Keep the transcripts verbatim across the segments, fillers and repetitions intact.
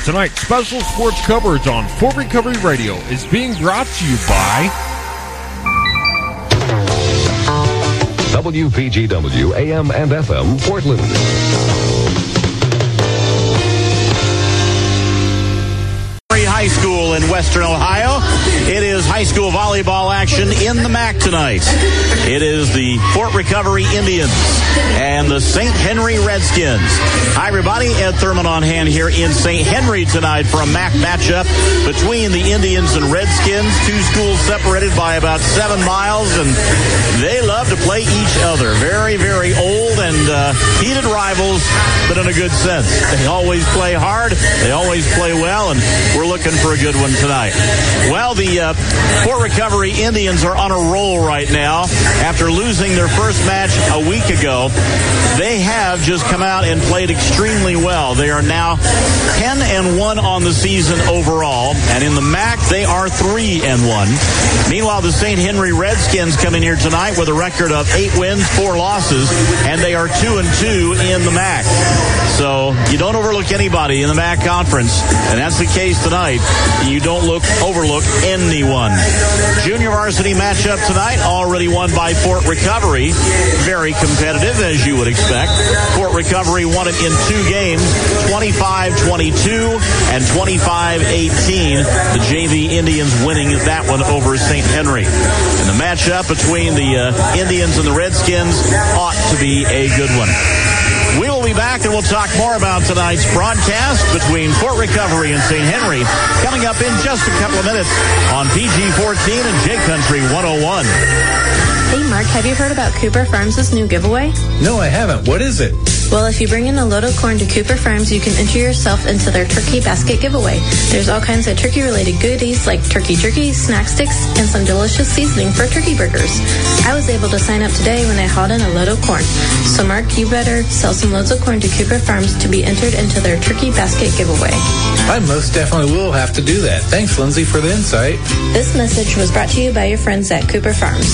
Tonight's special sports coverage on Fort Recovery Radio is being brought to you by W P G W A M and F M Portland. High School in Western Ohio. It is high school volleyball action in the M A C tonight. It is the Fort Recovery Indians and the Saint Henry Redskins. Hi, everybody. Ed Thurman on hand here in Saint Henry tonight for a M A C matchup between the Indians and Redskins. Two schools separated by about seven miles, and they love to play each other. Very, very old and uh, heated rivals, but in a good sense. They always play hard. They always play well, and we're looking for a good one tonight. Well, the uh, Fort Recovery Indians are on a roll right now. After losing their first match a week ago, they have just come out and played extremely well. They are now ten and one on the season overall, and in the M A C, they are three and one. Meanwhile, the Saint Henry Redskins come in here tonight with a record of eight wins, four losses, and they are two and two in the M A C. So you don't overlook anybody in the M A C conference, and that's the case tonight. You don't look overlook anyone. Junior varsity matchup tonight, already won by Fort Recovery. Very competitive, as you would expect. Fort Recovery won it in two games, twenty-five twenty-two and twenty-five eighteen. The J V Indians winning that one over Saint Henry. And the matchup between the uh, Indians and the Redskins ought to be a good one. We will be back and we'll talk more about tonight's broadcast between Fort Recovery and Saint Henry coming up in just a couple of minutes on P G fourteen and J Country one oh one. Hey, Mark, have you heard about Cooper Farms' new giveaway? No, I haven't. What is it? Well, if you bring in a load of corn to Cooper Farms, you can enter yourself into their turkey basket giveaway. There's all kinds of turkey-related goodies like turkey jerky, snack sticks, and some delicious seasoning for turkey burgers. I was able to sign up today when I hauled in a load of corn. So, Mark, you better sell some loads of corn to Cooper Farms to be entered into their turkey basket giveaway. I most definitely will have to do that. Thanks, Lindsay, for the insight. This message was brought to you by your friends at Cooper Farms.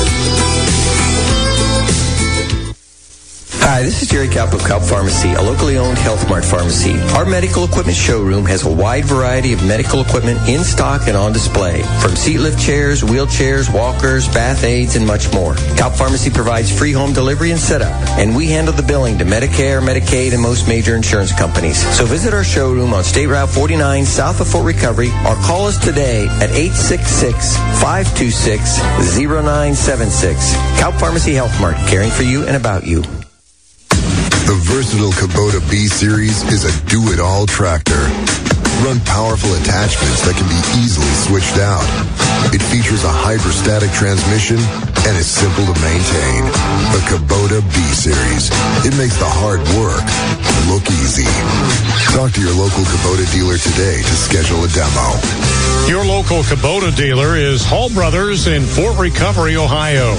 Hi, this is Jerry Kaup of Kaup Pharmacy, a locally owned Health Mart pharmacy. Our medical equipment showroom has a wide variety of medical equipment in stock and on display, from seat lift chairs, wheelchairs, walkers, bath aids, and much more. Kaup Pharmacy provides free home delivery and setup, and we handle the billing to Medicare, Medicaid, and most major insurance companies. So visit our showroom on State Route forty-nine south of Fort Recovery, or call us today at eight six six, five two six, zero nine seven six. Kaup Pharmacy Health Mart, caring for you and about you. The versatile Kubota B-Series is a do-it-all tractor. Run powerful attachments that can be easily switched out. It features a hydrostatic transmission and is simple to maintain. The Kubota B-Series. It makes the hard work look easy. Talk to your local Kubota dealer today to schedule a demo. Your local Kubota dealer is Hall Brothers in Fort Recovery, Ohio.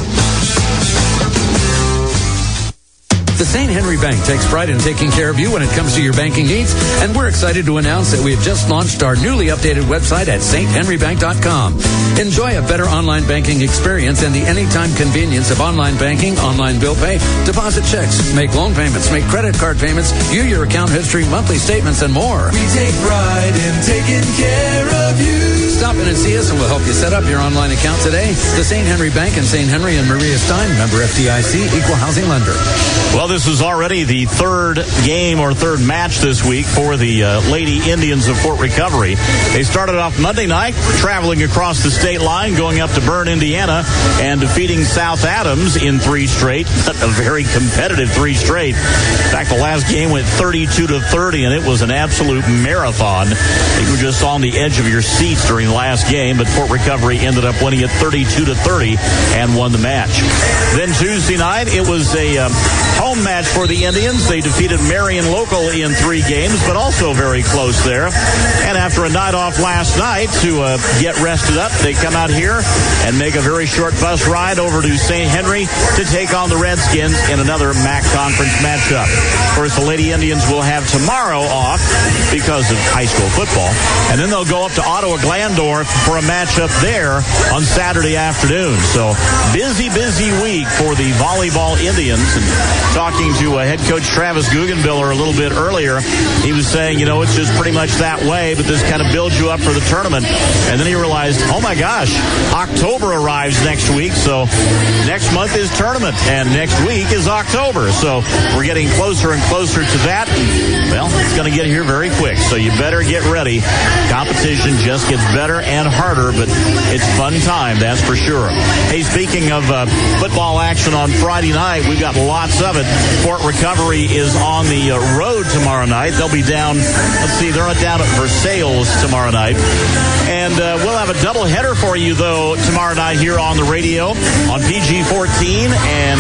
The Saint Henry Bank takes pride in taking care of you when it comes to your banking needs, and we're excited to announce that we have just launched our newly updated website at saint henry bank dot com. Enjoy a better online banking experience and the anytime convenience of online banking, online bill pay, deposit checks, make loan payments, make credit card payments, view your account history, monthly statements, and more. We take pride in taking care of you. Stop in and see us, and we'll help you set up your online account today. The Saint Henry Bank and Saint Henry and Maria Stein, member F D I C, equal housing lender. Well, this is already the third game or third match this week for the uh, Lady Indians of Fort Recovery. They started off Monday night, traveling across the state line, going up to Bern, Indiana, and defeating South Adams in three straight. A very competitive three straight. In fact, the last game went thirty-two to thirty, and it was an absolute marathon. You were just on the edge of your seats during the last game, but Fort Recovery ended up winning it thirty-two to thirty and won the match. Then Tuesday night, it was a um, home match for the Indians. They defeated Marion Local in three games, but also very close there. And after a night off last night to uh, get rested up, they come out here and make a very short bus ride over to Saint Henry to take on the Redskins in another M A C conference matchup. Of course, the Lady Indians will have tomorrow off because of high school football, and then they'll go up to Ottawa Glandorf Bergendorf for a matchup there on Saturday afternoon. So busy, busy week for the volleyball Indians. And talking to uh, head coach Travis Guggenbiller a little bit earlier, he was saying, you know, it's just pretty much that way, but this kind of builds you up for the tournament. And then he realized, oh my gosh, October arrives next week, so next month is tournament, and next week is October. So we're getting closer and closer to that. Well, it's going to get here very quick, so you better get ready. Competition just gets better and harder, but it's fun time, that's for sure. Hey, speaking of uh, football action on Friday night, we've got lots of it. Fort Recovery is on the uh, road tomorrow night. They'll be down, let's see, they're down at Versailles tomorrow night. And uh, we'll have a double header for you, though, tomorrow night here on the radio on P G fourteen and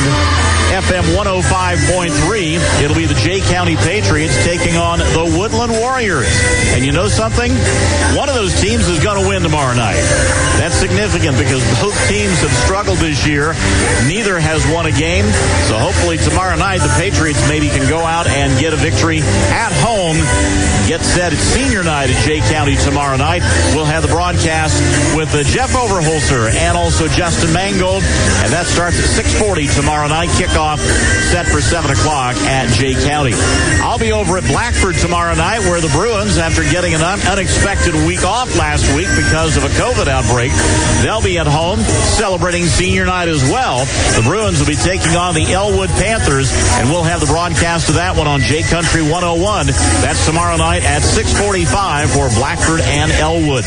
F M one oh five point three. It'll be the Jay County Patriots taking on the Woodland Warriors. And you know something? One of those teams is going to win tomorrow night. That's significant because both teams have struggled this year. Neither has won a game. So hopefully tomorrow night the Patriots maybe can go out and get a victory at home. Get set. It's senior night at Jay County tomorrow night. We'll have the broadcast with uh, Jeff Overholser and also Justin Mangold. And that starts at six forty tomorrow night. Kickoff set for seven o'clock at Jay County. I'll be over at Blackford tomorrow night, where the Bruins, after getting an un- unexpected week off last week because of a COVID outbreak, they'll be at home celebrating senior night as well. The Bruins will be taking on the Elwood Panthers, and we'll have the broadcast of that one on Jay Country one oh one. That's tomorrow night at six forty-five for Blackford and Elwood.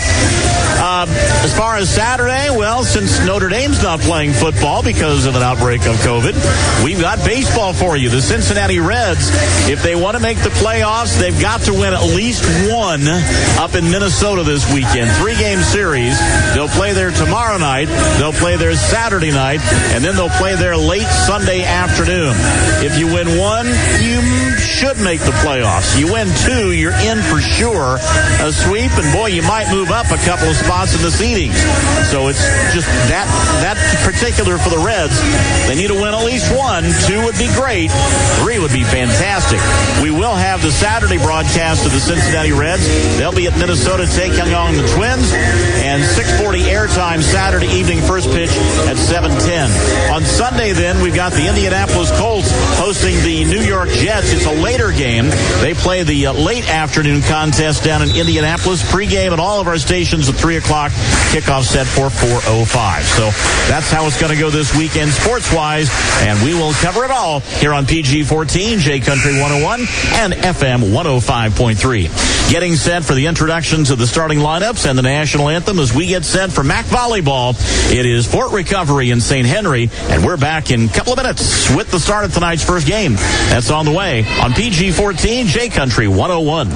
Uh, as far as Saturday, well, since Notre Dame's not playing football because of an outbreak of COVID, we've got baseball for you. The Cincinnati Reds, if they want to make the playoffs, they've got to win at least one up in Minnesota this weekend. Three-game series. They'll play there tomorrow night. They'll play there Saturday night. And then they'll play there late Sunday afternoon. If you win one, you should make the playoffs. You win two, you're in for sure. A sweep, and boy, you might move up a couple of spots in the seedings. So it's just that that particular for the Reds. They need to win at least one. Two would be great. Three would be fantastic. We will have the Saturday broadcast of the Cincinnati Reds. They'll be at Minnesota taking on the Twins. And six forty airtime Saturday evening, first pitch at seven ten. On Sunday, then, we've got the Indianapolis Colts hosting the New York Jets. It's a later game. They play the uh, late afternoon contest down in Indianapolis. Pre-game at all of our stations at three o'clock. Kickoff set for four oh five. So that's how it's going to go this weekend sports-wise. And we will cover it all here on P G fourteen, Jay Country one oh one, and F M one oh five point three. Getting set for the introduction to the starting lineups and the national anthem as we get set for M A C Volleyball. It is Fort Recovery in Saint Henry, and we're back in a couple of minutes with the start of tonight's first game. That's on the way on P G fourteen, Jay Country one oh one.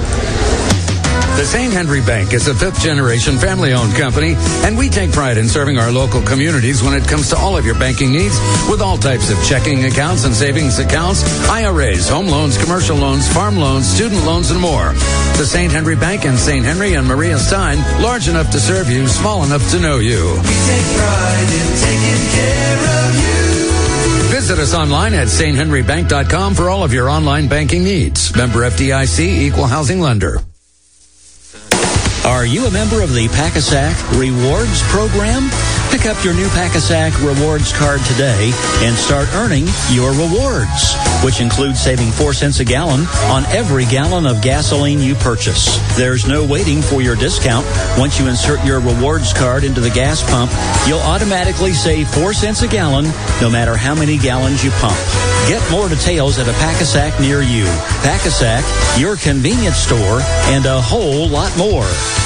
The Saint Henry Bank is a fifth-generation family-owned company, and we take pride in serving our local communities when it comes to all of your banking needs with all types of checking accounts and savings accounts, I R As, home loans, commercial loans, farm loans, student loans, and more. The Saint Henry Bank in Saint Henry and Maria Stein, large enough to serve you, small enough to know you. We take pride in taking care of you. Visit us online at saint henry bank dot com for all of your online banking needs. Member F D I C, Equal Housing Lender. Are you a member of the Pack-A-Sack Rewards Program? Pick up your new Pack-A-Sack Rewards card today and start earning your rewards, which includes saving four cents a gallon on every gallon of gasoline you purchase. There's no waiting for your discount. Once you insert your rewards card into the gas pump, you'll automatically save four cents a gallon no matter how many gallons you pump. Get more details at a Pack-A-Sack near you. Pack-A-Sack, your convenience store, and a whole lot more.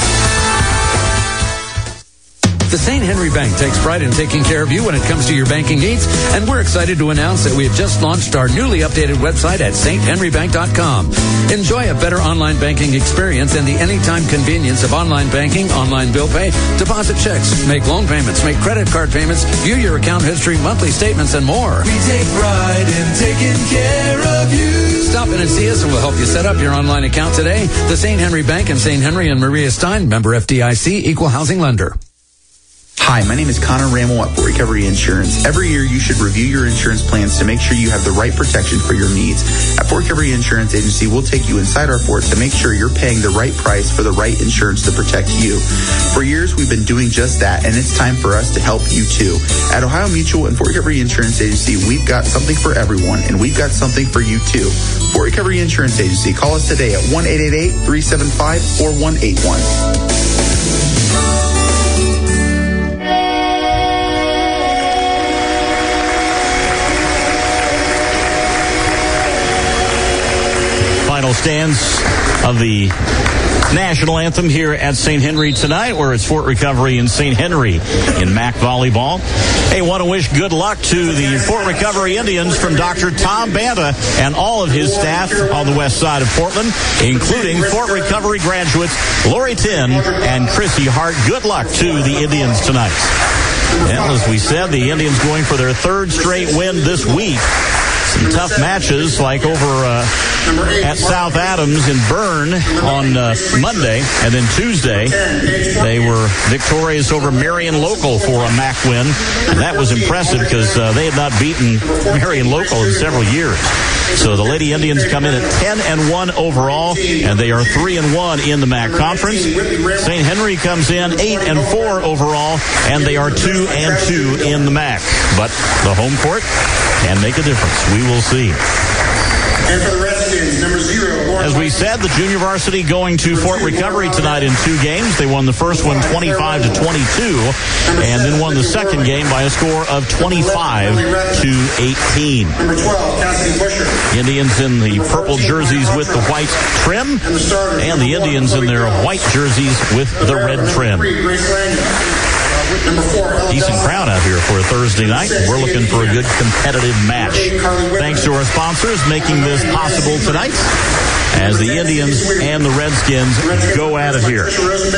The Saint Henry Bank takes pride in taking care of you when it comes to your banking needs, and we're excited to announce that we have just launched our newly updated website at saint henry bank dot com. Enjoy a better online banking experience and the anytime convenience of online banking, online bill pay, deposit checks, make loan payments, make credit card payments, view your account history, monthly statements, and more. We take pride in taking care of you. Stop in and see us, and we'll help you set up your online account today. The Saint Henry Bank in Saint Henry and Maria Stein, member F D I C, Equal Housing Lender. Hi, my name is Connor Ramel at Fort Recovery Insurance. Every year you should review your insurance plans to make sure you have the right protection for your needs. At Fort Recovery Insurance Agency, we'll take you inside our fort to make sure you're paying the right price for the right insurance to protect you. For years, we've been doing just that, and it's time for us to help you too. At Ohio Mutual and Fort Recovery Insurance Agency, we've got something for everyone, and we've got something for you too. Fort Recovery Insurance Agency, call us today at one eight eight eight, three seven five, four one eight one. Final stands of the national anthem here at Saint Henry tonight, where it's Fort Recovery and Saint Henry in M A C volleyball. Hey, want to wish good luck to the Fort Recovery Indians from Doctor Tom Banta and all of his staff on the west side of Portland, including Fort Recovery graduates Lori Tin and Chrissy Hart. Good luck to the Indians tonight. And as we said, the Indians going for their third straight win this week. Some tough matches like over uh, at South Adams in Bern on uh, Monday, and then Tuesday they were victorious over Marion Local for a M A C win, and that was impressive because uh, they had not beaten Marion Local in several years. So the Lady Indians come in at ten and one overall, and they are three and one in the M A C conference. Saint Henry comes in eight and four overall, and they are two and two in the M A C. But the home court can make a difference. We will see. And for the Redskins, number zero. As we said, the junior varsity going to Fort Recovery tonight in two games. They won the first one twenty-five to twenty-two, and then won the second game by a score of twenty-five to eighteen. Number twelve, Cassidy Busher. Indians in the purple jerseys with the white trim, and the Indians in their white jerseys with the red trim. Decent crowd out here for a Thursday night. We're looking for a good competitive match. Thanks to our sponsors making this possible tonight as the Indians and the Redskins go at it here.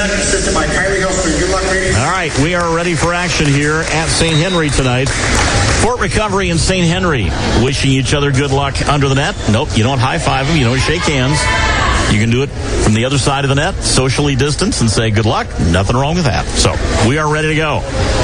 All right, we are ready for action here at Saint Henry tonight. Fort Recovery and Saint Henry wishing each other good luck under the net. Nope, you don't high-five them. You don't shake hands. You can do it from the other side of the net, socially distanced, and say good luck. Nothing wrong with that. So we are ready to go.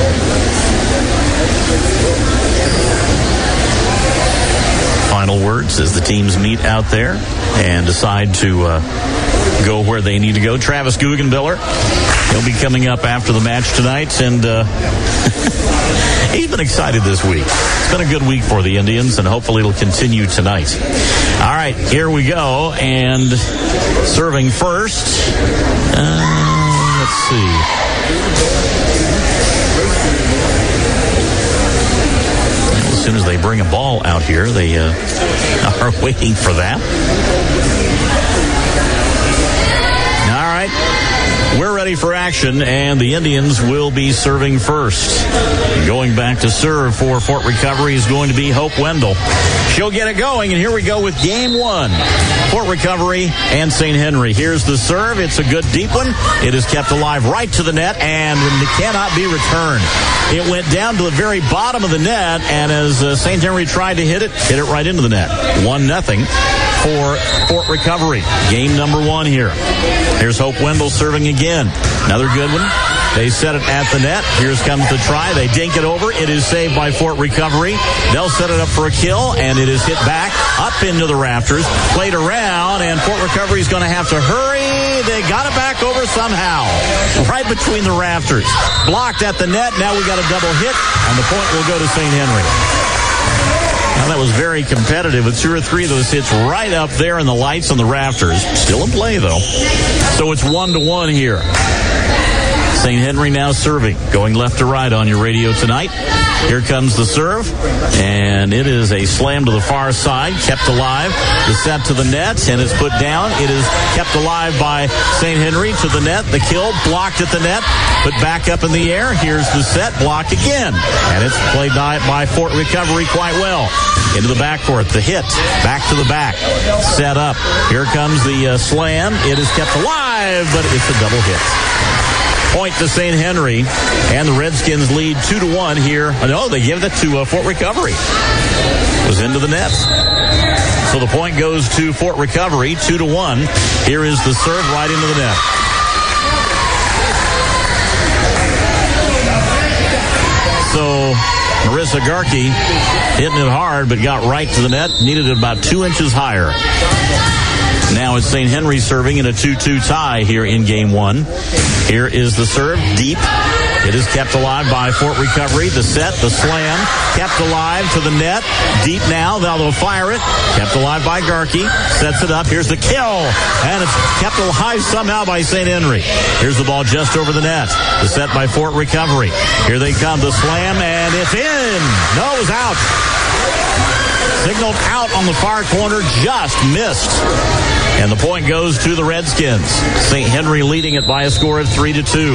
Final words as the teams meet out there and decide to uh, go where they need to go. Travis Guggenbiller, he'll be coming up after the match tonight, and uh, he's been excited this week. It's been a good week for the Indians, and hopefully it'll continue tonight. All right, here we go, and serving first. Uh, let's see. As soon as they bring a ball out here, they uh, are waiting for that. All right, we're ready for action, and the Indians will be serving first. Going back to serve for Fort Recovery is going to be Hope Wendell. She'll get it going, and here we go with game one. Fort Recovery and Saint Henry. Here's the serve. It's a good deep one. It is kept alive right to the net, and it cannot be returned. It went down to the very bottom of the net, and as uh, Saint Henry tried to hit it, hit it right into the net. One nothing for Fort Recovery. Game number one here. Here's Hope Wendell serving again. Another good one. They set it at the net. Here's comes the try. They dink it over. It is saved by Fort Recovery. They'll set it up for a kill, and it is hit back up into the rafters. Played around, and Fort Recovery is going to have to hurry. They got it back over somehow. Right between the rafters. Blocked at the net. Now we got a double hit, and the point will go to Saint Henry. Now that was very competitive with two or three of those hits right up there in the lights on the rafters. Still in play, though. So it's one to one here. Saint Henry now serving, going left to right on your radio tonight. Here comes the serve, and it is a slam to the far side, kept alive. The set to the net, and it's put down. It is kept alive by Saint Henry to the net. The kill blocked at the net, but back up in the air. Here's the set, blocked again, and it's played by, by Fort Recovery quite well. Into the backcourt, the hit, back to the back, set up. Here comes the uh, slam. It is kept alive, but it's a double hit. Point to Saint Henry, and the Redskins lead two to one here. No, they give that to uh, Fort Recovery. It was into the net. So the point goes to Fort Recovery, two to one. Here is the serve right into the net. So Marissa Garkey hitting it hard, but got right to the net. Needed it about two inches higher. Now it's Saint Henry serving in a two two tie here in game one. Here is the serve, deep. It is kept alive by Fort Recovery. The set, the slam, kept alive to the net. Deep now, now they'll fire it. Kept alive by Garkey. Sets it up. Here's the kill. And it's kept alive somehow by Saint Henry. Here's the ball just over the net. The set by Fort Recovery. Here they come. The slam, and it's in. No, it was out. Signaled out on the far corner, just missed. And the point goes to the Redskins. Saint Henry leading it by a score of three to two.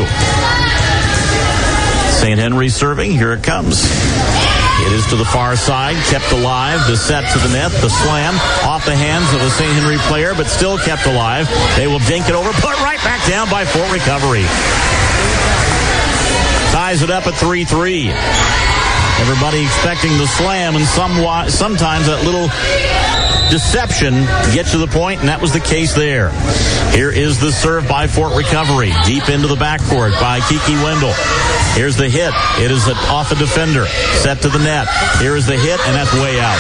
Saint Henry serving. Here it comes. It is to the far side, kept alive. The set to the net, the slam off the hands of a Saint Henry player, but still kept alive. They will dink it over, put right back down by Fort Recovery. Ties it up at three three. Everybody expecting the slam, and somewhat, sometimes that little deception gets to the point, and that was the case there. Here is the serve by Fort Recovery. Deep into the backcourt by Kiki Wendell. Here's the hit. It is off a defender. Set to the net. Here is the hit, and that's way out.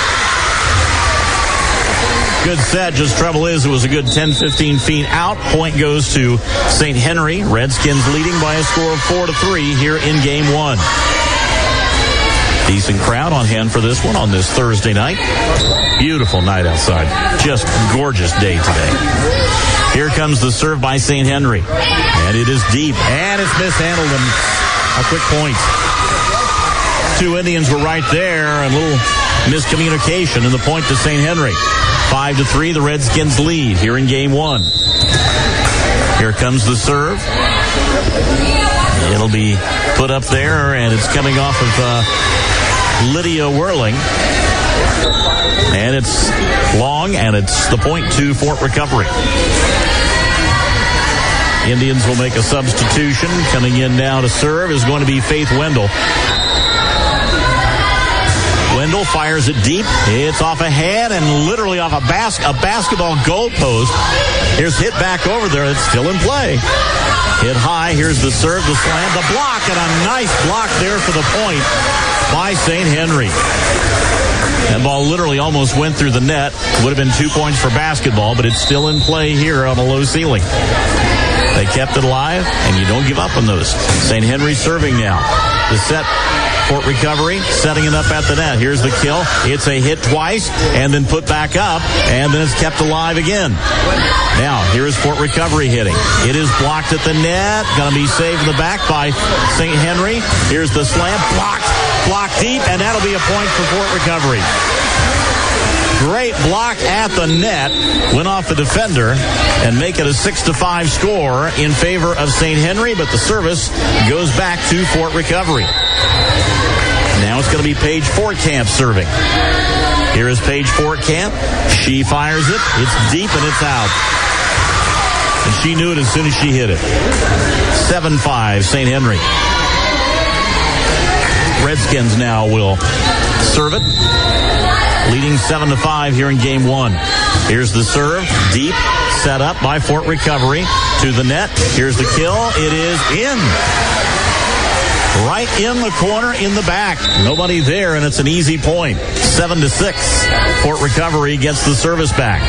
Good set. Just trouble is it was a good ten fifteen feet out. Point goes to Saint Henry. Redskins leading by a score of four to three here in game one. Decent crowd on hand for this one on this Thursday night. Beautiful night outside. Just gorgeous day today. Here comes the serve by Saint Henry. And it is deep. And it's mishandled, and a quick point. Two Indians were right there. A little miscommunication, and the point to Saint Henry. Five to three, the Redskins lead here in game one. Here comes the serve. It'll be put up there, and it's coming off of uh, Lydia Whirling. And it's long, and it's the point to Fort Recovery. Indians will make a substitution. Coming in now to serve is going to be Faith Wendell. Wendell fires it deep. It's off a head and literally off a, bas- a basketball goalpost. Here's hit back over there. It's still in play. Hit high. Here's the serve, the slam, the block, and a nice block there for the point by Saint Henry. That ball literally almost went through the net. Would have been two points for basketball, but it's still in play here on a low ceiling. They kept it alive, and you don't give up on those. Saint Henry serving now. The set, Fort Recovery, setting it up at the net. Here's the kill. It's a hit twice, and then put back up, and then it's kept alive again. Now, here's Fort Recovery hitting. It is blocked at the net. Going to be saved in the back by Saint Henry. Here's the slam. Blocked. Blocked deep, and that'll be a point for Fort Recovery. Great block at the net. Went off the defender and make it a six to five score in favor of Saint Henry, but the service goes back to Fort Recovery. Now it's going to be Paige Fortcamp serving. Here is Paige Fortcamp. She fires it. It's deep and it's out. And she knew it as soon as she hit it. seven five, Saint Henry. Redskins now will serve it. Leading seven to five here in game one. Here's the serve. Deep. Set up by Fort Recovery. To the net. Here's the kill. It is in. Right in the corner in the back. Nobody there, and it's an easy point. Seven to six. Fort Recovery gets the service back.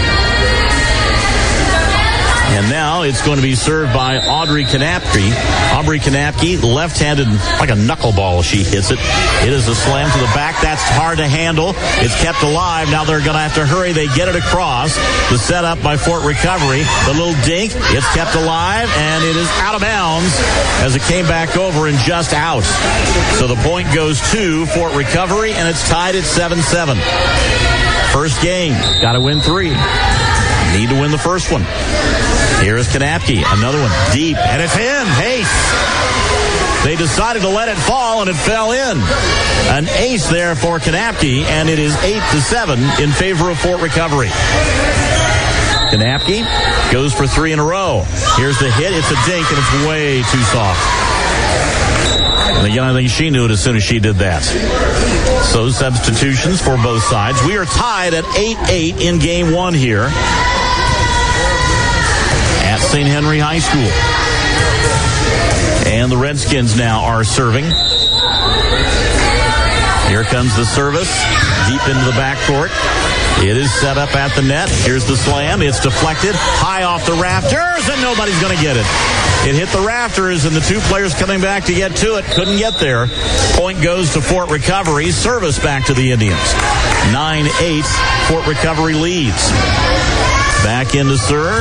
And now it's going to be served by Audrey Kanapke. Aubrey Kanapke, left-handed, like a knuckleball, she hits it. It is a slam to the back. That's hard to handle. It's kept alive. Now they're going to have to hurry. They get it across. The setup by Fort Recovery. The little dink. It's kept alive, and it is out of bounds as it came back over and just out. So the point goes to Fort Recovery, and it's tied at seven seven. First game. Got to win three. Need to win the first one. Here is Kanapke. Another one. Deep. And it's in. Ace. They decided to let it fall, and it fell in. An ace there for Kanapke, and it is eight to seven in favor of Fort Recovery. Kanapke goes for three in a row. Here's the hit. It's a dink, and it's way too soft. And again, I think she knew it as soon as she did that. So substitutions for both sides. We are tied at eight eight in game one here at Saint Henry High School. And the Redskins now are serving. Here comes the service, deep into the backcourt. It is set up at the net. Here's the slam. It's deflected, high off the rafters, and nobody's going to get it. It hit the rafters, and the two players coming back to get to it couldn't get there. Point goes to Fort Recovery. Service back to the Indians. nine eight, Fort Recovery leads. Back in to serve.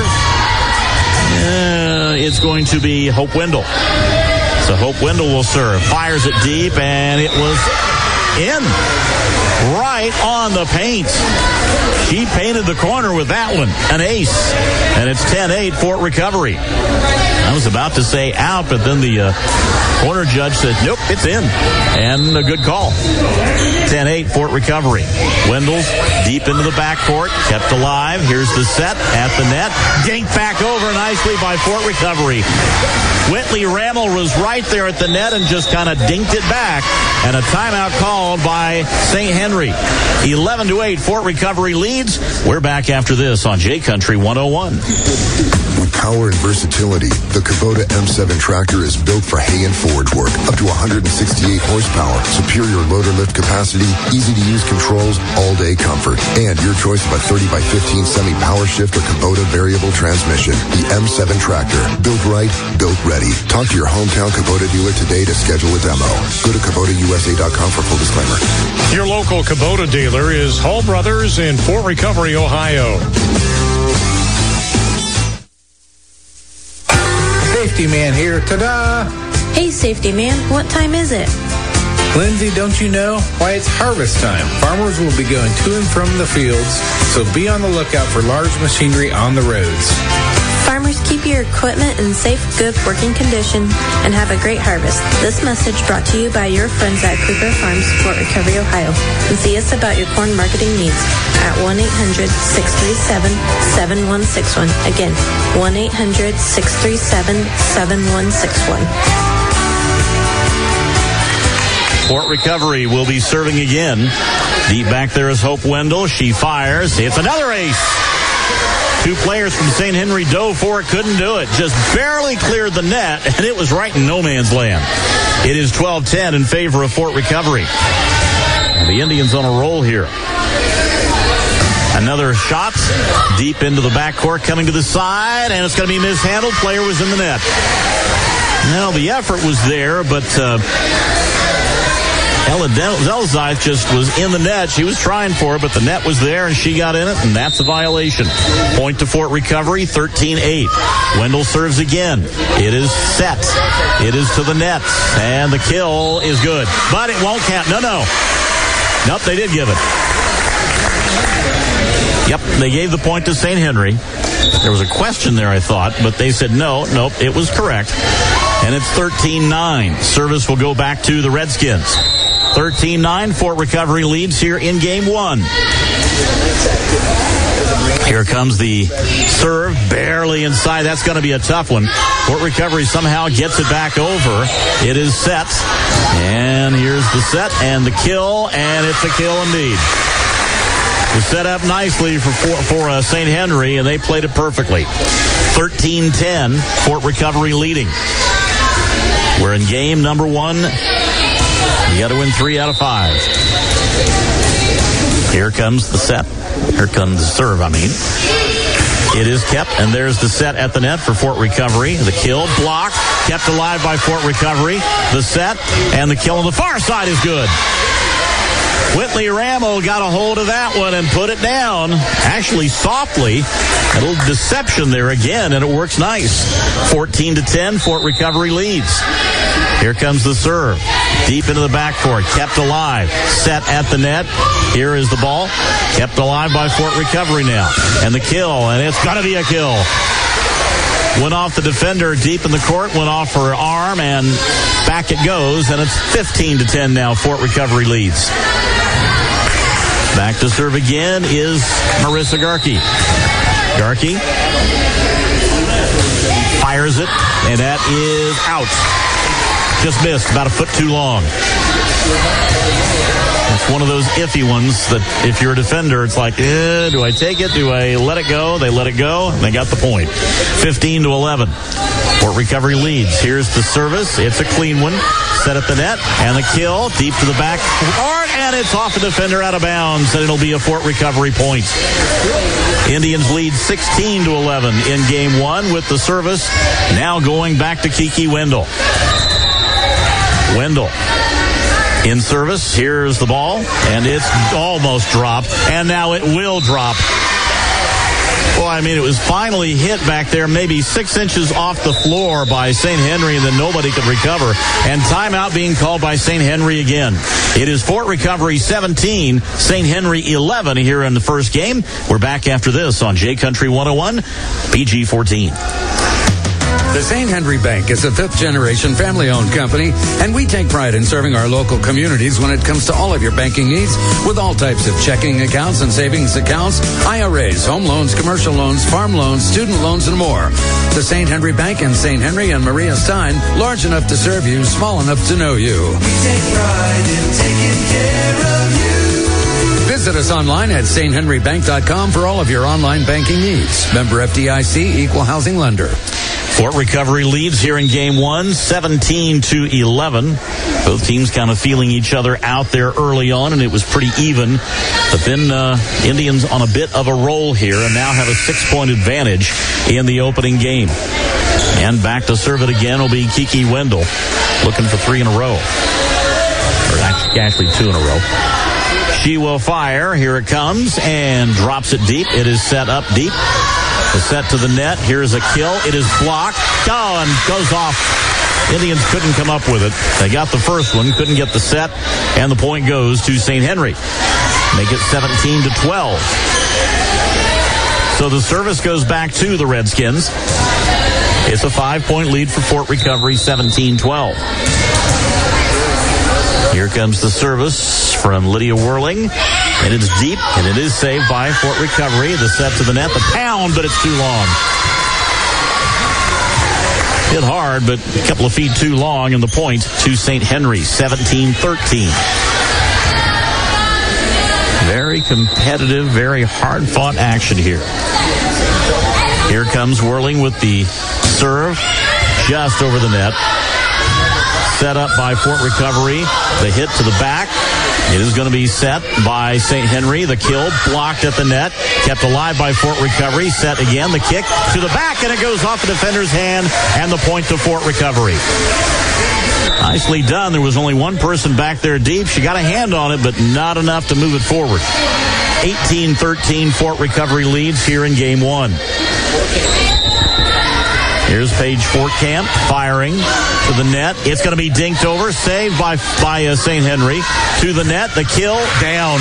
Uh, it's going to be Hope Wendell. So Hope Wendell will serve. Fires it deep, and it was in. Right on the paint. She painted the corner with that one. An ace. And it's ten eight, Fort Recovery. I was about to say out, but then the uh, corner judge said, nope, it's in. And a good call. ten eight, Fort Recovery. Wendell's deep into the backcourt. Kept alive. Here's the set at the net. Dinked back over nicely by Fort Recovery. Whitley Rammel was right there at the net and just kind of dinked it back. And a timeout called by Saint Henry. eleven to eight, Fort Recovery leads. We're back after this on J Country one oh one. With power and versatility, the Kubota M seven tractor is built for hay and forage work, up to one hundred sixty-eight horsepower, superior loader lift capacity, easy-to-use controls, all-day comfort, and your choice of a thirty by fifteen semi-power shift or Kubota variable transmission. The M seven tractor, built right, built ready. Talk to your hometown Kubota dealer today to schedule a demo. Go to Kubota U S A dot com for full disclaimer. Your local Kubota dealer is Hall Brothers in Fort Recovery, Ohio. Safety man here. Ta-da! Hey, safety man, what time is it? Lindsay, don't you know? Why, it's harvest time. Farmers will be going to and from the fields, so be on the lookout for large machinery on the roads. Farmers, keep your equipment in safe, good working condition and have a great harvest. This message brought to you by your friends at Kruger Farms, Fort Recovery, Ohio. And see us about your corn marketing needs at one eight hundred, six three seven, seven one six one. Again, one eight hundred, six three seven, seven one six one. Fort Recovery will be serving again. Deep back there is Hope Wendell. She fires. It's another ace. Two players from Saint Henry dove for it, couldn't do it. Just barely cleared the net, and it was right in no man's land. It is twelve ten in favor of Fort Recovery. And the Indians on a roll here. Another shot deep into the backcourt, coming to the side, and it's going to be mishandled. Player was in the net. Now, the effort was there, but uh, Ella Zelzite just was in the net. She was trying for it, but the net was there, and she got in it, and that's a violation. Point to Fort Recovery, thirteen eight. Wendell serves again. It is set. It is to the net, and the kill is good. But it won't count. No, no. Nope, they did give it. Yep, they gave the point to Saint Henry. There was a question there, I thought, but they said no, nope, it was correct. And it's thirteen nine. Service will go back to the Redskins. thirteen nine, Fort Recovery leads here in game one. Here comes the serve, barely inside. That's going to be a tough one. Fort Recovery somehow gets it back over. It is set. And here's the set and the kill, and it's a kill indeed. It was set up nicely for for, for uh, Saint Henry, and they played it perfectly. thirteen ten, Fort Recovery leading. We're in game number one. You got to win three out of five. Here comes the set. Here comes the serve, I mean. It is kept, and there's the set at the net for Fort Recovery. The kill, blocked, kept alive by Fort Recovery. The set, and the kill on the far side is good. Whitley Rammel got a hold of that one and put it down. Actually, softly. A little deception there again, and it works nice. fourteen to ten, Fort Recovery leads. Here comes the serve. Deep into the backcourt, kept alive. Set at the net. Here is the ball. Kept alive by Fort Recovery now. And the kill, and it's got to be a kill. Went off the defender deep in the court, went off her arm, and back it goes, and it's fifteen to ten now. Fort Recovery leads. Back to serve again is Marissa Garkey. Garkey fires it, and that is out. Just missed, about a foot too long. It's one of those iffy ones that if you're a defender, it's like, eh, do I take it? Do I let it go? They let it go, and they got the point. fifteen to eleven. Fort Recovery leads. Here's the service. It's a clean one. Set at the net. And the kill. Deep to the back. And it's off the defender out of bounds. And it'll be a Fort Recovery point. Indians lead sixteen to eleven in game one with the service now going back to Kiki Wendell. Wendell in service. Here's the ball. And it's almost dropped. And now it will drop. Well, I mean, it was finally hit back there, maybe six inches off the floor by Saint Henry, and then nobody could recover. And timeout being called by Saint Henry again. It is Fort Recovery seventeen, Saint Henry eleven here in the first game. We're back after this on J Country one oh one, P G fourteen. The Saint Henry Bank is a fifth-generation family-owned company, and we take pride in serving our local communities when it comes to all of your banking needs with all types of checking accounts and savings accounts, I R As, home loans, commercial loans, farm loans, student loans, and more. The Saint Henry Bank in Saint Henry and Maria Stein, large enough to serve you, small enough to know you. We take pride in taking care of you. Visit us online at saint henry bank dot com for all of your online banking needs. Member F D I C, Equal Housing Lender. Fort Recovery leads here in game one, seventeen to eleven. Both teams kind of feeling each other out there early on, and it was pretty even. But then uh, Indians on a bit of a roll here and now have a six-point advantage in the opening game. And back to serve it again will be Kiki Wendell, looking for three in a row. Or actually, actually two in a row. She will fire. Here it comes and drops it deep. It is set up deep. The set to the net. Here's a kill. It is blocked. Oh, and goes off. Indians couldn't come up with it. They got the first one, couldn't get the set, and the point goes to Saint Henry. Make it seventeen to twelve. So the service goes back to the Redskins. It's a five-point lead for Fort Recovery, seventeen twelve. Here comes the service from Lydia Whirling. And it's deep, and it is saved by Fort Recovery. The set to the net, the pound, but it's too long. Hit hard, but a couple of feet too long, and the point to Saint Henry, seventeen thirteen. Very competitive, very hard-fought action here. Here comes Whirling with the serve, just over the net. Set up by Fort Recovery. The hit to the back. It is going to be set by Saint Henry. The kill blocked at the net. Kept alive by Fort Recovery. Set again. The kick to the back, and it goes off the defender's hand, and the point to Fort Recovery. Nicely done. There was only one person back there deep. She got a hand on it, but not enough to move it forward. eighteen thirteen, Fort Recovery leads here in game one. Here's Paige Fortcamp firing to the net. It's going to be dinked over. Saved by, by uh, Saint Henry. To the net. The kill. Down.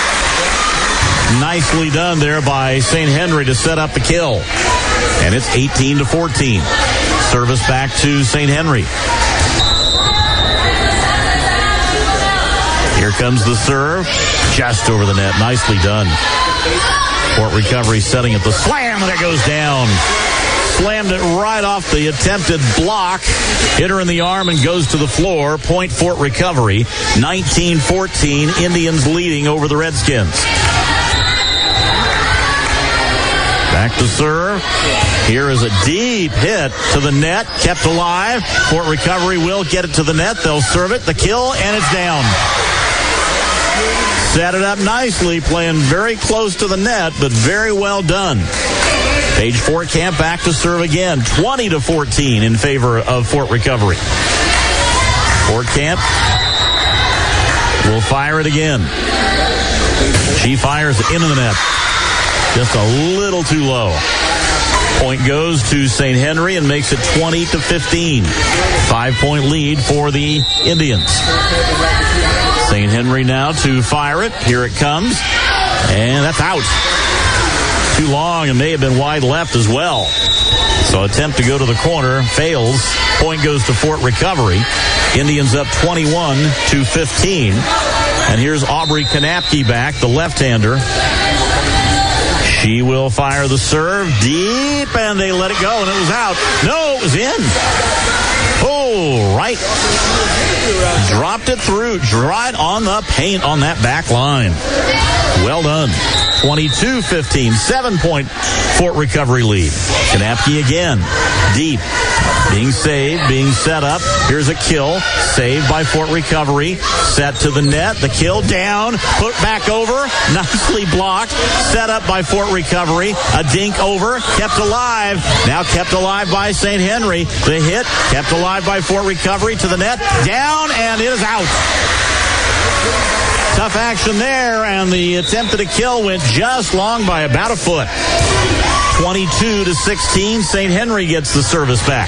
Nicely done there by Saint Henry to set up the kill. And it's eighteen to fourteen. Service back to Saint Henry. Here comes the serve. Just over the net. Nicely done. Fort Recovery setting it. The slam, and it goes down. Slammed it right off the attempted block. Hit her in the arm and goes to the floor. Point Fort Recovery. nineteen fourteen. Indians leading over the Redskins. Back to serve. Here is a deep hit to the net. Kept alive. Fort Recovery will get it to the net. They'll serve it. The kill, and it's down. Set it up nicely. Playing very close to the net, but very well done. Paige Fortcamp back to serve again. twenty to fourteen in favor of Fort Recovery. Fortcamp will fire it again. She fires it into the net. Just a little too low. Point goes to Saint Henry and makes it twenty to fifteen. Five-point lead for the Indians. Saint Henry now to fire it. Here it comes. And that's out. Too long and may have been wide left as well. So attempt to go to the corner fails. Point goes to Fort Recovery. Indians up twenty-one to fifteen. And here's Aubrey Kanapke back, the left-hander. She will fire the serve deep, and they let it go, and it was out. No, it was in. Oh, right. Dropped it through, right on the paint on that back line. Well done. twenty-two fifteen. Seven-point Fort Recovery lead. Kanapke again. Deep. Being saved, being set up. Here's a kill. Saved by Fort Recovery. Set to the net. The kill down. Put back over. Nicely blocked. Set up by Fort Recovery. A dink over. Kept alive. Now kept alive by Saint Henry. The hit. Kept alive by Fort Recovery to the net. Down, and it is out. Tough action there, and the attempt at a kill went just long by about a foot. twenty-two to sixteen, Saint Henry gets the service back.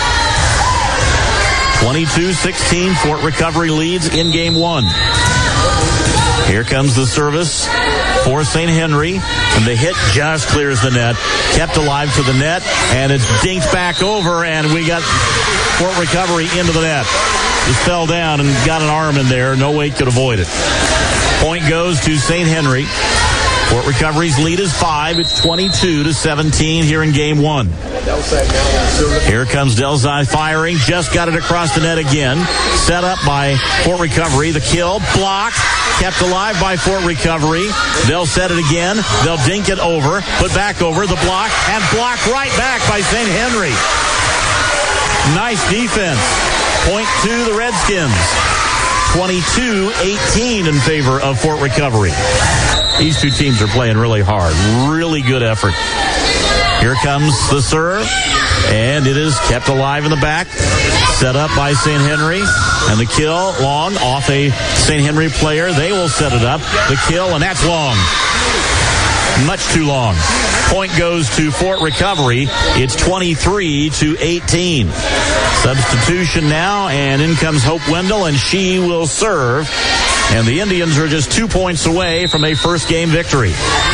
twenty-two sixteen, Fort Recovery leads in game one. Here comes the service for Saint Henry, and the hit just clears the net. Kept alive to the net, and it's dinked back over, and we got Fort Recovery into the net. Just fell down and got an arm in there. No weight could avoid it. Point goes to Saint Henry. Fort Recovery's lead is five. It's twenty-two to seventeen here in game one. Here comes Delzai firing. Just got it across the net again. Set up by Fort Recovery. The kill blocked. Kept alive by Fort Recovery. They'll set it again. They'll dink it over. Put back over the block. And block right back by Saint Henry. Nice defense. Point to the Redskins. twenty-two eighteen in favor of Fort Recovery. These two teams are playing really hard. Really good effort. Here comes the serve, and it is kept alive in the back. Set up by Saint Henry, and the kill long off a Saint Henry player. They will set it up. The kill, and that's long. Much too long. Point goes to Fort Recovery. It's twenty-three to eighteen. Substitution now, and in comes Hope Wendell, and she will serve. And the Indians are just two points away from a first game victory.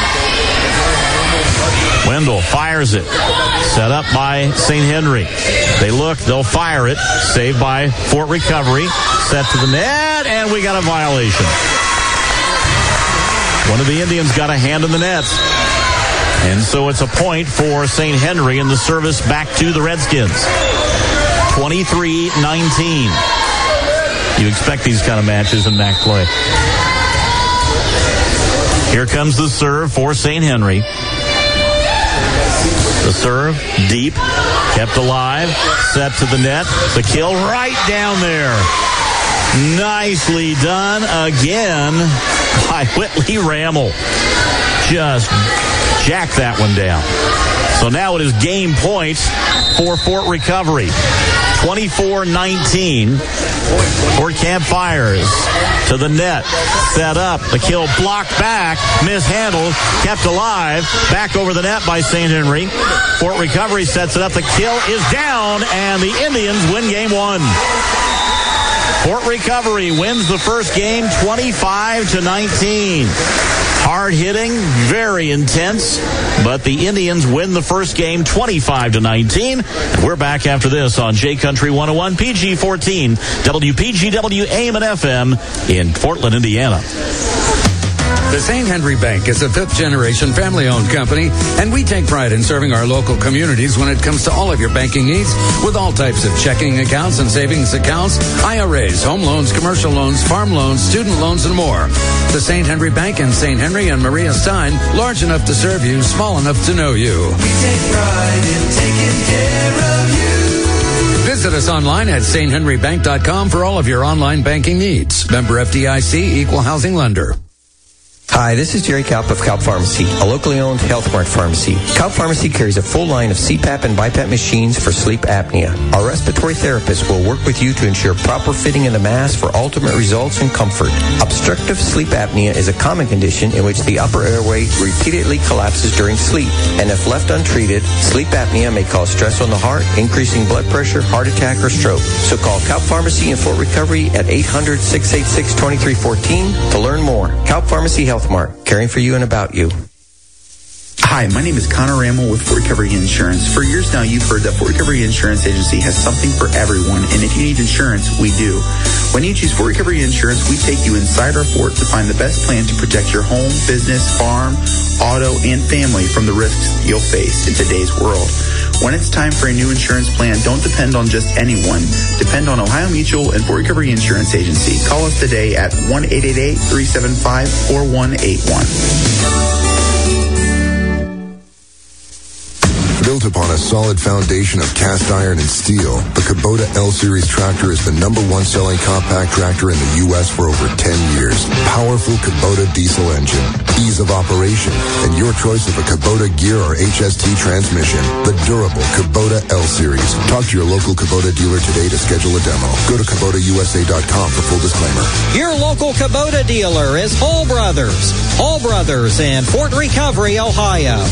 Wendell fires it. Set up by Saint Henry. They look, they'll fire it. Saved by Fort Recovery. Set to the net, and we got a violation. One of the Indians got a hand in the net. And so it's a point for Saint Henry, and the service back to the Redskins. twenty-three nineteen. You expect these kind of matches in M A C play. Here comes the serve for Saint Henry. The serve, deep, kept alive, set to the net. The kill right down there. Nicely done again by Whitley Rammel. Just jacked that one down. So now it is game point for Fort Recovery. twenty-four nineteen. Fort Camp fires to the net. Set up. The kill blocked back. Mishandled. Kept alive. Back over the net by Saint Henry. Fort Recovery sets it up. The kill is down, and the Indians win game one. Fort Recovery wins the first game twenty-five to nineteen. Hard hitting, very intense, but the Indians win the first game twenty-five to nineteen. And we're back after this on J Country one oh one P G fourteen, W P G W A M and F M in Portland, Indiana. The Saint Henry Bank is a fifth-generation family-owned company, and we take pride in serving our local communities when it comes to all of your banking needs with all types of checking accounts and savings accounts, I R As, home loans, commercial loans, farm loans, student loans, and more. The Saint Henry Bank in Saint Henry and Maria Stein, large enough to serve you, small enough to know you. We take pride in taking care of you. Visit us online at saint henry bank dot com for all of your online banking needs. Member F D I C, Equal Housing Lender. Hi, this is Jerry Kaup of Kaup Pharmacy, a locally owned Health Mart pharmacy. Kaup Pharmacy carries a full line of C PAP and BiPAP machines for sleep apnea. Our respiratory therapist will work with you to ensure proper fitting of the mask for ultimate results and comfort. Obstructive sleep apnea is a common condition in which the upper airway repeatedly collapses during sleep. And if left untreated, sleep apnea may cause stress on the heart, increasing blood pressure, heart attack, or stroke. So call Kaup Pharmacy in Fort Recovery at eight hundred, six eight six, two three one four to learn more. Kaup Pharmacy Health Mart, caring for you and about you. Hi, my name is Connor Rammel with Fort Recovery Insurance. For years now, you've heard that Fort Recovery Insurance Agency has something for everyone, and if you need insurance, we do. When you choose Fort Recovery Insurance, we take you inside our fort to find the best plan to protect your home, business, farm, auto, and family from the risks you'll face in today's world. When it's time for a new insurance plan, don't depend on just anyone. Depend on Ohio Mutual and Fort Recovery Insurance Agency. Call us today at one eight eight eight, three seven five, four one eight one. Built upon a solid foundation of cast iron and steel, the Kubota L-Series tractor is the number one selling compact tractor in the U S for over ten years. Powerful Kubota diesel engine, ease of operation, and your choice of a Kubota gear or H S T transmission. The durable Kubota L-Series. Talk to your local Kubota dealer today to schedule a demo. Go to Kubota U S A dot com for full disclaimer. Your local Kubota dealer is Hall Brothers. Hall Brothers in Fort Recovery, Ohio.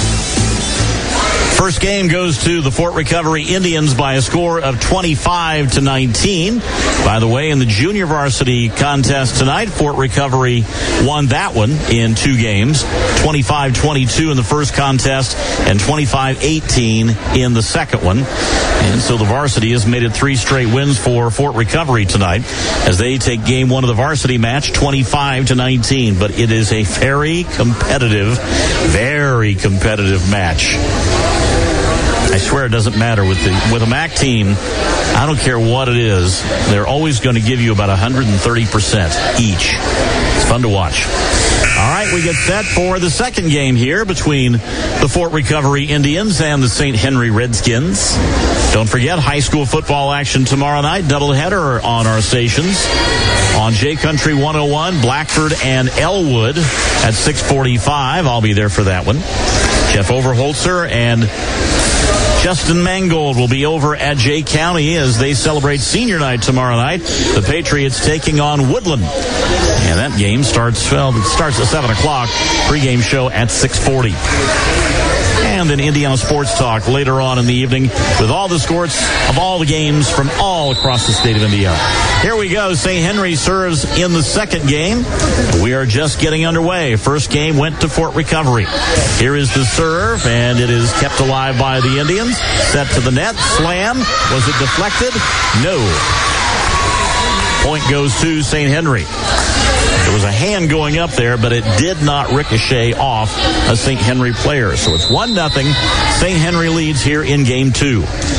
First game goes to the Fort Recovery Indians by a score of twenty-five to nineteen. By the way, in the junior varsity contest tonight, Fort Recovery won that one in two games, twenty-five twenty-two in the first contest and twenty-five eighteen in the second one. And so the varsity has made it three straight wins for Fort Recovery tonight as they take game one of the varsity match, twenty-five to nineteen. But it is a very competitive, very competitive match. I swear it doesn't matter with the with a M A C team. I don't care what it is. They're always going to give you about one hundred thirty percent each. It's fun to watch. All right, we get set for the second game here between the Fort Recovery Indians and the Saint Henry Redskins. Don't forget, high school football action tomorrow night. Doubleheader on our stations. On J Country one oh one, Blackford and Elwood at six forty-five. I'll be there for that one. Jeff Overholtzer and Justin Mangold will be over at Jay County as they celebrate senior night tomorrow night. The Patriots taking on Woodland. And that game starts, well, it starts at seven o'clock. Pre-game show at six forty. And then Indiana Sports Talk later on in the evening with all the scores of all the games from all across the state of Indiana. Here we go. Saint Henry serves in the second game. We are just getting underway. First game went to Fort Recovery. Here is the serve, and it is kept alive by the Indians. Set to the net. Slam. Was it deflected? No. Point goes to Saint Henry. There was a hand going up there, but it did not ricochet off a Saint Henry player. So it's one nothing. Saint Henry leads here in game two.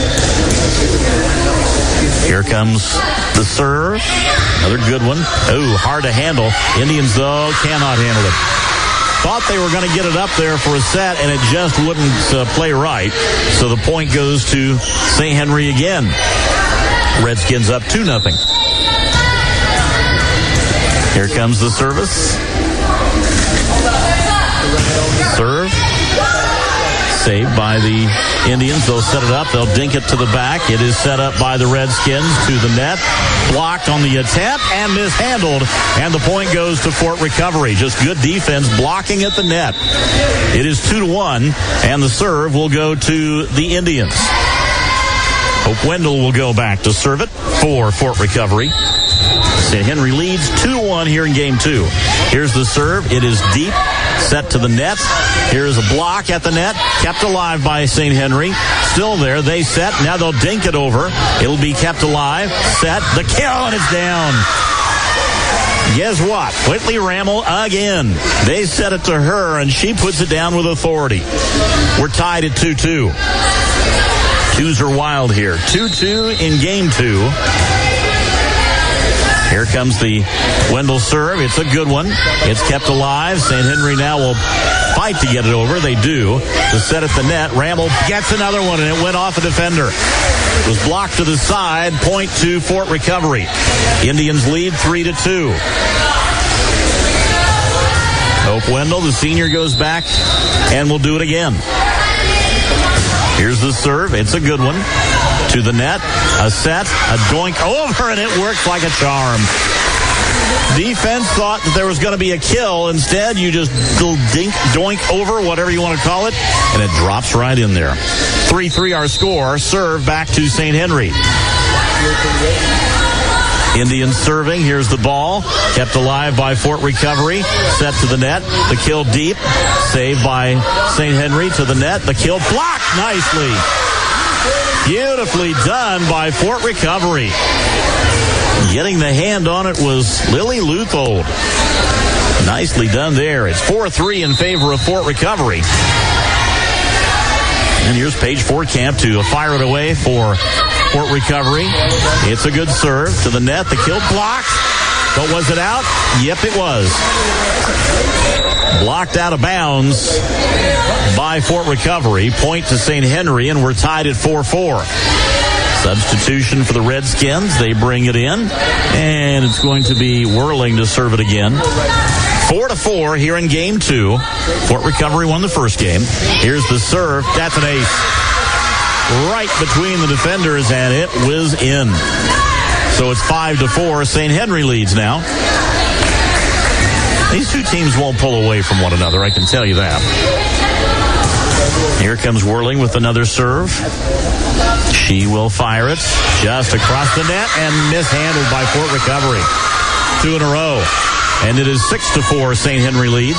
Here comes the serve. Another good one. Oh, hard to handle. Indians, though, cannot handle it. Thought they were going to get it up there for a set, and it just wouldn't uh, play right. So the point goes to Saint Henry again. Redskins up two nothing. Here comes the service. Serve. Saved by the Indians. They'll set it up. They'll dink it to the back. It is set up by the Redskins to the net. Blocked on the attempt and mishandled. And the point goes to Fort Recovery. Just good defense blocking at the net. It is two to one, and the serve will go to the Indians. Hope Wendell will go back to serve it for Fort Recovery. Saint Henry leads two to one here in game two. Here's the serve. It is deep. Set to the net. Here's a block at the net. Kept alive by Saint Henry. Still there. They set. Now they'll dink it over. It'll be kept alive. Set. The kill, and it's down. Guess what? Whitley Rammel again. They set it to her, and she puts it down with authority. We're tied at two two. Twos are wild here. two two in game two. Here comes the Wendell serve. It's a good one. It's kept alive. Saint Henry now will fight to get it over. They do. To set at the net. Rammel gets another one, and it went off a defender. It was blocked to the side. Point to Fort Recovery. Indians lead three to two. Hope Wendell, the senior, goes back and will do it again. Here's the serve. It's a good one. To the net. A set. A doink over, and it works like a charm. Defense thought that there was going to be a kill. Instead, you just dink, doink over, whatever you want to call it, and it drops right in there. three three our score. Serve back to Saint Henry. Indians serving. Here's the ball. Kept alive by Fort Recovery. Set to the net. The kill deep. Saved by Saint Henry to the net. The kill blocked nicely. Beautifully done by Fort Recovery. Getting the hand on it was Lily Luthold. Nicely done there. It's four three in favor of Fort Recovery. And here's Paige Fortcamp to fire it away for Fort Recovery. It's a good serve to the net. The kill blocked. But was it out? Yep, it was. Blocked out of bounds by Fort Recovery. Point to Saint Henry, and we're tied at four four. Substitution for the Redskins. They bring it in, and it's going to be Whirling to serve it again. Four to four here in game two. Fort Recovery won the first game. Here's the serve. That's an ace. Right between the defenders, and it was in. So it's five to four. Saint Henry leads now. These two teams won't pull away from one another, I can tell you that. Here comes Whirling with another serve. She will fire it just across the net and mishandled by Fort Recovery. Two in a row. And it is six to four. Saint Henry leads.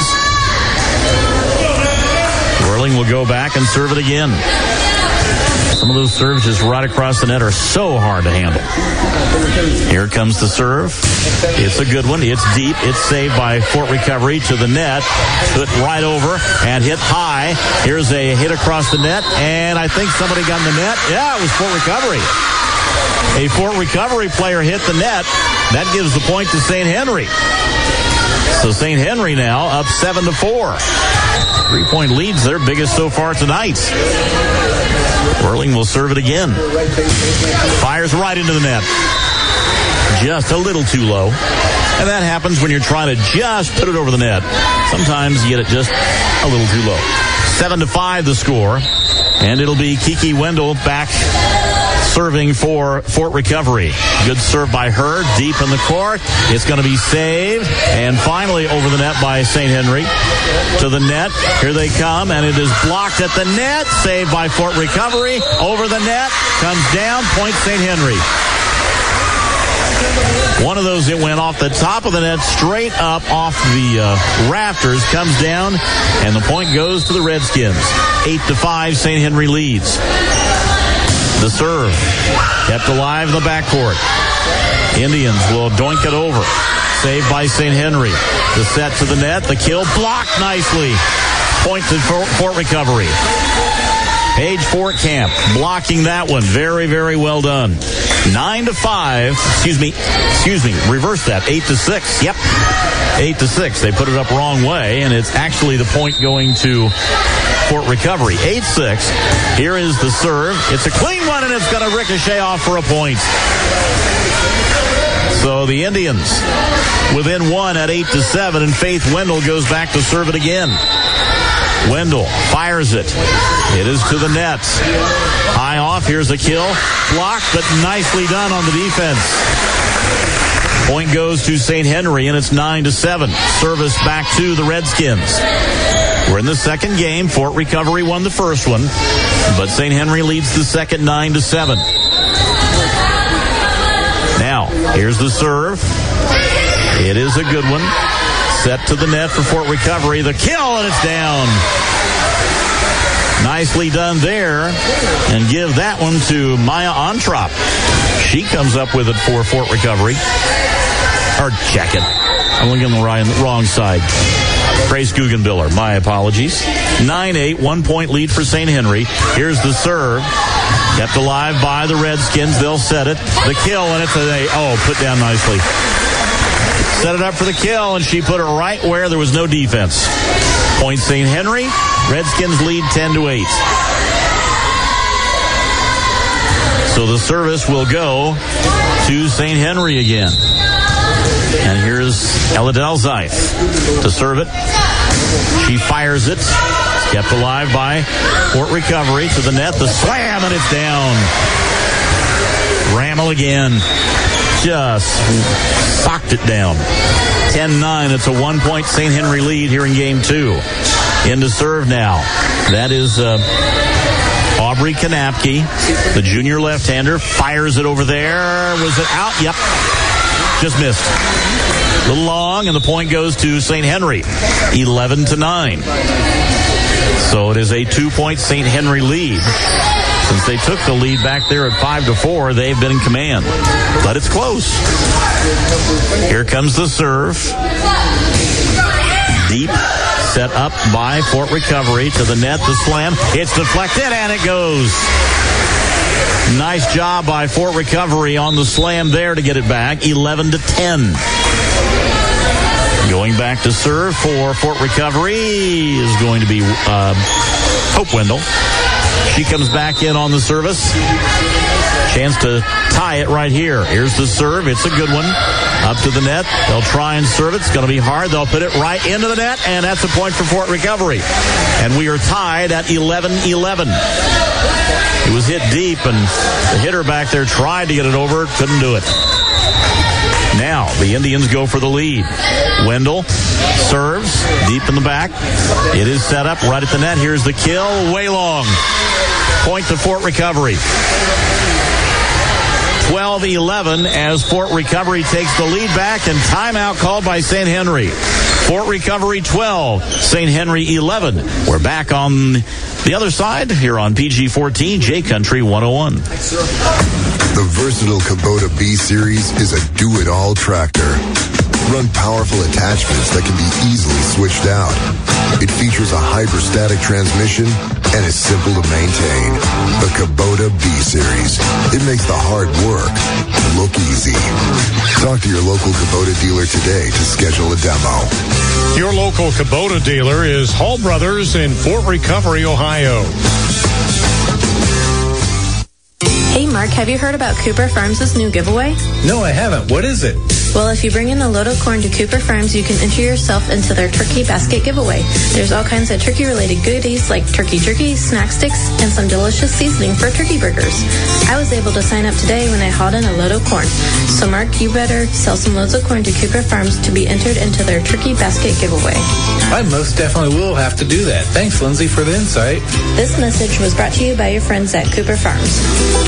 Whirling will go back and serve it again. Some of those serves just right across the net are so hard to handle. Here comes the serve. It's a good one. It's deep. It's saved by Fort Recovery to the net. Put right over and hit high. Here's a hit across the net, and I think somebody got in the net. Yeah, it was Fort Recovery. A Fort Recovery player hit the net. That gives the point to Saint Henry. So Saint Henry now up seven to four. Three-point leads their biggest so far tonight. Whirling will serve it again. Fires right into the net. Just a little too low. And that happens when you're trying to just put it over the net. Sometimes you get it just a little too low. Seven to five the score. And it'll be Kiki Wendell back serving for Fort Recovery. Good serve by her, deep in the court. It's going to be saved. And finally over the net by Saint Henry. To the net. Here they come, and it is blocked at the net. Saved by Fort Recovery. Over the net. Comes down. Point Saint Henry. One of those that went off the top of the net, straight up off the uh, rafters, comes down, and the point goes to the Redskins. Eight to five, Saint Henry leads. The serve kept alive in the backcourt. Indians will doink it over. Saved by Saint Henry. The set to the net. The kill blocked nicely. Point to Fort Recovery. Paige Fortcamp blocking that one. Very, very well done. Nine to five. Excuse me. Excuse me. Reverse that. Eight to six. Yep. Eight to six. They put it up wrong way, and it's actually the point going to Fort Recovery. Eight six. Here is the serve. It's a clean one, and it's going to ricochet off for a point. So the Indians within one at eight to seven, and Faith Wendell goes back to serve it again. Wendell fires it. It is to the net. High off. Here's a kill. Blocked, but nicely done on the defense. Point goes to Saint Henry, and it's nine to seven. Service back to the Redskins. We're in the second game. Fort Recovery won the first one, but Saint Henry leads the second nine to seven. Now, here's the serve. It is a good one. Set to the net for Fort Recovery. The kill, and it's down. Nicely done there. And give that one to Maya Ontrop. She comes up with it for Fort Recovery. Or check it. I'm looking on the wrong side. Grace Guggenbiller. My apologies. nine eight, one-point lead for Saint Henry. Here's the serve. Kept alive by the Redskins. They'll set it. The kill, and it's a, oh, put down nicely. Set it up for the kill, and she put it right where there was no defense. Point Saint Henry. Redskins lead ten to eight. So the service will go to Saint Henry again. And here's Ella Delzeith to serve it. She fires it. It's kept alive by Fort Recovery to the net. The slam, and it's down. Rammel again. Just socked it down. ten nine. It's a one-point Saint Henry lead here in game two. Into serve now. That is uh, Aubrey Kanapke, the junior left-hander. Fires it over there. Was it out? Yep. Just missed. A little long, and the point goes to Saint Henry. eleven to nine. So it is a two-point Saint Henry lead. Since they took the lead back there at five to four, they've been in command. But it's close. Here comes the serve. Deep. Set up by Fort Recovery to the net. The slam. It's deflected, and it goes. Nice job by Fort Recovery on the slam there to get it back, eleven to ten. Going back to serve for Fort Recovery is going to be uh, Hope Wendell. She comes back in on the service. Chance to tie it right here. Here's the serve. It's a good one. Up to the net. They'll try and serve it. It's going to be hard. They'll put it right into the net, and that's a point for Fort Recovery. And we are tied at eleven eleven. It was hit deep, and the hitter back there tried to get it over. Couldn't do it. Now, the Indians go for the lead. Wendell serves deep in the back. It is set up right at the net. Here's the kill. Way long. Point to Fort Recovery. twelve eleven as Fort Recovery takes the lead back, and timeout called by Saint Henry. Fort Recovery twelve, Saint Henry eleven. We're back on the other side here on P G fourteen, J Country one oh one. The versatile Kubota B Series is a do-it-all tractor. Run powerful attachments that can be easily switched out. It features a hydrostatic transmission and is simple to maintain. The Kubota B Series. It makes the hard work look easy. Talk to your local Kubota dealer today to schedule a demo. Your local Kubota dealer is Hall Brothers in Fort Recovery, Ohio. Hey Mark, have you heard about Cooper Farms' new giveaway? No, I haven't. What is it? Well, if you bring in a load of corn to Cooper Farms, you can enter yourself into their turkey basket giveaway. There's all kinds of turkey-related goodies like turkey jerky, snack sticks, and some delicious seasoning for turkey burgers. I was able to sign up today when I hauled in a load of corn. So Mark, you better sell some loads of corn to Cooper Farms to be entered into their turkey basket giveaway. I most definitely will have to do that. Thanks, Lindsay, for the insight. This message was brought to you by your friends at Cooper Farms.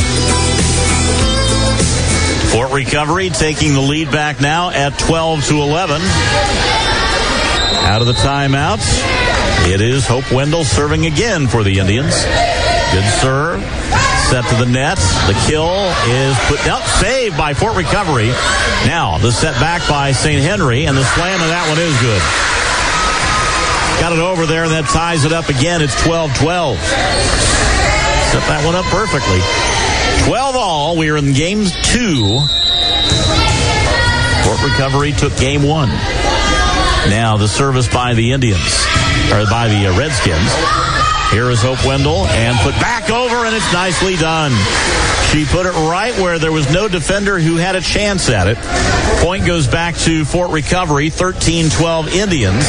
Fort Recovery taking the lead back now at twelve to eleven. Out of the timeouts, it is Hope Wendell serving again for the Indians. Good serve. Set to the net. The kill is put out. Saved by Fort Recovery. Now the set back by Saint Henry, and the slam of that one is good. Got it over there, and that ties it up again. It's twelve twelve. Set that one up perfectly. twelve all. We are in game two. Fort Recovery took game one. Now the service by the Indians, or by the uh, Redskins. Here is Hope Wendell, and put back over, and it's nicely done. She put it right where there was no defender who had a chance at it. Point goes back to Fort Recovery, thirteen twelve Indians.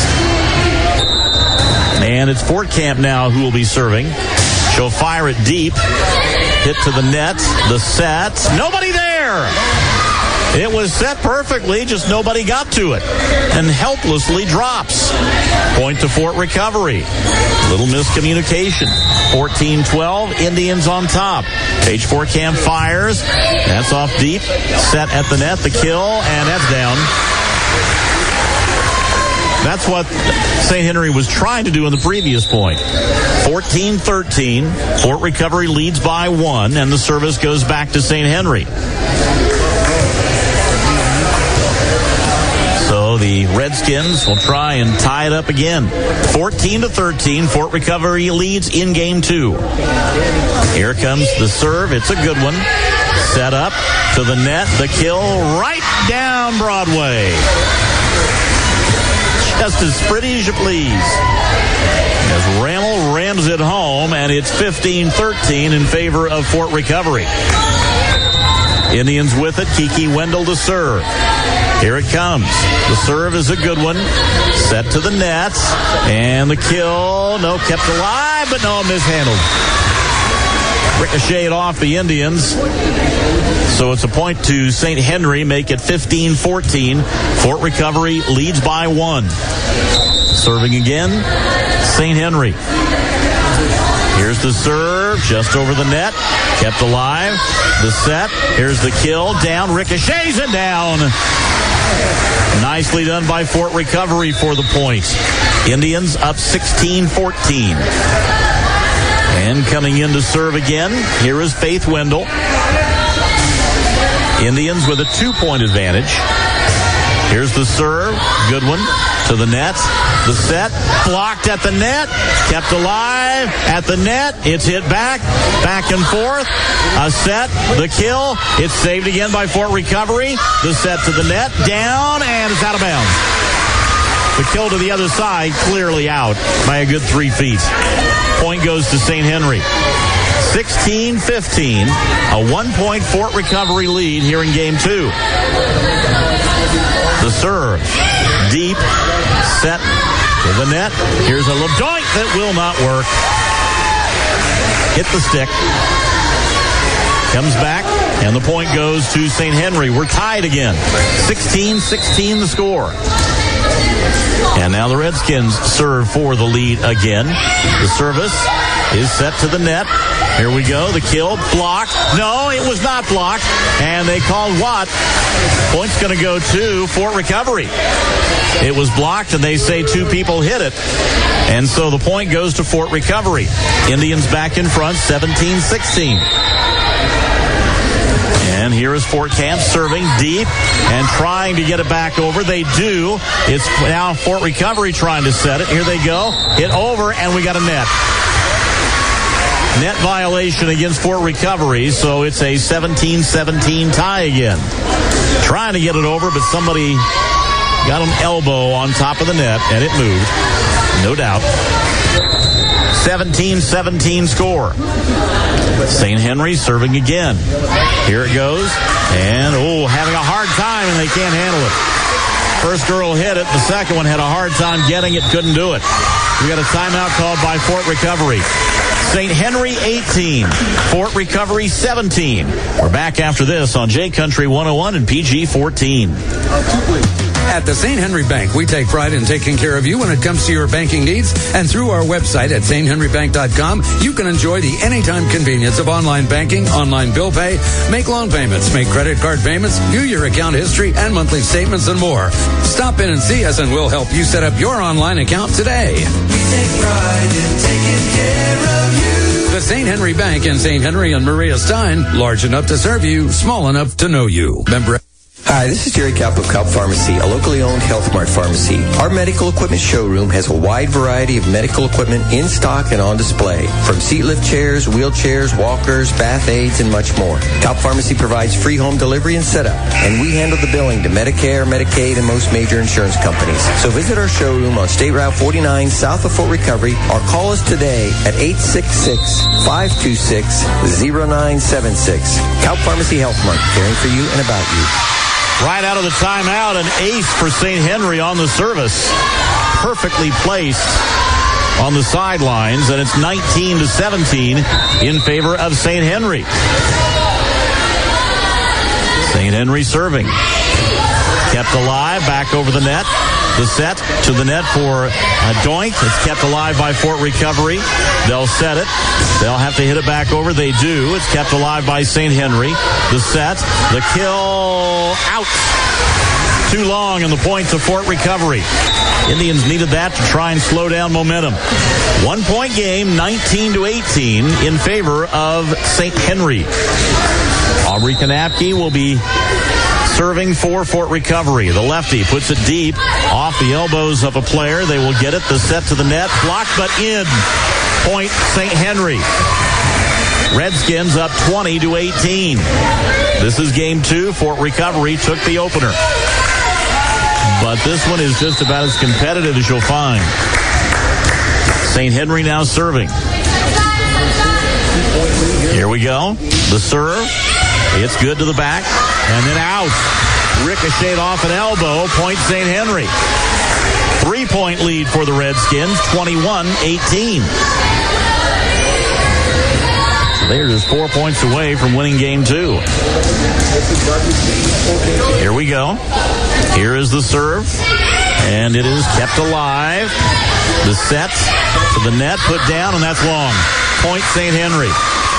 And it's Fort Camp now who will be serving. She'll fire it deep. Hit to the net. The set. Nobody there. It was set perfectly, just nobody got to it. And helplessly drops. Point to Fort Recovery. Little miscommunication. fourteen twelve, Indians on top. Page Fort Camp fires. That's off deep. Set at the net. The kill, and that's down. That's what Saint Henry was trying to do in the previous point. fourteen thirteen. Fort Recovery leads by one, and the service goes back to Saint Henry. So the Redskins will try and tie it up again. fourteen to thirteen. Fort Recovery leads in game two. Here comes the serve. It's a good one. Set up to the net. The kill right down Broadway. Just as pretty as you please. As Rammel rams it home, and it's fifteen thirteen in favor of Fort Recovery. Indians with it. Kiki Wendell to serve. Here it comes. The serve is a good one. Set to the net. And the kill. No, kept alive, but no, mishandled. Ricocheted off the Indians. So it's a point to Saint Henry. Make it fifteen fourteen. Fort Recovery leads by one. Serving again, Saint Henry. Here's the serve, just over the net. Kept alive. The set. Here's the kill. Down. Ricochets and down. Nicely done by Fort Recovery for the point. Indians up sixteen fourteen. And coming in to serve again, here is Faith Wendell. Indians with a two-point advantage. Here's the serve. Good one to the net. The set. Blocked at the net. Kept alive at the net. It's hit back. Back and forth. A set. The kill. It's saved again by Fort Recovery. The set to the net. Down, and it's out of bounds. The kill to the other side, clearly out by a good three feet. Point goes to Saint Henry. sixteen fifteen, a one-point Fort Recovery lead here in game two. The serve, deep, set to the net. Here's a little doink that will not work. Hit the stick. Comes back, and the point goes to Saint Henry. We're tied again. sixteen sixteen the score. And now the Redskins serve for the lead again. The service is set to the net. Here we go. The kill blocked. No, it was not blocked. And they called Watt. Point's going to go to Fort Recovery. It was blocked, and they say two people hit it. And so the point goes to Fort Recovery. Indians back in front, seventeen sixteen. And here is Fort Camp serving deep and trying to get it back over. They do. It's now Fort Recovery trying to set it. Here they go. Hit over, and we got a net. Net violation against Fort Recovery, so it's a seventeen seventeen tie again. Trying to get it over, but somebody got an elbow on top of the net, and it moved. No doubt. seventeen seventeen score. Saint Henry serving again. Here it goes. And, oh, having a hard time, and they can't handle it. First girl hit it. The second one had a hard time getting it. Couldn't do it. We got a timeout called by Fort Recovery. Saint Henry eighteen, Fort Recovery seventeen. We're back after this on J Country one oh one and P G fourteen. At the Saint Henry Bank, we take pride in taking care of you when it comes to your banking needs. And through our website at saint henry bank dot com, you can enjoy the anytime convenience of online banking, online bill pay, make loan payments, make credit card payments, view your account history and monthly statements, and more. Stop in and see us, and we'll help you set up your online account today. We take pride in taking care of you. The Saint Henry Bank in Saint Henry and Maria Stein, large enough to serve you, small enough to know you. Member. Hi, this is Jerry Kaup of Kaup Pharmacy, a locally owned Health Mart pharmacy. Our medical equipment showroom has a wide variety of medical equipment in stock and on display, from seat lift chairs, wheelchairs, walkers, bath aids, and much more. Kaup Pharmacy provides free home delivery and setup, and we handle the billing to Medicare, Medicaid, and most major insurance companies. So visit our showroom on State Route forty-nine south of Fort Recovery, or call us today at eight six six, five two six, zero nine seven six. Kaup Pharmacy Health Mart, caring for you and about you. Right out of the timeout, an ace for Saint Henry on the service. Perfectly placed on the sidelines, and it's nineteen to seventeen in favor of Saint Henry. Saint Henry serving. Kept alive, back over the net. The set to the net for a doink. It's kept alive by Fort Recovery. They'll set it. They'll have to hit it back over. They do. It's kept alive by Saint Henry. The set. The kill. Out. Too long, and the point to Fort Recovery. Indians needed that to try and slow down momentum. One-point game, nineteen to eighteen, in favor of Saint Henry. Aubrey Kanapke will be serving for Fort Recovery. The lefty puts it deep off the elbows of a player. They will get it. The set to the net. Blocked, but in. Point Saint Henry. Redskins up twenty to eighteen. This is game two. Fort Recovery took the opener. But this one is just about as competitive as you'll find. Saint Henry now serving. Here we go. The serve. It's good to the back. And then out. Ricocheted off an elbow. Point Saint Henry. Three-point lead for the Redskins. twenty-one eighteen. They're just four points away from winning game two. Here we go. Here is the serve. And it is kept alive. The set to the net, put down, and that's long. Point Saint Henry.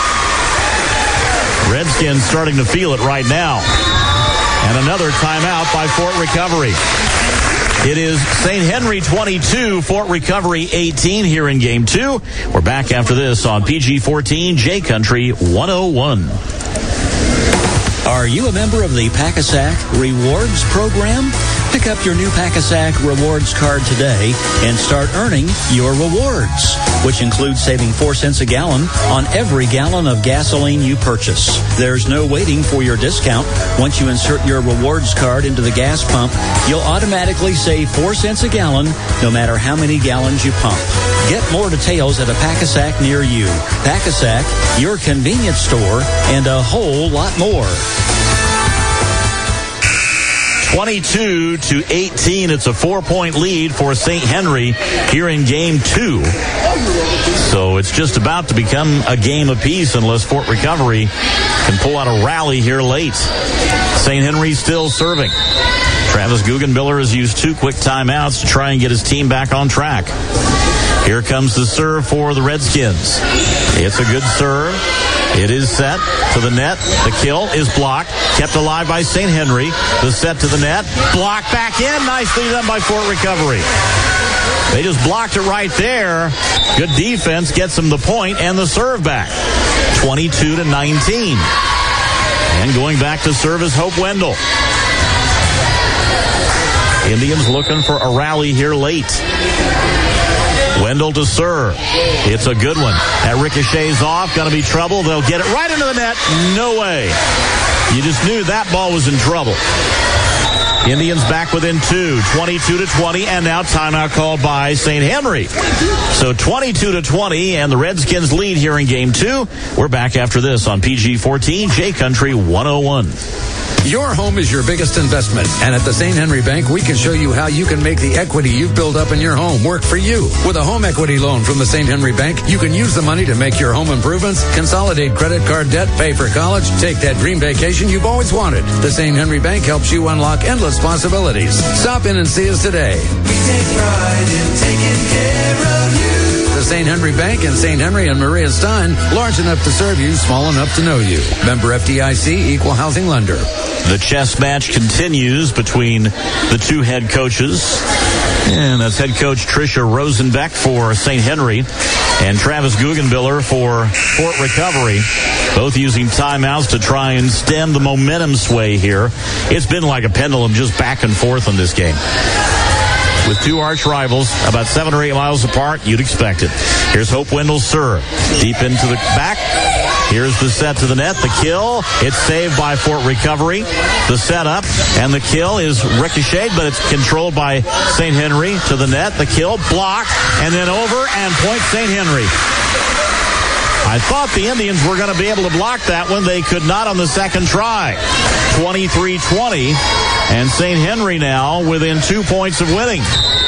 Redskins starting to feel it right now. And another timeout by Fort Recovery. It is Saint Henry twenty-two, Fort Recovery eighteen here in game two. We're back after this on P G fourteen, J Country one oh one. Are you a member of the Pack-A-Sack Rewards program? Pick up your new Pack-A-Sack Rewards card today and start earning your rewards, which includes saving four cents a gallon on every gallon of gasoline you purchase. There's no waiting for your discount. Once you insert your rewards card into the gas pump, you'll automatically save four cents a gallon no matter how many gallons you pump. Get more details at a Pack-A-Sack near you. Pack-A-Sack, your convenience store, and a whole lot more. twenty-two to eighteen. It's a four-point lead for Saint Henry here in game two. So it's just about to become a game apiece unless Fort Recovery can pull out a rally here late. Saint Henry still serving. Travis Guggenbiller has used two quick timeouts to try and get his team back on track. Here comes the serve for the Redskins. It's a good serve. It is set to the net. The kill is blocked. Kept alive by Saint Henry. The set to the net. Blocked back in. Nicely done by Fort Recovery. They just blocked it right there. Good defense gets them the point and the serve back. twenty-two to nineteen. And going back to serve is Hope Wendell. Indians looking for a rally here late. Wendell to serve. It's a good one. That ricochets off. Going to be trouble. They'll get it right into the net. No way. You just knew that ball was in trouble. Indians back within two. twenty-two to twenty. And now timeout called by Saint Henry. So twenty-two to twenty. And the Redskins lead here in game two. We're back after this on P G fourteen, J Country one oh one. Your home is your biggest investment, and at the Saint Henry Bank, we can show you how you can make the equity you've built up in your home work for you. With a home equity loan from the Saint Henry Bank, you can use the money to make your home improvements, consolidate credit card debt, pay for college, take that dream vacation you've always wanted. The Saint Henry Bank helps you unlock endless possibilities. Stop in and see us today. We take pride in taking care of you. The Saint Henry Bank in Saint Henry and Maria Stein, large enough to serve you, small enough to know you. Member F D I C, Equal Housing Lender. The chess match continues between the two head coaches. And that's head coach Tricia Rosenbeck for Saint Henry and Travis Guggenbiller for Fort Recovery. Both using timeouts to try and stem the momentum sway here. It's been like a pendulum just back and forth in this game. With two arch rivals about seven or eight miles apart, you'd expect it. Here's Hope Wendell's serve. Deep into the back. Here's the set to the net. The kill. It's saved by Fort Recovery. The setup and the kill is ricocheted, but it's controlled by Saint Henry to the net. The kill blocked and then over and point Saint Henry. I thought the Indians were going to be able to block that one. They could not on the second try. twenty-three twenty. And Saint Henry now within two points of winning.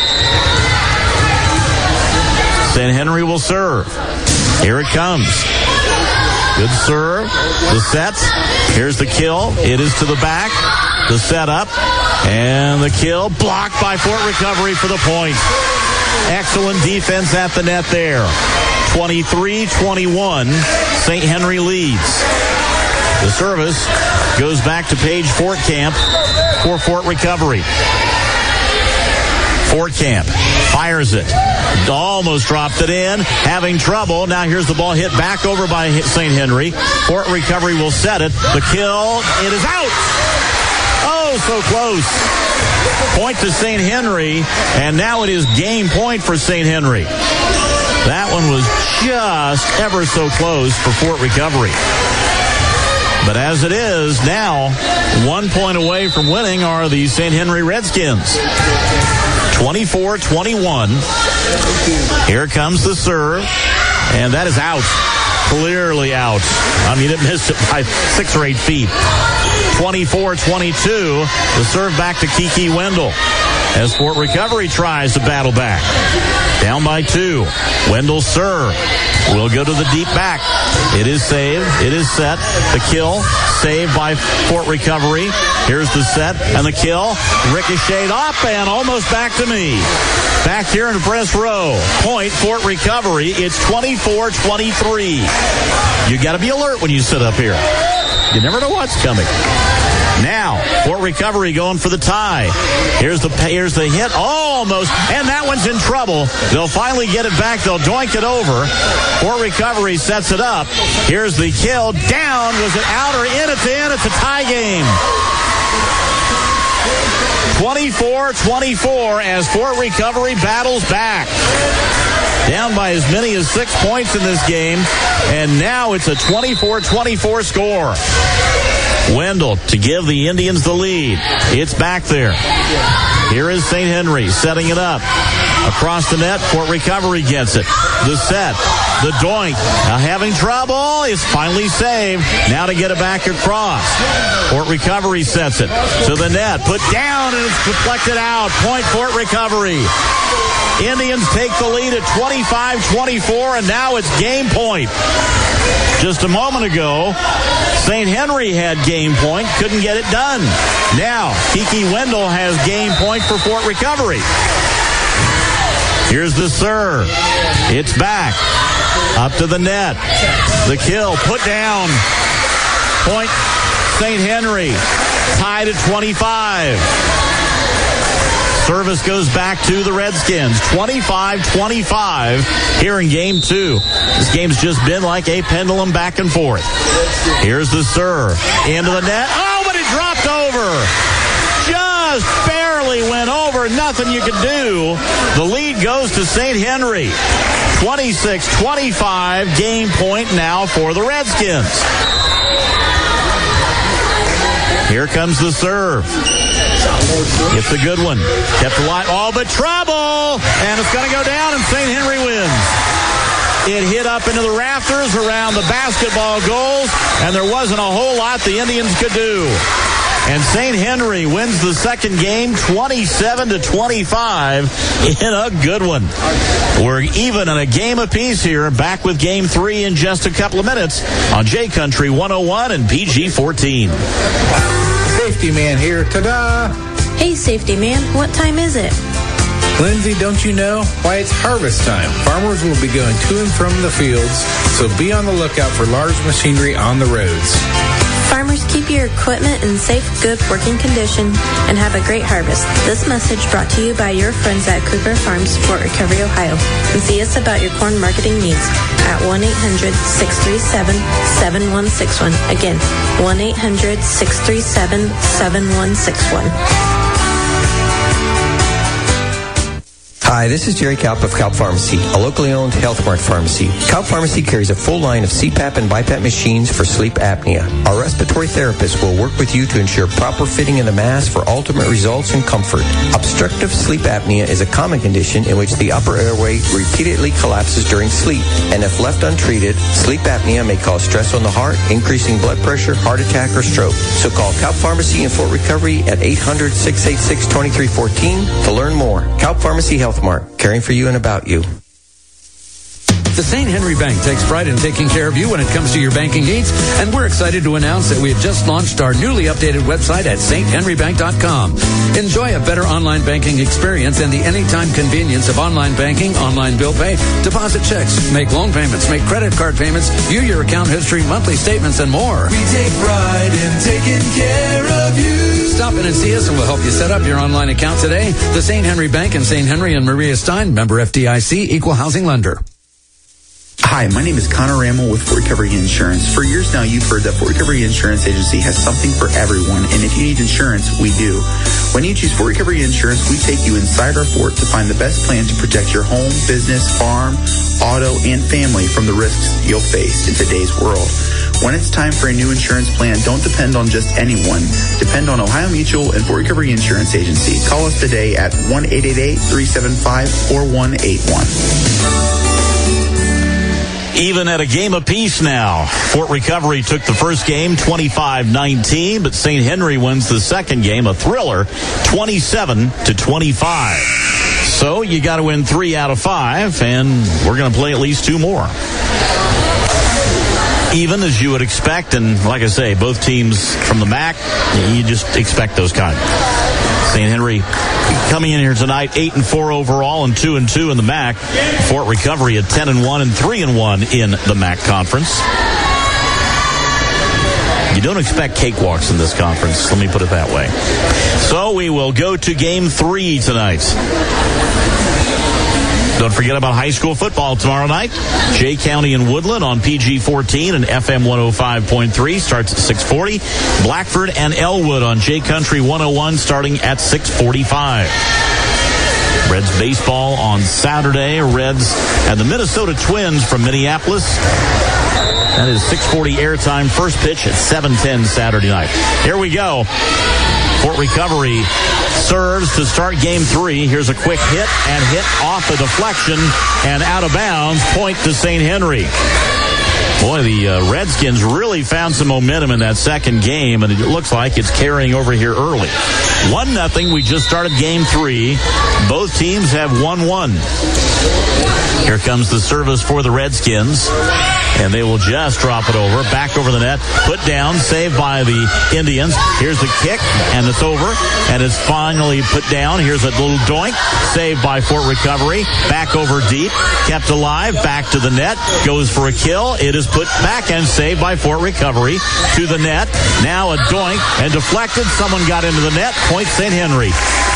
Saint Henry will serve. Here it comes. Good serve. The set. Here's the kill. It is to the back. The setup. And the kill. Blocked by Fort Recovery for the point. Excellent defense at the net there. twenty-three twenty-one. Saint Henry leads. The service goes back to Paige Fortcamp for Fort Recovery. Fortcamp fires it. Almost dropped it in. Having trouble. Now here's the ball hit back over by Saint Henry. Fort Recovery will set it. The kill. It is out. Oh, so close. Point to Saint Henry. And now it is game point for Saint Henry. That one was just ever so close for Fort Recovery. But as it is, now one point away from winning are the Saint Henry Redskins. twenty-four twenty-one. Here comes the serve, and that is out. Clearly out. I mean, it missed it by six or eight feet. twenty-four twenty-two. The serve back to Kiki Wendell as Fort Recovery tries to battle back. Down by two. Wendell serve will go to the deep back. It is saved. It is set. The kill saved by Fort Recovery. Here's the set and the kill. Ricocheted up and almost back to me. Back here in the press row. Point Fort Recovery. It's twenty-four twenty-three. You got to be alert when you sit up here. You never know what's coming. Now, Fort Recovery going for the tie. Here's the here's the hit. Almost. And that one's in trouble. They'll finally get it back. They'll doink it over. Fort Recovery sets it up. Here's the kill. Down. Was it out or in? It's in. It's a tie game. twenty-four twenty-four as Fort Recovery battles back. Down by as many as six points in this game, and now it's a twenty-four twenty-four score. Wendell to give the Indians the lead. It's back there. Here is Saint Henry setting it up. Across the net, Fort Recovery gets it. The set, the doink, now having trouble, is finally saved. Now to get it back across. Fort Recovery sets it to the net, put down, and it's deflected out. Point Fort Recovery. Indians take the lead at twenty-five twenty-four, and now it's game point. Just a moment ago, Saint Henry had game point, couldn't get it done. Now, Kiki Wendell has game point for Fort Recovery. Here's the serve. It's back. Up to the net. The kill. Put down. Point Saint Henry. Tied at twenty-five. Service goes back to the Redskins. twenty-five twenty-five here in game two. This game's just been like a pendulum back and forth. Here's the serve. Into the net. Oh, but it dropped over. Just barely went over. Nothing you could do. The lead goes to Saint Henry. twenty-six twenty-five. Game point now for the Redskins. Here comes the serve. It's a good one. Kept alive. All but trouble. And it's going to go down, and Saint Henry wins. It hit up into the rafters around the basketball goals, and there wasn't a whole lot the Indians could do. And Saint Henry wins the second game twenty-seven to twenty-five in a good one. We're even in a game apiece here. Back with game three in just a couple of minutes on J Country one oh one and P G fourteen. Safety man here. Ta-da! Hey, safety man, what time is it? Lindsay, don't you know? Why, it's harvest time. Farmers will be going to and from the fields, so be on the lookout for large machinery on the roads. Farmers, keep your equipment in safe, good working condition and have a great harvest. This message brought to you by your friends at Cooper Farms, Fort Recovery, Ohio. And see us about your corn marketing needs at one eight hundred, six three seven, seven one six one. Again, one eight hundred, six three seven, seven one six one. Hi, this is Jerry Kalp of Kalp Pharmacy, a locally owned Health Mart pharmacy. Kalp Pharmacy carries a full line of C PAP and BiPAP machines for sleep apnea. Our respiratory therapists will work with you to ensure proper fitting of the mask for ultimate results and comfort. Obstructive sleep apnea is a common condition in which the upper airway repeatedly collapses during sleep. And if left untreated, sleep apnea may cause stress on the heart, increasing blood pressure, heart attack, or stroke. So call Kalp Pharmacy in Fort Recovery at eight hundred, six eight six, two three one four to learn more. Kalp Pharmacy Health Mart, caring for you and about you. The Saint Henry Bank takes pride in taking care of you when it comes to your banking needs, and we're excited to announce that we have just launched our newly updated website at saint henry bank dot com. Enjoy a better online banking experience and the anytime convenience of online banking, online bill pay, deposit checks, make loan payments, make credit card payments, view your account history, monthly statements, and more. We take pride in taking care of you. Stop in and see us, and we'll help you set up your online account today. The Saint Henry Bank in Saint Henry and Maria Stein, member F D I C, equal housing lender. Hi, my name is Connor Rammel with Fort Recovery Insurance. For years now, you've heard that Fort Recovery Insurance Agency has something for everyone, and if you need insurance, we do. When you choose Fort Recovery Insurance, we take you inside our fort to find the best plan to protect your home, business, farm, auto, and family from the risks you'll face in today's world. When it's time for a new insurance plan, don't depend on just anyone. Depend on Ohio Mutual and Fort Recovery Insurance Agency. Call us today at one eight eight eight, three seven five, four one eight one. Even at a game apiece now. Fort Recovery took the first game twenty-five nineteen, but Saint Henry wins the second game, a thriller, twenty-seven to twenty-five. So you got to win three out of five, and we're going to play at least two more. Even as you would expect, and like I say, both teams from the M A C, you just expect those kind. Saint Henry coming in here tonight, eight and four overall, and two and two in the M A C. Fort Recovery at ten and one and three and one in the M A C conference. You don't expect cakewalks in this conference. Let me put it that way. So we will go to game three tonight. Don't forget about high school football tomorrow night. Jay County and Woodland on P G fourteen and F M one oh five point three starts at six forty. Blackford and Elwood on J Country one oh one starting at six forty-five. Reds baseball on Saturday. Reds and the Minnesota Twins from Minneapolis. That is six forty airtime. First pitch at seven ten Saturday night. Here we go. Fort Recovery serves to start game three. Here's a quick hit and hit off a deflection and out of bounds. Point to Saint Henry. Boy, the uh, Redskins really found some momentum in that second game, and it looks like it's carrying over here early. One nothing. We just started game three. Both teams have one one. Here comes the service for the Redskins, and they will just drop it over. Back over the net. Put down. Saved by the Indians. Here's the kick, and it's over, and it's finally put down. Here's a little doink. Saved by Fort Recovery. Back over deep. Kept alive. Back to the net. Goes for a kill. It is put back and saved by Fort Recovery to the net. Now a doink and deflected. Someone got into the net. Point Saint Henry.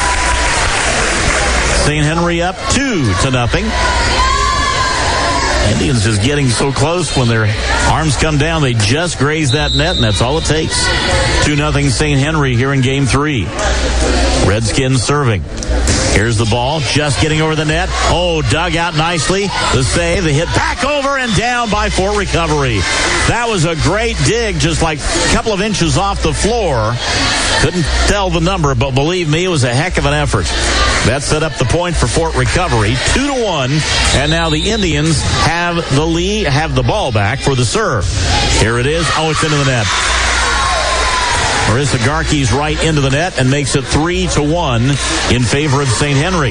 Saint Henry up two to nothing. Indians just getting so close when their arms come down. They just graze that net, and that's all it takes. two nothing Saint Henry here in game three. Redskins serving. Here's the ball, just getting over the net. Oh, dug out nicely. The save, the hit back over and down by Fort Recovery. That was a great dig, just like a couple of inches off the floor. Couldn't tell the number, but believe me, it was a heck of an effort. That set up the point for Fort Recovery, two to one, and now the Indians have the lead, have the ball back for the serve. Here it is. Oh, it's into the net. Marissa Garkey's right into the net and makes it three to one in favor of Saint Henry.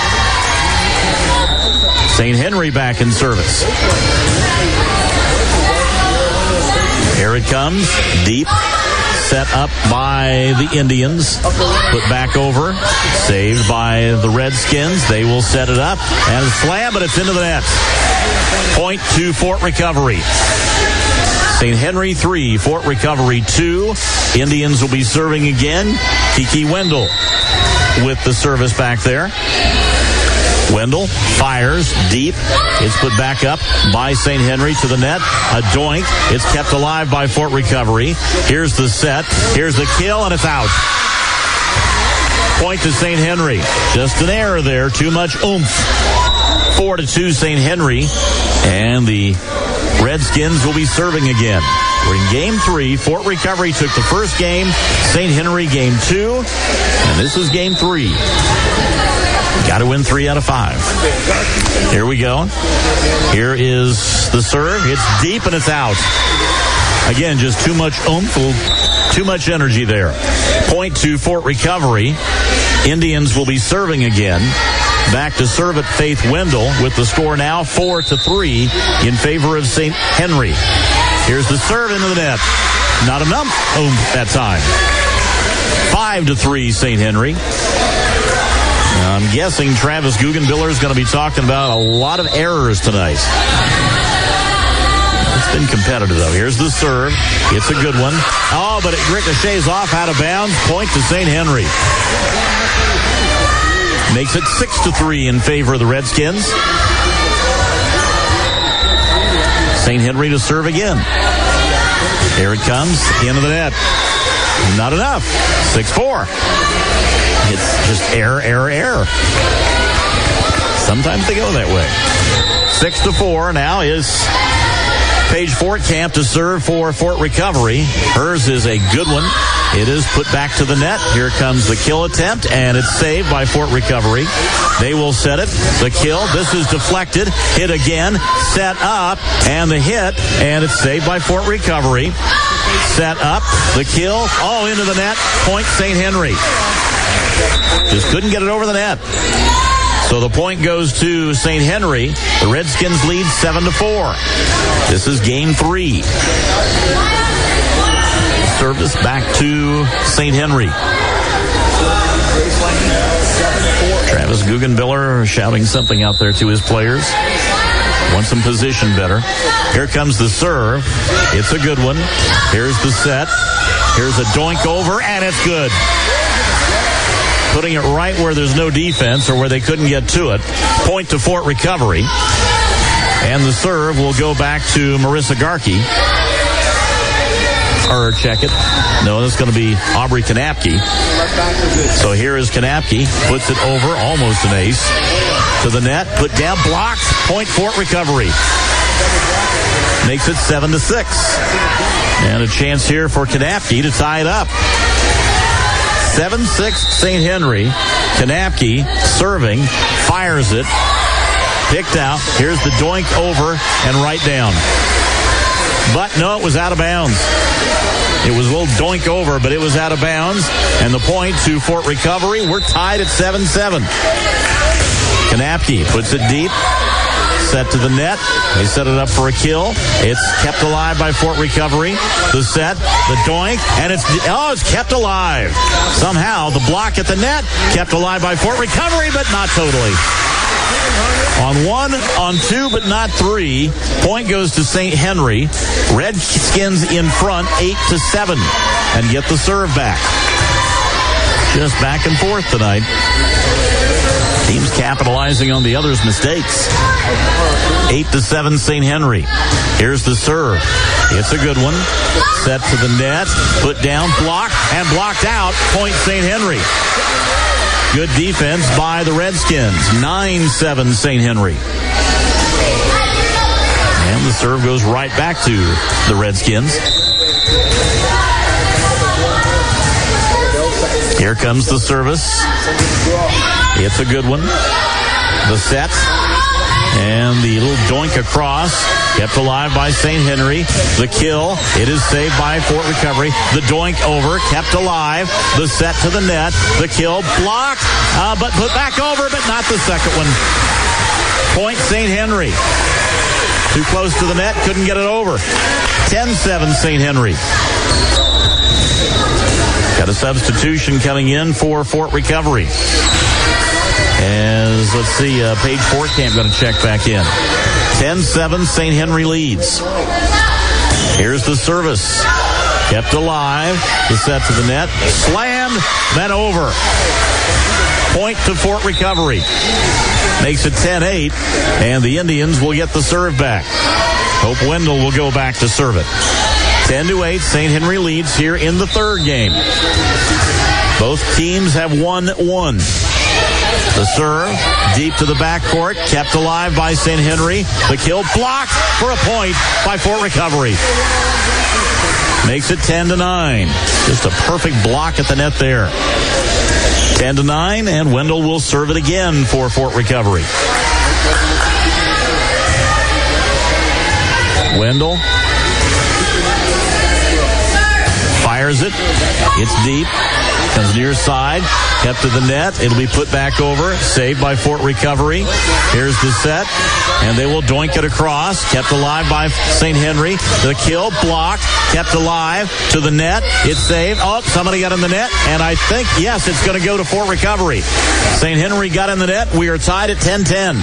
Saint Henry back in service. Here it comes, deep. Set up by the Indians. Put back over. Saved by the Redskins. They will set it up. And a slam, but it's into the net. Point to Fort Recovery. Saint Henry three, Fort Recovery two. Indians will be serving again. Kiki Wendell with the service back there. Wendell fires deep. It's put back up by Saint Henry to the net. A doink. It's kept alive by Fort Recovery. Here's the set. Here's the kill, and it's out. Point to Saint Henry. Just an error there. Too much oomph. Four to two Saint Henry. And the Redskins will be serving again. We're in game three. Fort Recovery took the first game. Saint Henry game two. And this is game three. Got to win three out of five. Here we go. Here is the serve. It's deep and it's out. Again, just too much oomph, too much energy there. Point to Fort Recovery. Indians will be serving again. Back to serve at Faith Wendell with the score now four to three in favor of Saint Henry. Here's the serve into the net. Not enough oomph that time. Five to three Saint Henry. I'm guessing Travis Guggenbiller is going to be talking about a lot of errors tonight. It's been competitive, though. Here's the serve. It's a good one. Oh, but it ricochets off out of bounds. Point to Saint Henry. Makes it six to three in favor of the Redskins. Saint Henry to serve again. Here it comes. Into the net. Not enough. six four. It's just error, error, error. Sometimes they go that way. Six to four now is Paige Fortcamp to serve for Fort Recovery. Hers is a good one. It is put back to the net. Here comes the kill attempt, and it's saved by Fort Recovery. They will set it. The kill. This is deflected. Hit again. Set up, and the hit, and it's saved by Fort Recovery. Set up. The kill. Oh, into the net. Point Saint Henry. Just couldn't get it over the net. So the point goes to Saint Henry. The Redskins lead seven to four. This is game three. Service back to Saint Henry. Travis Guggenbiller shouting something out there to his players. Wants some position better. Here comes the serve. It's a good one. Here's the set. Here's a doink over, and it's good. putting it right where there's no defense or where they couldn't get to it. Point to Fort Recovery. And the serve will go back to Marissa Garkey. Or check it. No, that's going to be Aubrey Kanapke. So here is Kanapke. Puts it over. Almost an ace. To the net. Put down. Blocked. Point Fort Recovery. Makes it seven to six. And a chance here for Kanapke to tie it up. seven six Saint Henry. Kanapke serving. Fires it. Picked out. Here's the doink over and right down. But no, it was out of bounds. It was a little doink over, but it was out of bounds. And the point to Fort Recovery. We're tied at seven seven. Kanapke puts it deep. Set to the net. They set it up for a kill. It's kept alive by Fort Recovery. The set, the doink, and it's, oh, it's kept alive. Somehow, the block at the net kept alive by Fort Recovery, but not totally. On one, on two, but not three. Point goes to Saint Henry. Redskins in front, eight to seven, and get the serve back. Just back and forth tonight. Teams capitalizing on the other's mistakes. Eight to seven, Saint Henry. Here's the serve. It's a good one. Set to the net. Put down, blocked, and blocked out. Point Saint Henry. Good defense by the Redskins. nine seven Saint Henry. And the serve goes right back to the Redskins. Here comes the service. It's a good one. The set. And the little doink across. Kept alive by Saint Henry. The kill. It is saved by Fort Recovery. The doink over. Kept alive. The set to the net. The kill. Blocked. Uh, but put back over, but not the second one. Point Saint Henry. Too close to the net. Couldn't get it over. ten seven Saint Henry. Got a substitution coming in for Fort Recovery. As, let's see, uh, Paige Fortcamp going to check back in. ten seven, Saint Henry leads. Here's the service. Kept alive. The set to the net. Slammed, then over. Point to Fort Recovery. Makes it ten eight, and the Indians will get the serve back. Hope Wendell will go back to serve it. ten to eight, Saint Henry leads here in the third game. Both teams have won one. The serve, deep to the backcourt, kept alive by Saint Henry. The kill blocked for a point by Fort Recovery. Makes it ten to nine. Just a perfect block at the net there. ten to nine, and Wendell will serve it again for Fort Recovery. Wendell fires it. It's deep. Comes near side. Kept to the net. It'll be put back over. Saved by Fort Recovery. Here's the set. And they will doink it across. Kept alive by Saint Henry. The kill blocked. Kept alive to the net. It's saved. Oh, somebody got in the net. And I think, yes, it's going to go to Fort Recovery. Saint Henry got in the net. We are tied at ten ten.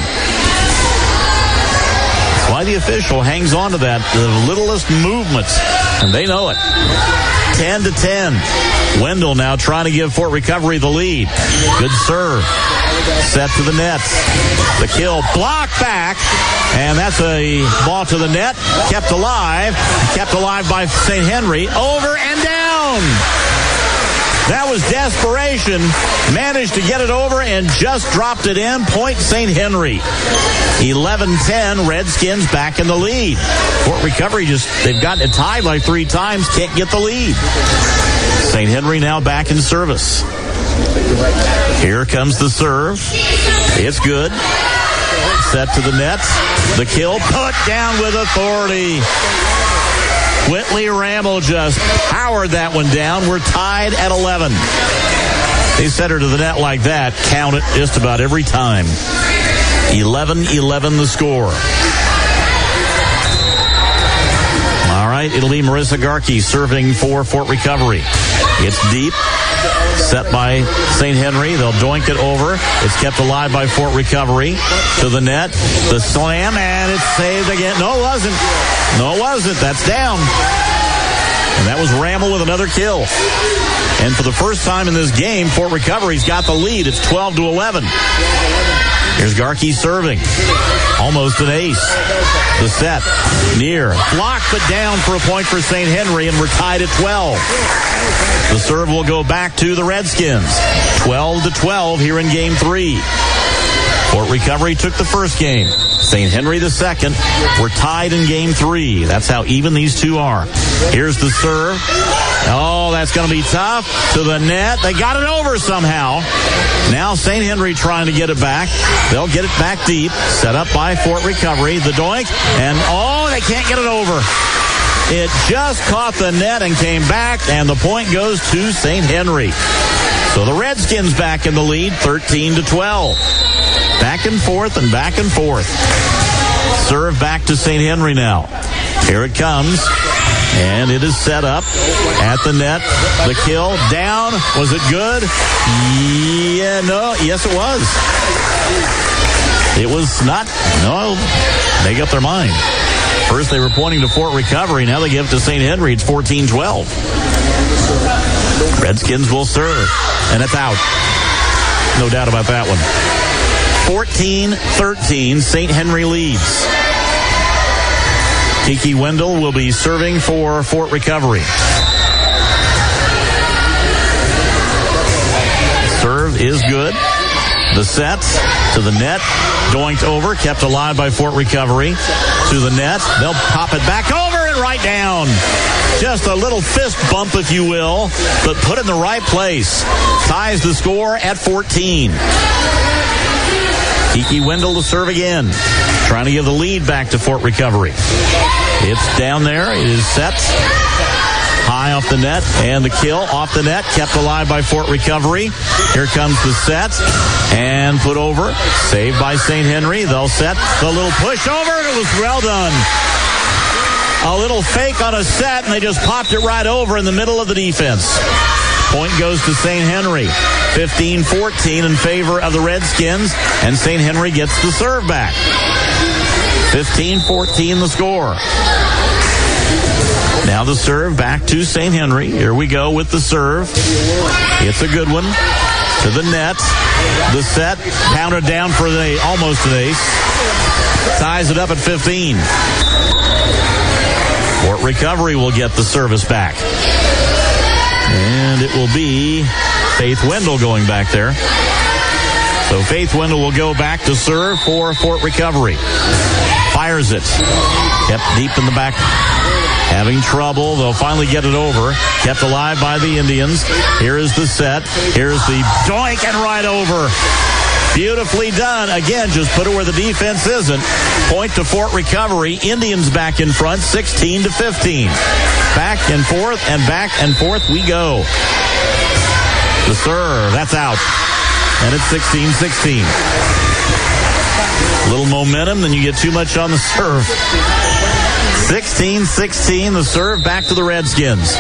That's why the official hangs on to that. The littlest movements. And they know it. ten to ten. Wendell now trying to give Fort Recovery the lead. Good serve. Set to the net. The kill blocked back. And that's a ball to the net. Kept alive. Kept alive by Saint Henry. Over and down. That was desperation. Managed to get it over and just dropped it in. Point Saint Henry. eleven ten, Redskins back in the lead. Fort Recovery just, they've gotten it tied like three times, can't get the lead. Saint Henry now back in service. Here comes the serve. It's good. Set to the net. The kill put down with authority. Whitley Ramble just powered that one down. We're tied at eleven. They set her to the net like that. Count it just about every time. eleven eleven the score. All right, it'll be Marissa Garkey serving for Fort Recovery. It's deep. Set by Saint Henry. They'll doink it over. It's kept alive by Fort Recovery. To the net. The slam, and it's saved again. No, it wasn't. No, it wasn't. That's down. And that was Rammel with another kill. And for the first time in this game, Fort Recovery's got the lead. It's twelve to eleven. Here's Garkey serving. Almost an ace. The set. Near. Blocked but down for a point for Saint Henry, and we're tied at twelve. The serve will go back to the Redskins. twelve to twelve here in game three. Fort Recovery took the first game. Saint Henry the second. We're tied in game three. That's how even these two are. Here's the serve. Oh, that's going to be tough. To the net. They got it over somehow. Now Saint Henry trying to get it back. They'll get it back deep. Set up by Fort Recovery. The doink. And oh, they can't get it over. It just caught the net and came back, and the point goes to Saint Henry. So the Redskins back in the lead, thirteen to twelve. Back and forth and back and forth. Serve back to Saint Henry now. Here it comes. And it is set up at the net. The kill down. Was it good? Yeah, no. Yes, it was. It was not. No. Make up their mind. First they were pointing to Fort Recovery. Now they give it to Saint Henry. It's fourteen twelve. Redskins will serve. And it's out. No doubt about that one. fourteen thirteen. Saint Henry leads. Kiki Wendell will be serving for Fort Recovery. Serve is good. The set to the net. Doinked over. Kept alive by Fort Recovery. To the net. They'll pop it back over and right down. Just a little fist bump, if you will, but put in the right place. Ties the score at fourteen. Kiki Wendell to serve again. Trying to give the lead back to Fort Recovery. It's down there. It is set. High off the net. And the kill off the net. Kept alive by Fort Recovery. Here comes the set. And put over. Saved by Saint Henry. They'll set the little push over. And it was well done. A little fake on a set. And they just popped it right over in the middle of the defense. Point goes to Saint Henry. fifteen fourteen in favor of the Redskins. And Saint Henry gets the serve back. fifteen fourteen the score. Now the serve back to Saint Henry. Here we go with the serve. It's a good one. To the net. The set. Pounded down for the almost an ace. Ties it up at fifteen. Fort Recovery will get the service back. And it will be Faith Wendell going back there. So Faith Wendell will go back to serve for Fort Recovery. Fires it. Kept deep in the back. Having trouble. They'll finally get it over. Kept alive by the Indians. Here is the set. Here's the doink and right over. Beautifully done. Again, just put it where the defense isn't. Point to Fort Recovery. Indians back in front, sixteen to fifteen. Back and forth and back and forth we go. The serve. That's out. And it's sixteen sixteen. Little momentum, then you get too much on the serve. sixteen sixteen, the serve back to the Redskins.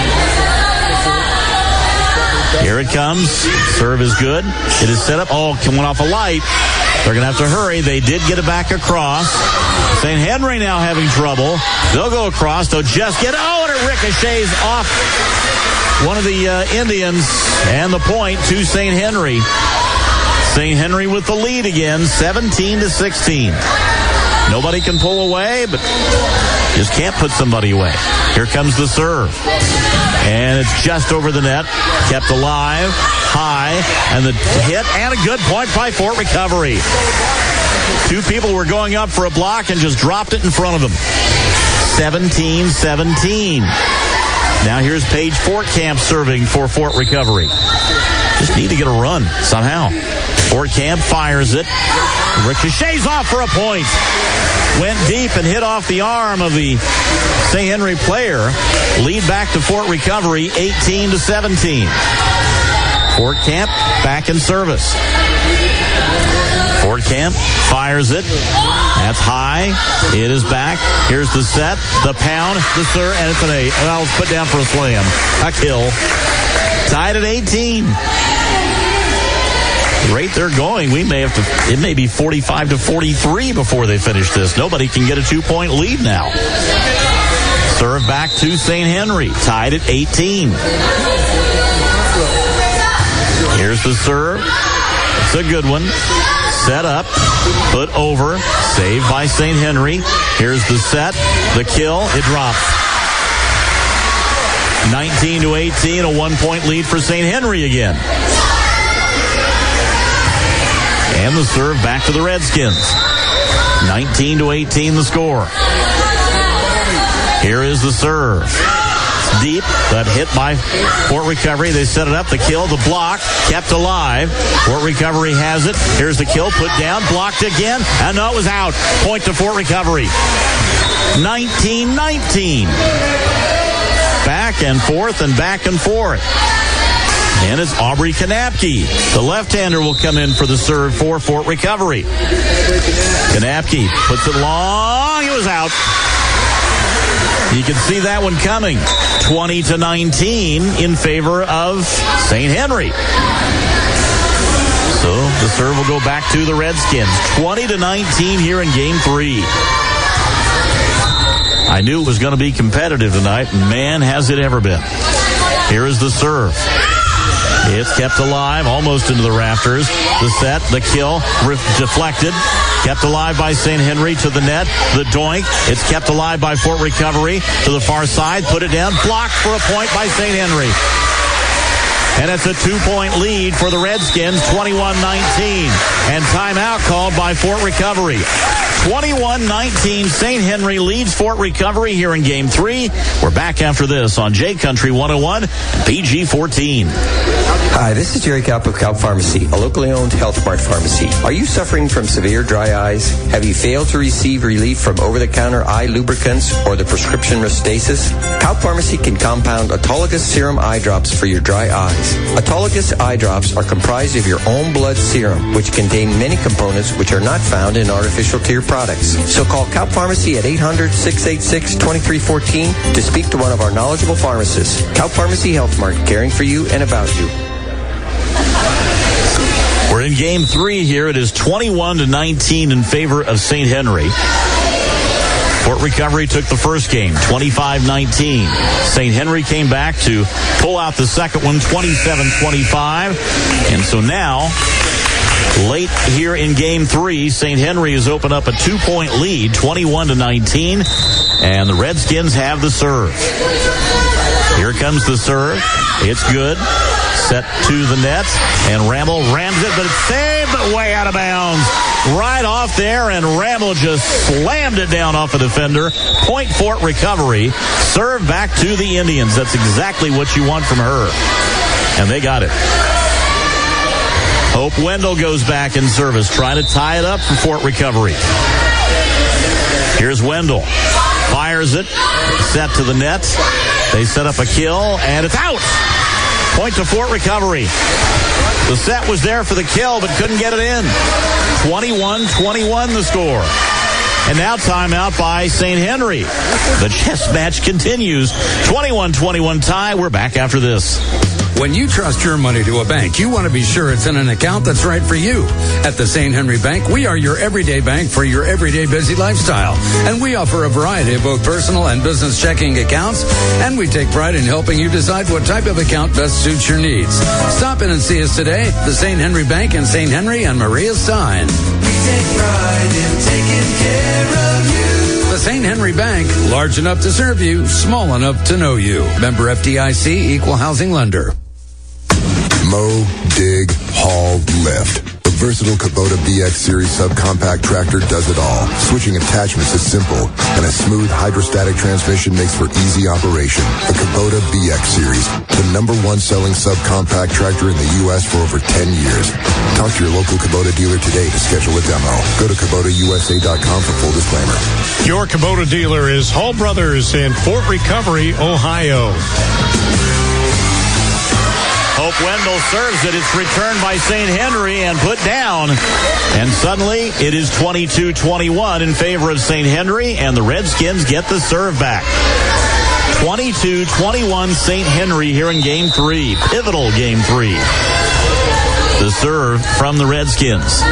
Here it comes. Serve is good. It is set up. Oh, coming off a light. They're going to have to hurry. They did get it back across. Saint Henry now having trouble. They'll go across. They'll just get, oh, and it ricochets off one of the uh, Indians. And the point to Saint Henry. Saint Henry with the lead again, seventeen to sixteen. Nobody can pull away, but just can't put somebody away. Here comes the serve. And it's just over the net. Kept alive, high, and the hit, and a good point by Fort Recovery. Two people were going up for a block and just dropped it in front of them. seventeen seventeen. Now here's Paige Fortcamp serving for Fort Recovery. Just need to get a run somehow. Fortcamp fires it. Ricochets off for a point. Went deep and hit off the arm of the Saint Henry player. Lead back to Fort Recovery, eighteen to seventeen. Fortcamp back in service. Fortcamp fires it. That's high. It is back. Here's the set. The pound. The serve. And it's an eight. And I'll put down for a slam. A kill. Tied at eighteen. The rate they're going, we may have to, it may be forty-five to forty-three before they finish this. Nobody can get a two-point lead now. Serve back to Saint Henry, tied at eighteen. Here's the serve. It's a good one. Set up, put over, saved by Saint Henry. Here's the set, the kill, it drops. nineteen to eighteen, a one-point lead for Saint Henry again. And the serve back to the Redskins. nineteen to eighteen, the score. Here is the serve. It's deep, but hit by Fort Recovery. They set it up, the kill, the block, kept alive. Fort Recovery has it. Here's the kill, put down, blocked again, and no, it was out. Point to Fort Recovery. nineteen nineteen. Back and forth and back and forth. And it's Aubrey Kanapke. The left-hander will come in for the serve for Fort Recovery. Kanapke puts it long. It was out. You can see that one coming. twenty to nineteen in favor of Saint Henry. So the serve will go back to the Redskins. twenty to nineteen here in game three. I knew it was going to be competitive tonight, and man, has it ever been. Here is the serve. It's kept alive, almost into the rafters. The set, the kill, re- deflected. Kept alive by Saint Henry to the net. The doink. It's kept alive by Fort Recovery to the far side. Put it down. Blocked for a point by Saint Henry. And it's a two-point lead for the Redskins, twenty-one nineteen. And timeout called by Fort Recovery. twenty-one nineteen, Saint Henry leads Fort Recovery here in Game three. We're back after this on J Country one oh one and P G fourteen. Hi, this is Jerry Kalp of Kalp Pharmacy, a locally owned Health Mart pharmacy. Are you suffering from severe dry eyes? Have you failed to receive relief from over-the-counter eye lubricants or the prescription Restasis? Kalp Pharmacy can compound autologous serum eye drops for your dry eyes. Autologous eye drops are comprised of your own blood serum, which contain many components which are not found in artificial tear products. So call Kalp Pharmacy at eight hundred, six eight six, two three one four to speak to one of our knowledgeable pharmacists. Kalp Pharmacy Health Mart, caring for you and about you. We're in game three here. It is twenty-one to nineteen in favor of Saint Henry. Fort Recovery took the first game, twenty-five nineteen. Saint Henry came back to pull out the second one, twenty-seven twenty-five. And so now, late here in game three, Saint Henry has opened up a two-point lead, twenty-one to nineteen. And the Redskins have the serve. Here comes the serve. It's good. Set to the net, and Ramel rams it, but it's saved, but way out of bounds. Right off there, and Ramel just slammed it down off a defender. Point Fort Recovery. Serve back to the Indians. That's exactly what you want from her. And they got it. Hope Wendell goes back in service, trying to tie it up for Fort Recovery. Here's Wendell. Fires it. Set to the net. They set up a kill, and it's out. Point to Fort Recovery. The set was there for the kill, but couldn't get it in. twenty-one twenty-one the score. And now timeout by Saint Henry. The chess match continues. twenty-one twenty-one tie. We're back after this. When you trust your money to a bank, you want to be sure it's in an account that's right for you. At the Saint Henry Bank, we are your everyday bank for your everyday busy lifestyle. And we offer a variety of both personal and business checking accounts. And we take pride in helping you decide what type of account best suits your needs. Stop in and see us today. The Saint Henry Bank in Saint Henry and Maria Stein. We take pride in taking care of you. The Saint Henry Bank, large enough to serve you, small enough to know you. Member F D I C, Equal Housing Lender. Mow, dig, haul, lift. The versatile Kubota B X Series subcompact tractor does it all. Switching attachments is simple, and a smooth hydrostatic transmission makes for easy operation. The Kubota B X Series, the number one selling subcompact tractor in the U S for over ten years. Talk to your local Kubota dealer today to schedule a demo. Go to Kubota U S A dot com for full disclaimer. Your Kubota dealer is Hall Brothers in Fort Recovery, Ohio. Hope Wendell serves it. It's returned by Saint Henry and put down. And suddenly it is twenty-two twenty-one in favor of Saint Henry, and the Redskins get the serve back. twenty-two twenty-one Saint Henry here in game three. Pivotal game three. The serve from the Redskins.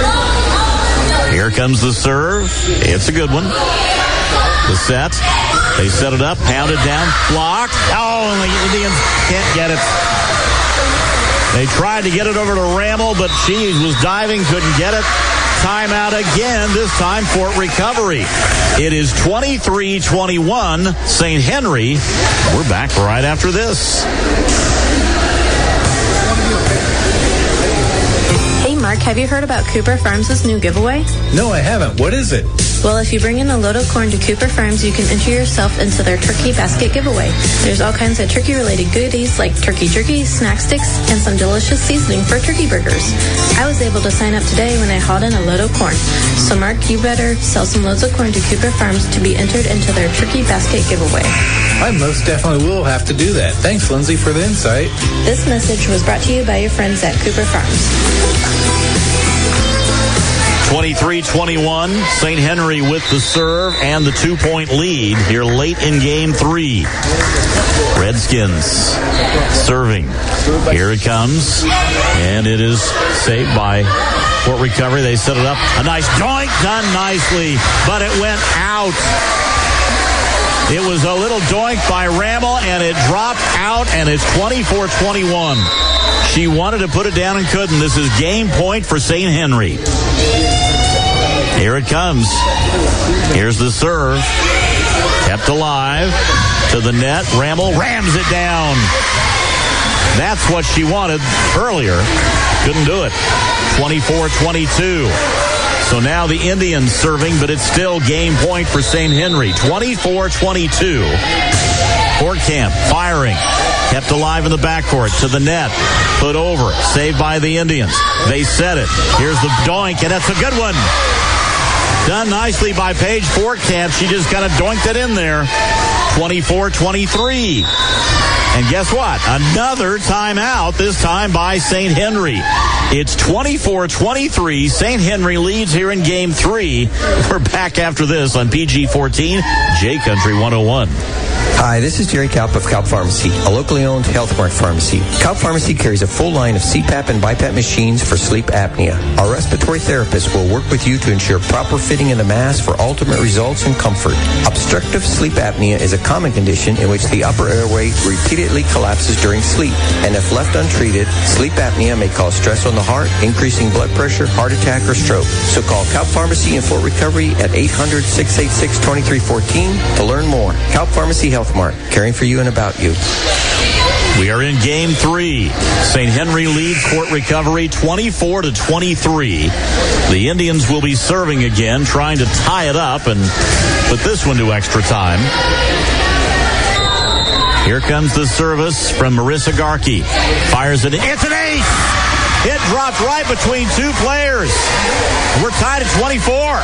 Here comes the serve. It's a good one. The set. They set it up, pounded down, blocked. Oh, and the Indians can't get it. They tried to get it over to Rammel, but she was diving, couldn't get it. Timeout again, this time Fort Recovery. It is twenty-three twenty-one, Saint Henry. We're back right after this. Hey, Mark, have you heard about Cooper Farms' new giveaway? No, I haven't. What is it? Well, if you bring in a load of corn to Cooper Farms, you can enter yourself into their turkey basket giveaway. There's all kinds of turkey-related goodies like turkey jerky, snack sticks, and some delicious seasoning for turkey burgers. I was able to sign up today when I hauled in a load of corn. So, Mark, you better sell some loads of corn to Cooper Farms to be entered into their turkey basket giveaway. I most definitely will have to do that. Thanks, Lindsay, for the insight. This message was brought to you by your friends at Cooper Farms. twenty-three twenty-one, Saint Henry with the serve and the two-point lead here late in game three. Redskins serving. Here it comes, and it is saved by Fort Recovery. They set it up. A nice doink, done nicely, but it went out. It was a little doink by Rammel, and it dropped out, and it's twenty-four twenty-one. She wanted to put it down and couldn't. This is game point for Saint Henry. Here it comes. Here's the serve. Kept alive to the net. Rammel rams it down. That's what she wanted earlier. Couldn't do it. twenty-four twenty-two. So now the Indians serving, but it's still game point for Saint Henry. twenty-four twenty-two. Fort Camp firing. Kept alive in the backcourt to the net. Put over. Saved by the Indians. They set it. Here's the doink, and that's a good one. Done nicely by Paige Fort Camp. She just kind of doinked it in there. twenty-four twenty-three. And guess what? Another timeout, this time by Saint Henry. It's twenty-four twenty-three. Saint Henry leads here in game three. We're back after this on P G fourteen, J Country one oh one. Hi, this is Jerry Kaup of Kaup Pharmacy, a locally owned Health Mart pharmacy. Kaup Pharmacy carries a full line of C PAP and BiPAP machines for sleep apnea. Our respiratory therapists will work with you to ensure proper fitting of the mask for ultimate results and comfort. Obstructive sleep apnea is a common condition in which the upper airway repeatedly collapses during sleep. And if left untreated, sleep apnea may cause stress on the heart, increasing blood pressure, heart attack, or stroke. So call Kaup Pharmacy in Fort Recovery at eight hundred, six eight six, two three one four to learn more. Kaup Pharmacy Health Mart, caring for you and about you. We are in game three. Saint Henry leads Fort Recovery twenty-four to twenty-three. The Indians will be serving again, trying to tie it up and put this one to extra time. Here comes the service from Marissa Garkey. Fires it. It's an ace! It dropped right between two players. We're tied at twenty-four.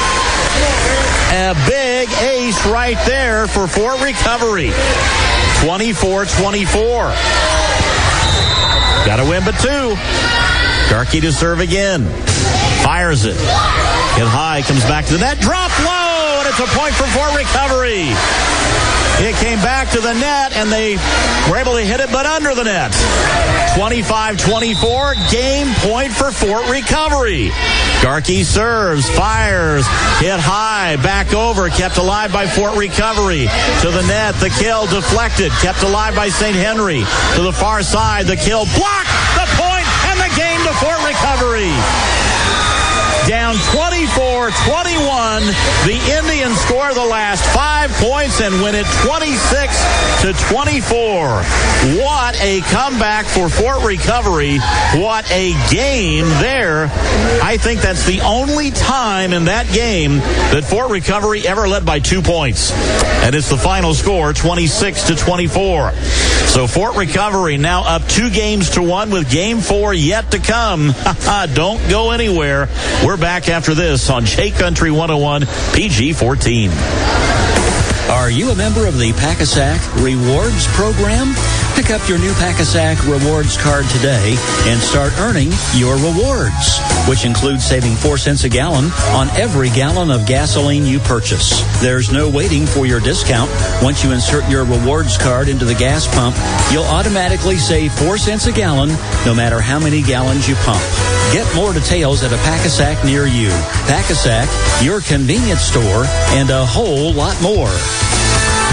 A big ace right there for Fort Recovery. twenty-four twenty-four. Got to win but two. Garkey to serve again. Fires it. Hit high, comes back to the net. Drop low, and it's a point for Fort Recovery. It came back to the net, and they were able to hit it, but under the net. twenty-five twenty-four, game point for Fort Recovery. Garkey serves, fires, hit high, back over, kept alive by Fort Recovery. To the net, the kill deflected, kept alive by Saint Henry. To the far side, the kill blocked, the point, and the game to Fort Recovery. Down twenty-four twenty-one. The Indians score the last five points and win it twenty-six to twenty-four. What a comeback for Fort Recovery. What a game there. I think that's the only time in that game that Fort Recovery ever led by two points. And it's the final score, twenty-six to twenty-four. So Fort Recovery now up two games to one with game four yet to come. Don't go anywhere. We're back after this on J Country one oh one, P G fourteen. Are you a member of the Pack-A-Sack Rewards Program? Pick up your new Pack-A-Sack Rewards card today and start earning your rewards, which includes saving four cents a gallon on every gallon of gasoline you purchase. There's no waiting for your discount. Once you insert your rewards card into the gas pump, you'll automatically save four cents a gallon no matter how many gallons you pump. Get more details at a Pack-A-Sack near you. Pack-A-Sack, your convenience store, and a whole lot more.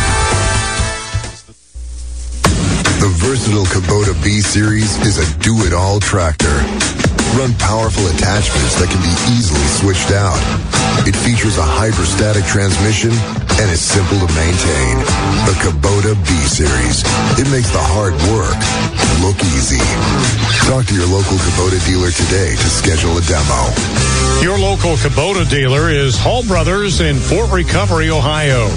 versatile Kubota B-Series is a do-it-all tractor. Run powerful attachments that can be easily switched out. It features a hyperstatic transmission and is simple to maintain. The Kubota B-Series. It makes the hard work look easy. Talk to your local Kubota dealer today to schedule a demo. Your local Kubota dealer is Hall Brothers in Fort Recovery, Ohio.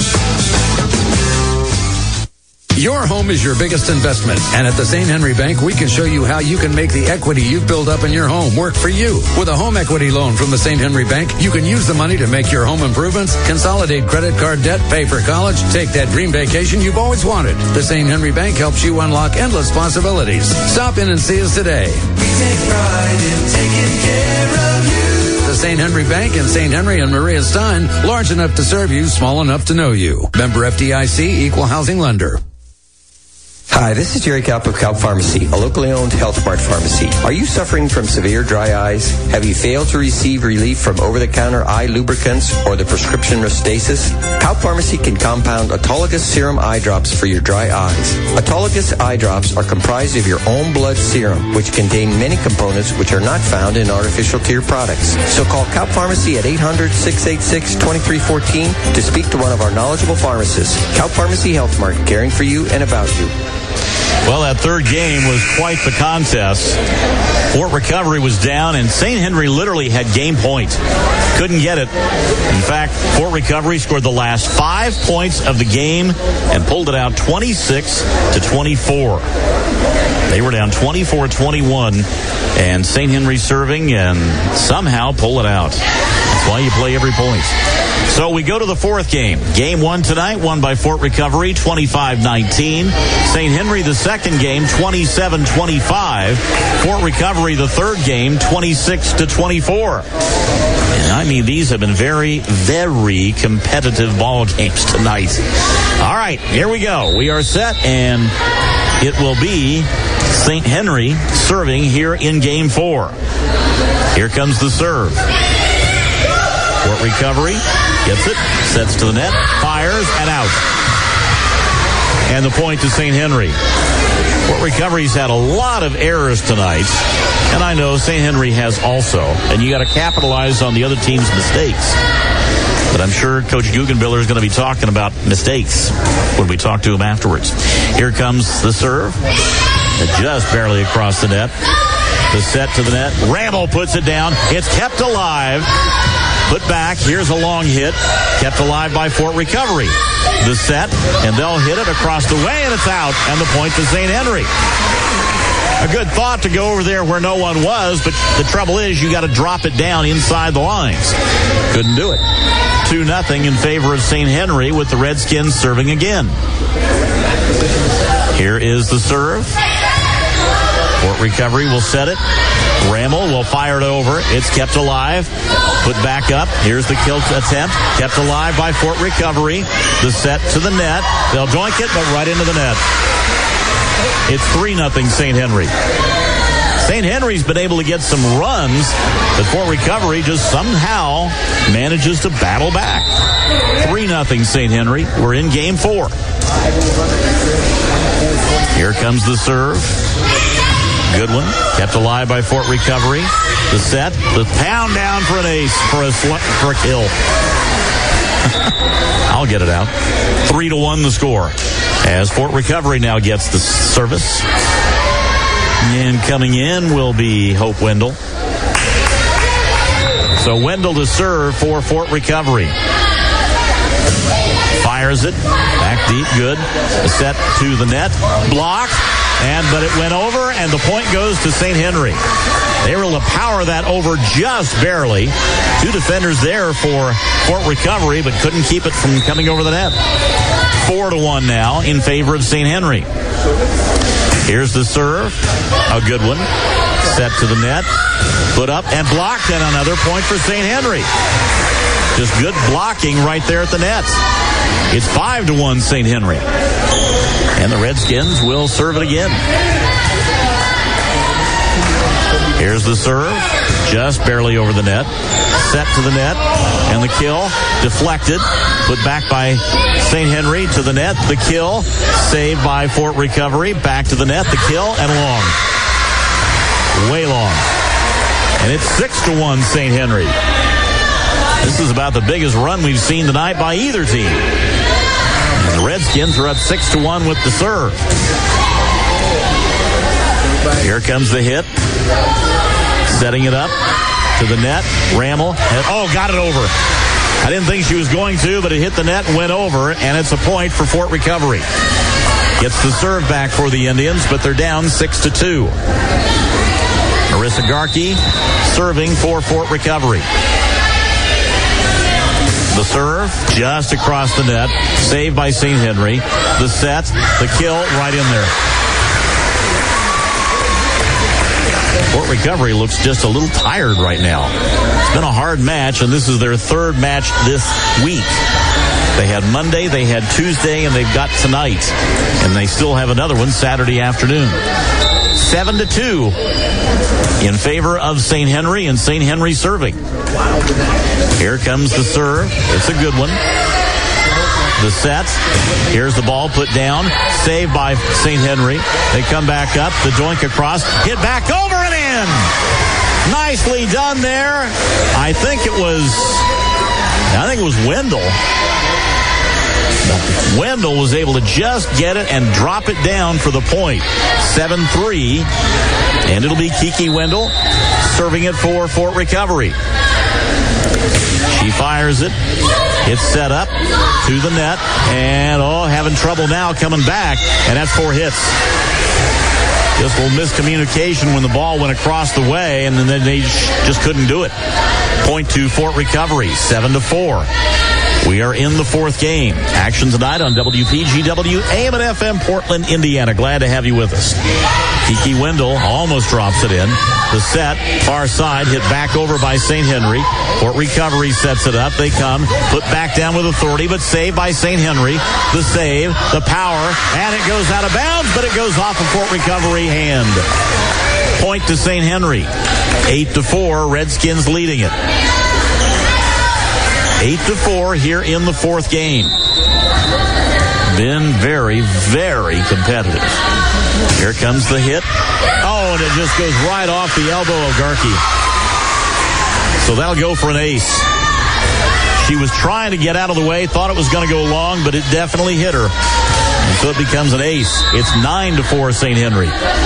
Your home is your biggest investment, and at the Saint Henry Bank, we can show you how you can make the equity you've built up in your home work for you. With a home equity loan from the Saint Henry Bank, you can use the money to make your home improvements, consolidate credit card debt, pay for college, take that dream vacation you've always wanted. The Saint Henry Bank helps you unlock endless possibilities. Stop in and see us today. We take pride in taking care of you. The Saint Henry Bank in Saint Henry and Maria Stein, large enough to serve you, small enough to know you. Member F D I C, Equal Housing Lender. Hi, this is Jerry Kaup of Kaup Pharmacy, a locally owned Health Mart pharmacy. Are you suffering from severe dry eyes? Have you failed to receive relief from over-the-counter eye lubricants or the prescription Restasis? Kaup Pharmacy can compound autologous serum eye drops for your dry eyes. Autologous eye drops are comprised of your own blood serum, which contain many components which are not found in artificial tear products. So call Kaup Pharmacy at eight hundred, six eight six, two three one four to speak to one of our knowledgeable pharmacists. Kaup Pharmacy Health Mart, caring for you and about you. Well, that third game was quite the contest. Fort Recovery was down, and Saint Henry literally had game point. Couldn't get it. In fact, Fort Recovery scored the last five points of the game and pulled it out twenty-six to twenty-four. They were down twenty-four twenty-one, and Saint Henry serving and somehow pull it out. That's why you play every point. So we go to the fourth game. Game one tonight, won by Fort Recovery, twenty-five nineteen. Saint Henry, the second game, twenty-seven twenty-five. Fort Recovery, the third game, twenty-six to twenty-four. And I mean, these have been very, very competitive ball games tonight. All right, here we go. We are set, and it will be Saint Henry serving here in game four. Here comes the serve. Fort Recovery gets it, sets to the net, fires, and out. And the point to Saint Henry. Fort Recovery's had a lot of errors tonight, and I know Saint Henry has also. And you got to capitalize on the other team's mistakes. But I'm sure Coach Guggenbiller is going to be talking about mistakes when we talk to him afterwards. Here comes the serve. Just barely across the net. The set to the net. Ramel puts it down. It's kept alive. Put back. Here's a long hit. Kept alive by Fort Recovery. The set, and they'll hit it across the way, and it's out. And the point to Saint Henry. A good thought to go over there where no one was, but the trouble is you got to drop it down inside the lines. Couldn't do it. two nothing in favor of Saint Henry with the Redskins serving again. Here is the serve. Fort Recovery will set it. Ramel will fire it over. It's kept alive. Put back up. Here's the kill attempt. Kept alive by Fort Recovery. The set to the net. They'll doink it, but right into the net. It's three nothing Saint Henry. Saint Henry's been able to get some runs, but Fort Recovery just somehow manages to battle back. three nothing Saint Henry. We're in game four. Here comes the serve. Good one. Kept alive by Fort Recovery. The set. The pound down for an ace. For a, sl- for a kill. I'll get it out. Three to one the score. As Fort Recovery now gets the service. And coming in will be Hope Wendell. So Wendell to serve for Fort Recovery. Fires it. Back deep. Good. A set to the net. Block. And but it went over, and the point goes to Saint Henry. They were able to power that over just barely. Two defenders there for Fort Recovery, but couldn't keep it from coming over the net. Four to one now in favor of Saint Henry. Here's the serve. A good one. Set to the net. Put up and blocked, and another point for Saint Henry. Just good blocking right there at the net. It's five to one Saint Henry. And the Redskins will serve it again. Here Here's the serve, just barely over the net. Set to the net, and the kill, deflected, put back by Saint Henry to the net. The kill, saved by Fort Recovery, back to the net, the kill, and long. Way long. And it's six to one Saint Henry. This is about the biggest run we've seen tonight by either team. And the Redskins are up six to one with the serve. Here comes the hit. Setting it up to the net. Rammel. And, oh, got it over. I didn't think she was going to, but it hit the net and went over, and it's a point for Fort Recovery. Gets the serve back for the Indians, but they're down six to two. Marissa Garkey serving for Fort Recovery. The serve just across the net, saved by Saint Henry. The set, the kill, right in there. Fort Recovery looks just a little tired right now. It's been a hard match, and this is their third match this week. They had Monday, they had Tuesday, and they've got tonight. And they still have another one Saturday afternoon. Seven to two in favor of Saint Henry, and Saint Henry serving. Here comes the serve. It's a good one. The set. Here's the ball put down. Saved by Saint Henry. They come back up. The doink across. Hit back over and in. Nicely done there. I think it was, I think it was Wendell. Wendell was able to just get it and drop it down for the point. seven three. And it'll be Kiki Wendell serving it for Fort Recovery. She fires it. It's set up to the net. And, oh, having trouble now coming back. And that's four hits. Just a little miscommunication when the ball went across the way, and then they just couldn't do it. Point to Fort Recovery, seven to four. We are in the fourth game. Action tonight on W P G W, A M and F M, Portland, Indiana. Glad to have you with us. Kiki Wendell almost drops it in. The set, far side, hit back over by Saint Henry. Fort Recovery sets it up. They come, put back down with authority, but saved by Saint Henry. The save, the power, and it goes out of bounds, but it goes off of Fort Recovery hand. Point to Saint Henry. Eight to four, Redskins leading it. Eight to four here in the fourth game. Been very, very competitive. Here comes the hit. Oh, and it just goes right off the elbow of Garkey. So that'll go for an ace. She was trying to get out of the way, thought it was going to go long, but it definitely hit her. And so it becomes an ace. It's nine to four Saint Henry.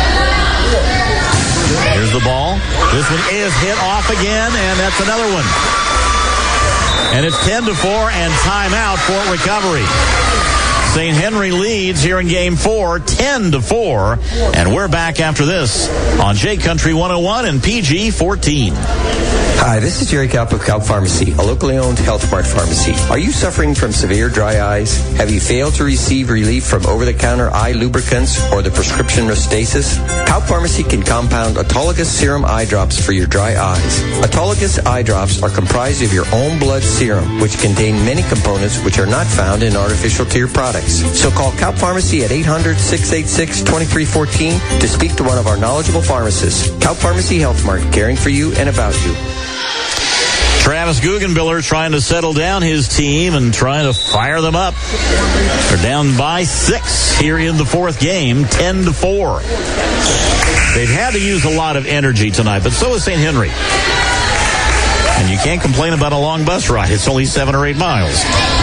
Here's the ball. This one is hit off again, and that's another one. And it's ten to four and timeout for Recovery. Saint Henry leads here in game four, ten to four. And we're back after this on J Country one oh one and P G fourteen. Hi, this is Jerry Kalp of Kalp Pharmacy, a locally owned Health Mart pharmacy. Are you suffering from severe dry eyes? Have you failed to receive relief from over-the-counter eye lubricants or the prescription Restasis? Kalp Pharmacy can compound autologous serum eye drops for your dry eyes. Autologous eye drops are comprised of your own blood serum, which contain many components which are not found in artificial tear products. So call Kalp Pharmacy at eight hundred, six eight six, two three one four to speak to one of our knowledgeable pharmacists. Kalp Pharmacy Health Mart, caring for you and about you. Travis Guggenbiller trying to settle down his team and trying to fire them up. They're down by six here in the fourth game, ten to four. They've had to use a lot of energy tonight, but so is Saint Henry. And you can't complain about a long bus ride. It's only seven or eight miles.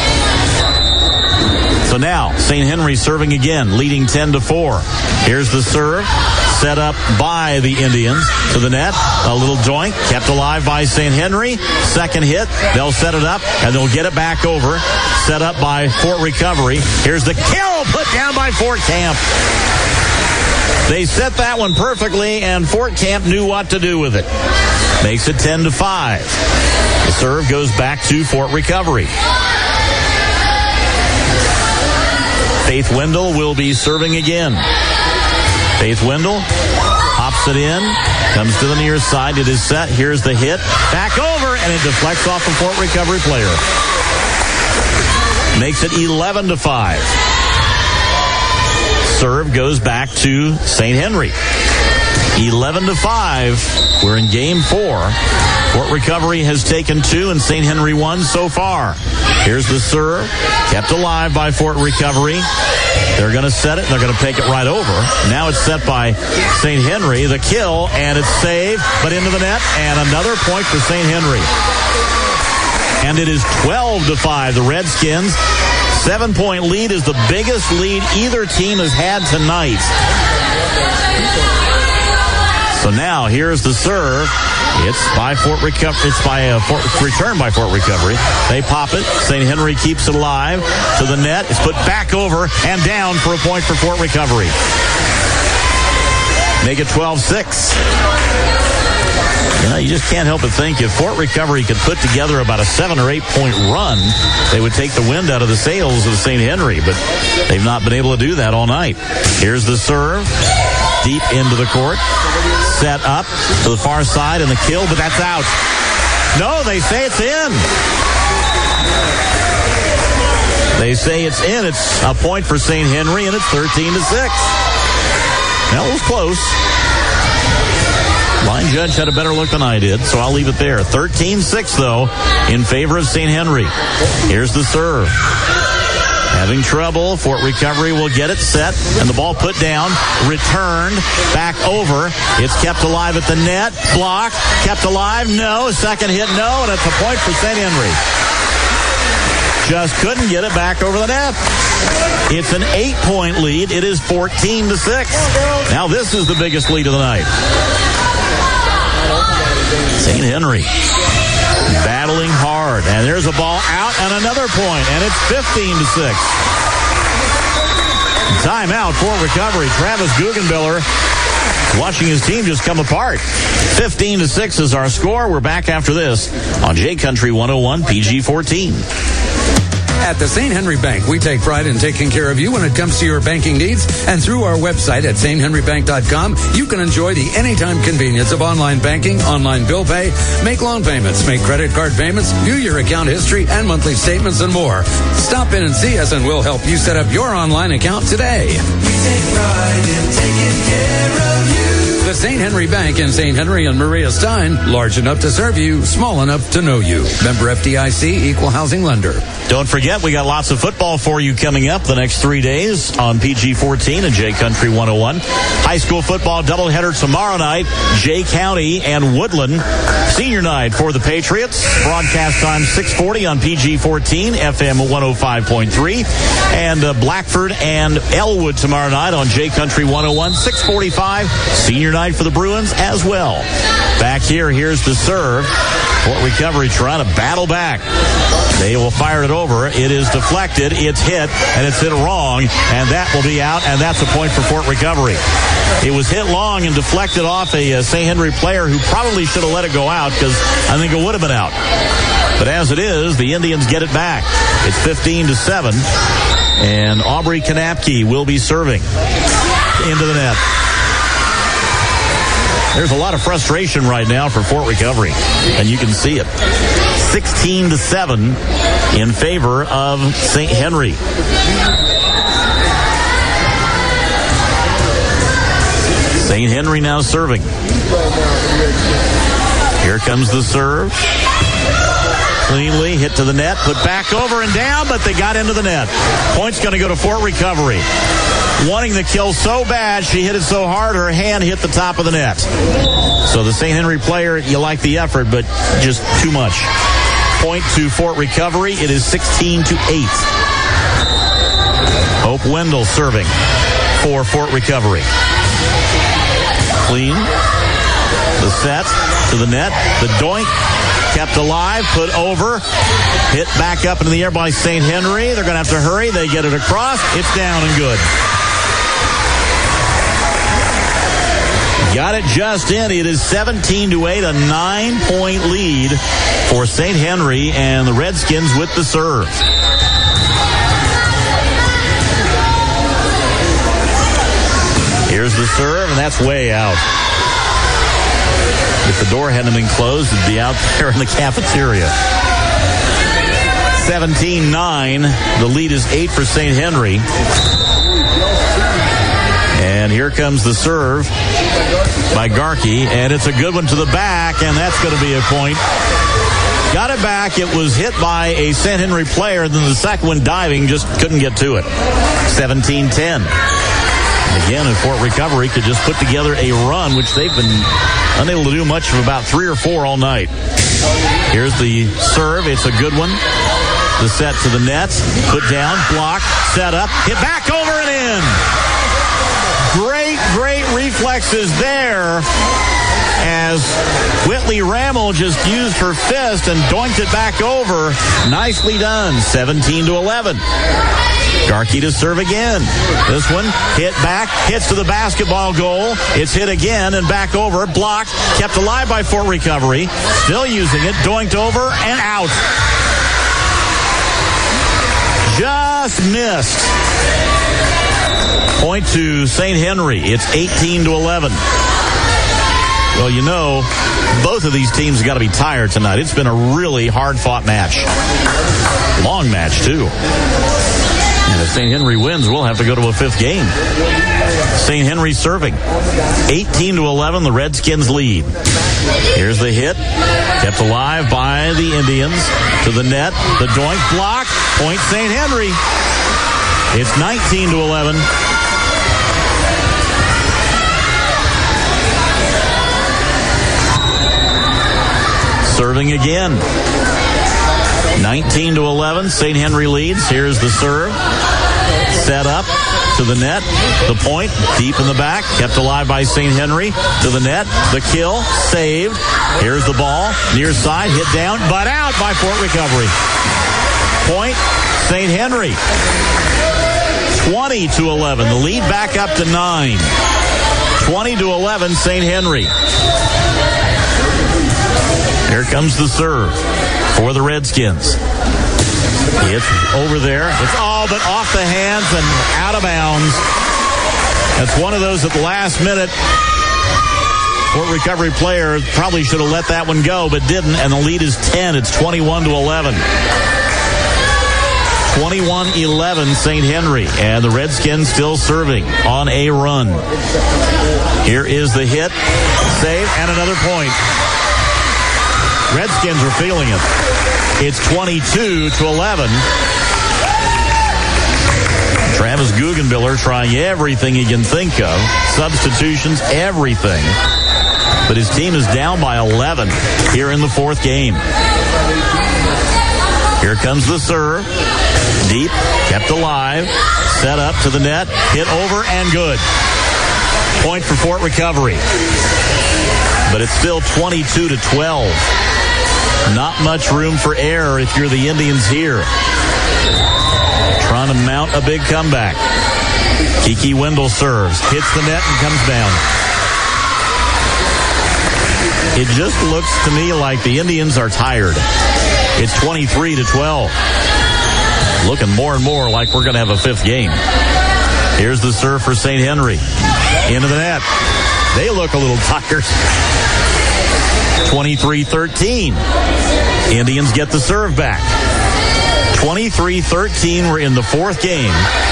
So now, Saint Henry serving again, leading ten to four. Here's the serve. Set up by the Indians to the net. A little joint kept alive by Saint Henry. Second hit. They'll set it up and they'll get it back over. Set up by Fort Recovery. Here's the kill put down by Fort Camp. They set that one perfectly and Fort Camp knew what to do with it. Makes it ten to five. The serve goes back to Fort Recovery. Faith Wendell will be serving again. Faith Wendell hops it in, comes to the near side. It is set. Here's the hit. Back over, and it deflects off a Fort Recovery player. Makes it eleven to five. Serve goes back to Saint Henry. eleven to five. We're in game four. Fort Recovery has taken two and Saint Henry one so far. Here's the serve. Kept alive by Fort Recovery. They're going to set it. They're going to take it right over. Now it's set by Saint Henry. The kill, and it's saved, but into the net, and another point for Saint Henry. And it is twelve to five. The Redskins. Seven-point lead is the biggest lead either team has had tonight. So now here's the serve. It's by Fort Recovery. It's by a Fort, return by Fort Recovery. They pop it. Saint Henry keeps it alive to the net. It's put back over and down for a point for Fort Recovery. Make it twelve six. You know, you just can't help but think if Fort Recovery could put together about a seven or eight point run, they would take the wind out of the sails of Saint Henry, but they've not been able to do that all night. Here's the serve, deep into the court, set up to the far side and the kill, but that's out. No, they say it's in. They say it's in. It's a point for Saint Henry, and it's thirteen to six. That was close. Line judge had a better look than I did, so I'll leave it there. thirteen six, though, in favor of Saint Henry. Here's the serve. Having trouble, Fort Recovery will get it set, and the ball put down, returned, back over. It's kept alive at the net, blocked, kept alive, no, second hit, no, and it's a point for Saint Henry. Just couldn't get it back over the net. It's an eight-point lead. It is fourteen to six. Now this is the biggest lead of the night. Saint Henry battling hard, and there's a ball out and another point, and it's fifteen to six. Timeout, Fort Recovery. Travis Guggenbiller watching his team just come apart. fifteen to six is our score. We're back after this on J Country one oh one P G fourteen. At the Saint Henry Bank, we take pride in taking care of you when it comes to your banking needs. And through our website at saint henry bank dot com, you can enjoy the anytime convenience of online banking, online bill pay, make loan payments, make credit card payments, view your account history and monthly statements, and more. Stop in and see us, and we'll help you set up your online account today. We take pride in taking care of you. The Saint Henry Bank in Saint Henry and Maria Stein, large enough to serve you, small enough to know you. Member F D I C, Equal Housing Lender. Don't forget, we got lots of football for you coming up the next three days on P G fourteen and J Country one oh one. High school football doubleheader tomorrow night, Jay County and Woodland. Senior night for the Patriots. Broadcast time six forty on P G fourteen, F M one oh five point three. And uh, Blackford and Elwood tomorrow night on J Country one oh one, six forty-five. Senior night for the Bruins as well. Back here, here's the serve. Fort Recovery trying to battle back. They will fire it over. It is deflected. It's hit, and it's hit wrong, and that will be out, and that's a point for Fort Recovery. It was hit long and deflected off a uh, Saint Henry player who probably should have let it go out, because I think it would have been out. But as it is, the Indians get it back. It's fifteen to seven, and Aubrey Kanapke will be serving into the net. There's a lot of frustration right now for Fort Recovery, and you can see it. sixteen to seven in favor of Saint Henry. Saint Henry now serving. Here comes the serve. Cleanly hit to the net, put back over and down, but they got into the net. Point's going to go to Fort Recovery. Wanting the kill so bad, she hit it so hard, her hand hit the top of the net. So the Saint Henry player, you like the effort, but just too much. Point to Fort Recovery. It is sixteen to eight. Hope Wendell serving for Fort Recovery. Clean. The set to the net. The doink. Kept alive, put over, hit back up into the air by Saint Henry. They're going to have to hurry. They get it across. It's down and good. Got it just in. It is seventeen to eight, a nine-point lead for Saint Henry, and the Redskins with the serve. Here's the serve, and that's way out. If the door hadn't been closed, it'd be out there in the cafeteria. seventeen nine. The lead is eight for Saint Henry. And here comes the serve. by Garkey, and it's a good one to the back, and that's going to be a point. Got it back. It was hit by a Saint Henry player, then the second one diving, just couldn't get to it. seventeen ten. Again, if Fort Recovery could just put together a run, which they've been unable to do much of, about three or four all night. Here's the serve. It's a good one. The set to the net. Put down, block, set up, hit back over and in. Great, great reflexes there as Whitley Rammel just used her fist and doinked it back over. Nicely done. seventeen to eleven. Garkey to serve again. This one hit back, hits to the basketball goal. It's hit again and back over. Blocked, kept alive by Fort Recovery. Still using it, doinked over and out. Just missed. Point to Saint Henry. It's eighteen to eleven. Well, you know, both of these teams have got to be tired tonight. It's been a really hard-fought match. Long match, too. And if Saint Henry wins, we'll have to go to a fifth game. Saint Henry serving. eighteen to eleven, the Redskins lead. Here's the hit. Kept alive by the Indians. To the net. The doink block. Point Saint Henry. It's nineteen to eleven. Serving again. nineteen to eleven. Saint Henry leads. Here's the serve. Set up to the net. The point deep in the back. Kept alive by Saint Henry. To the net. The kill. Saved. Here's the ball. Near side. Hit down. But out by Fort Recovery. Point Saint Henry. twenty to eleven. The lead back up to nine. twenty to eleven. Saint Henry. Here comes the serve for the Redskins. It's over there. It's all but off the hands and out of bounds. That's one of those at the last minute. Fort Recovery player probably should have let that one go, but didn't, and the lead is ten. It's twenty-one to eleven. twenty-one eleven Saint Henry, and the Redskins still serving on a run. Here is the hit, save, and another point. Redskins are feeling it. It's twenty-two to eleven. Travis Guggenbiller trying everything he can think of. Substitutions, everything. But his team is down by eleven here in the fourth game. Here comes the serve. Deep, kept alive. Set up to the net. Hit over and good. Point for Fort Recovery. But it's still twenty-two to twelve. Not much room for error if you're the Indians here. Trying to mount a big comeback. Kiki Wendell serves, hits the net and comes down. It just looks to me like the Indians are tired. It's twenty-three to twelve. Looking more and more like we're going to have a fifth game. Here's the serve for Saint Henry. Into the net. They look a little tired. twenty-three thirteen. Indians get the serve back. twenty-three thirteen. We're in the fourth game.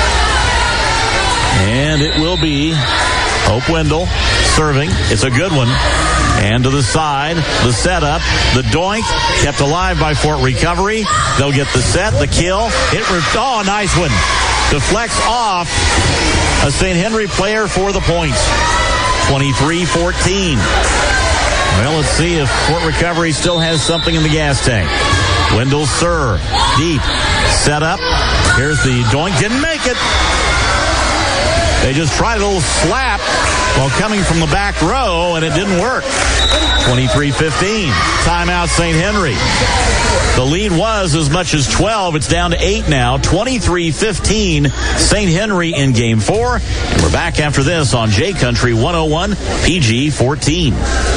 And it will be Hope Wendell serving. It's a good one. And to the side, the setup, the doink, kept alive by Fort Recovery. They'll get the set, the kill. It oh, nice one. Deflects off a Saint Henry player for the points. twenty-three fourteen. Well, let's see if Fort Recovery still has something in the gas tank. Wendell serve. Deep. Set up. Here's the doink. Didn't make it. They just tried a little slap while coming from the back row, and it didn't work. twenty-three fifteen. Timeout, Saint Henry. The lead was as much as twelve. It's down to eight now. twenty-three fifteen. Saint Henry in game four. And we're back after this on J Country one oh one, P G fourteen.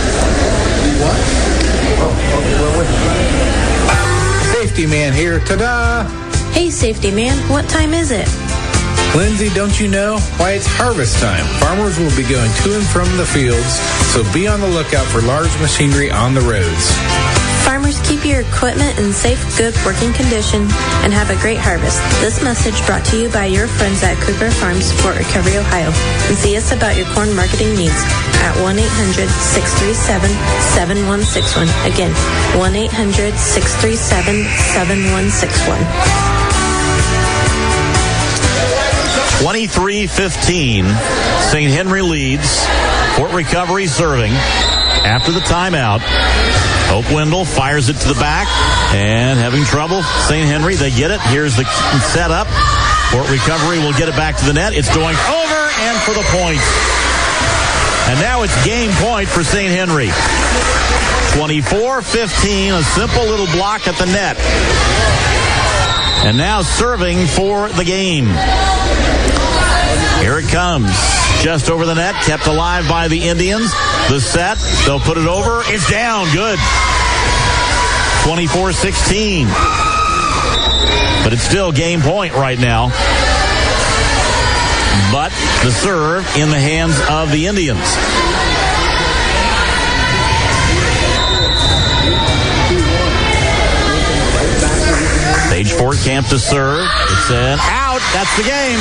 Safety man here. Ta-da! Hey, safety man, what time is it? Lindsay, don't you know? Why, it's harvest time. Farmers will be going to and from the fields, so be on the lookout for large machinery on the roads. Farmers, keep your equipment in safe, good working condition and have a great harvest. This message brought to you by your friends at Cooper Farms, Fort Recovery, Ohio. And see us about your corn marketing needs at one eight hundred, six three seven, seven one six one. Again, one eight hundred, six three seven, seven one six one. twenty-three fifteen. Saint Henry leads. Fort Recovery serving after the timeout. Hope Wendell fires it to the back and having trouble. Saint Henry, they get it. Here's the setup. Fort Recovery will get it back to the net. It's going over and for the point. And now it's game point for Saint Henry. twenty-four fifteen, a simple little block at the net. And now serving for the game. Here it comes. Just over the net, kept alive by the Indians. The set, they'll put it over. It's down. Good. twenty-four sixteen. But it's still game point right now. But the serve in the hands of the Indians. Sage Fort Camp to serve. It's an out. That's the game.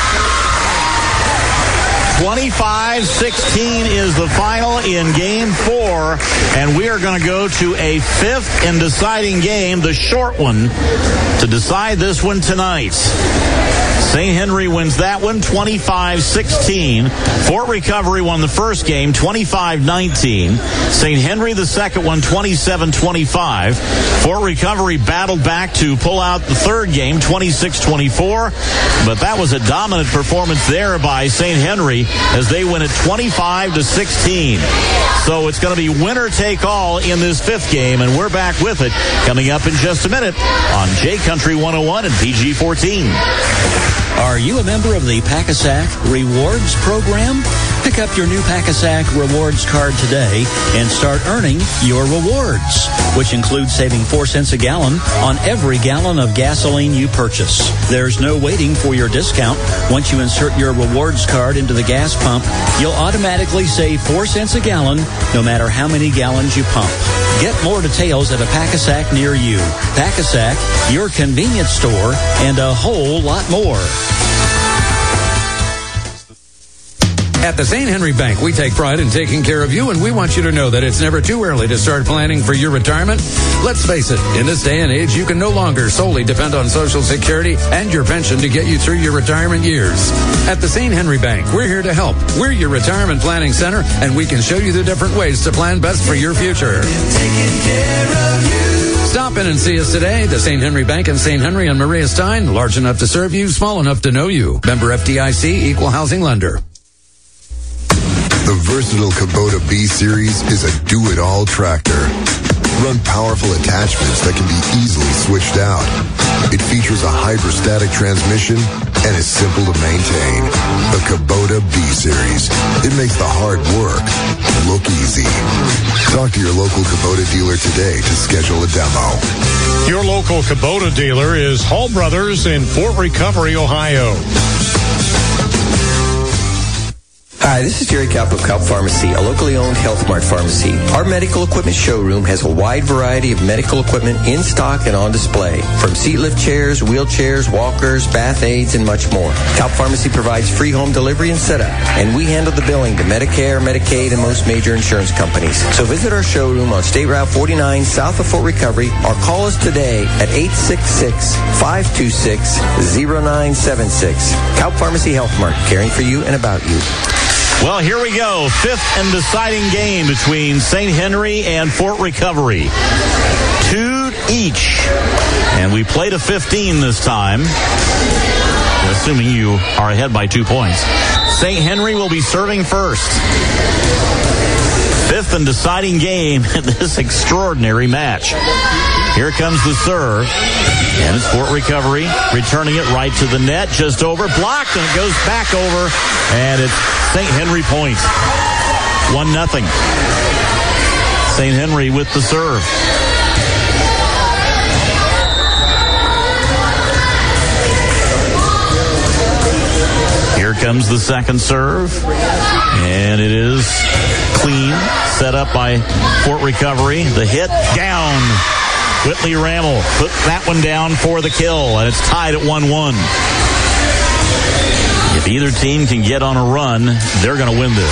twenty-five sixteen is the final in game four, and we are going to go to a fifth and deciding game, the short one, to decide this one tonight. Saint Henry wins that one twenty-five sixteen. Fort Recovery won the first game twenty-five nineteen. Saint Henry the second one twenty-seven twenty-five. Fort Recovery battled back to pull out the third game twenty-six twenty-four, but that was a dominant performance there by Saint Henry as they win it twenty-five to sixteen. So it's going to be winner take all in this fifth game, and we're back with it coming up in just a minute on J Country one oh one and P G fourteen. Are you a member of the Pack-A-Sack Rewards program? Pick up your new Pack-A-Sack Rewards card today and start earning your rewards, which includes saving four cents a gallon on every gallon of gasoline you purchase. There's no waiting for your discount. Once you insert your rewards card into the gas pump, you'll automatically save four cents a gallon no matter how many gallons you pump. Get more details at a Pack-A-Sack near you. Pack-A-Sack, your convenience store, and a whole lot more. At the Saint Henry Bank, we take pride in taking care of you, and we want you to know that it's never too early to start planning for your retirement. Let's face it, in this day and age, you can no longer solely depend on Social Security and your pension to get you through your retirement years. At the Saint Henry Bank, we're here to help. We're your retirement planning center, and we can show you the different ways to plan best for your future. Taking care of you. Stop in and see us today. The Saint Henry Bank in Saint Henry and Maria Stein, large enough to serve you, small enough to know you. Member F D I C, Equal Housing Lender. The versatile Kubota B-Series is a do-it-all tractor. Run powerful attachments that can be easily switched out. It features a hydrostatic transmission and is simple to maintain. The Kubota B-Series. It makes the hard work look easy. Talk to your local Kubota dealer today to schedule a demo. Your local Kubota dealer is Hall Brothers in Fort Recovery, Ohio. Hi, this is Jerry Kaup of Kaup Pharmacy, a locally owned Health Mart pharmacy. Our medical equipment showroom has a wide variety of medical equipment in stock and on display, from seat lift chairs, wheelchairs, walkers, bath aids, and much more. Kaup Pharmacy provides free home delivery and setup, and we handle the billing to Medicare, Medicaid, and most major insurance companies. So visit our showroom on State Route forty-nine south of Fort Recovery, or call us today at eight six six, five two six, zero nine seven six. Kaup Pharmacy Health Mart, caring for you and about you. Well, here we go. Fifth and deciding game between Saint Henry and Fort Recovery. Two each. And we play to fifteen this time, assuming you are ahead by two points. Saint Henry will be serving first. Fifth and deciding game in this extraordinary match. Here comes the serve. And it's Fort Recovery returning it right to the net, just over, blocked, and it goes back over, and it's Saint Henry point. One nothing. Saint Henry with the serve. Here Here comes the second serve. And it is clean. Set up by Fort Recovery. The hit down. Whitley Rammel put that one down for the kill. And it's tied at one one. If either team can get on a run, they're going to win this.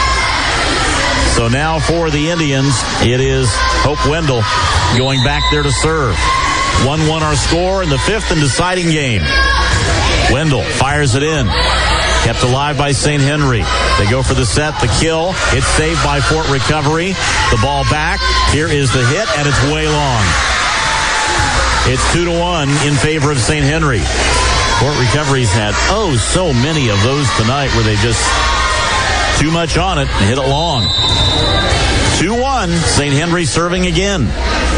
So now for the Indians, it is Hope Wendell going back there to serve. one one our score in the fifth and deciding game. Wendell fires it in. Kept alive by Saint Henry. They go for the set, the kill. It's saved by Fort Recovery. The ball back. Here is the hit, and it's way long. It's two to one in favor of Saint Henry. Fort Recovery's had, oh, so many of those tonight where they just too much on it and hit it long. two one, Saint Henry serving again.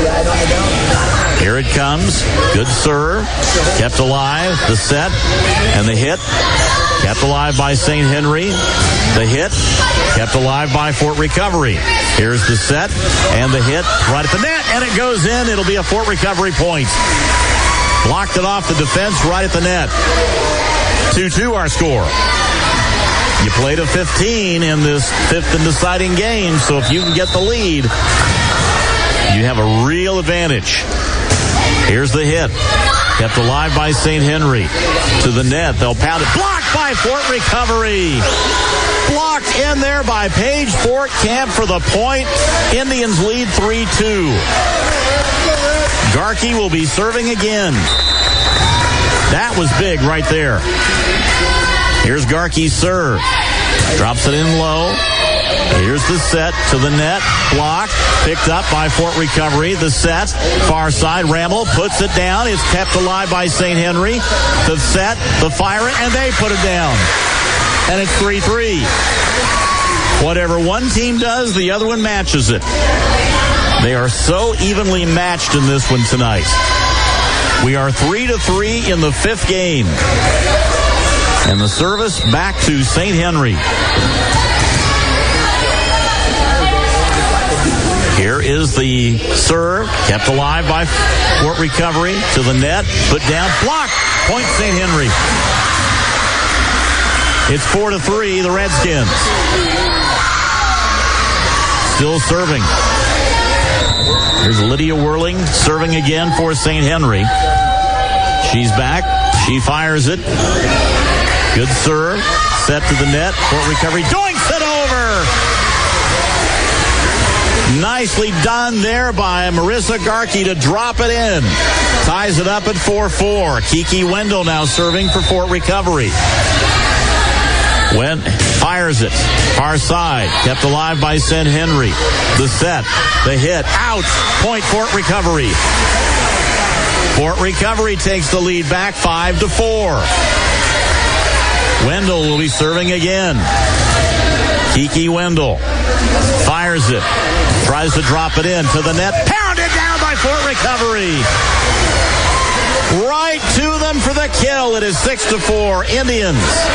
Here it comes. Good serve. Kept alive. The set and the hit. Kept alive by Saint Henry. The hit. Kept alive by Fort Recovery. Here's the set and the hit right at the net, and it goes in. It'll be a Fort Recovery point. Blocked it off the defense right at the net. two two our score. You played a fifteen in this fifth and deciding game, so if you can get the lead, you have a real advantage. Here's the hit. Kept alive by Saint Henry. To the net. They'll pound it. Blocked by Fort Recovery. Blocked in there by Paige Fort Camp for the point. Indians lead three two. Garkey will be serving again. That was big right there. Here's Garkey's serve. Drops it in low. Here's the set to the net. Blocked. Picked up by Fort Recovery. The set. Far side. Rammel puts it down. It's kept alive by Saint Henry. The set. The fire. And they put it down. And it's three three. Whatever one team does, the other one matches it. They are so evenly matched in this one tonight. We are three to three in the fifth game. And the service back to Saint Henry. Here is the serve. Kept alive by Fort Recovery. To the net. Put down. Blocked. Point Saint Henry. It's four to three, the Redskins. Still serving. Here's Lydia Whirling serving again for Saint Henry. She's back. She fires it. Good serve. Set to the net. Fort Recovery. Doinks it over. Nicely done there by Marissa Garkey to drop it in. Ties it up at four four. Kiki Wendell now serving for Fort Recovery. Went, fires it. Far side. Kept alive by Saint Henry. The set. The hit. Out. Point Fort Recovery. Fort Recovery takes the lead back five to four. Wendell will be serving again. Kiki Wendell fires it. Tries to drop it in to the net. Pounded down by Fort Recovery. Right to them for the kill. It is six to four. Indians.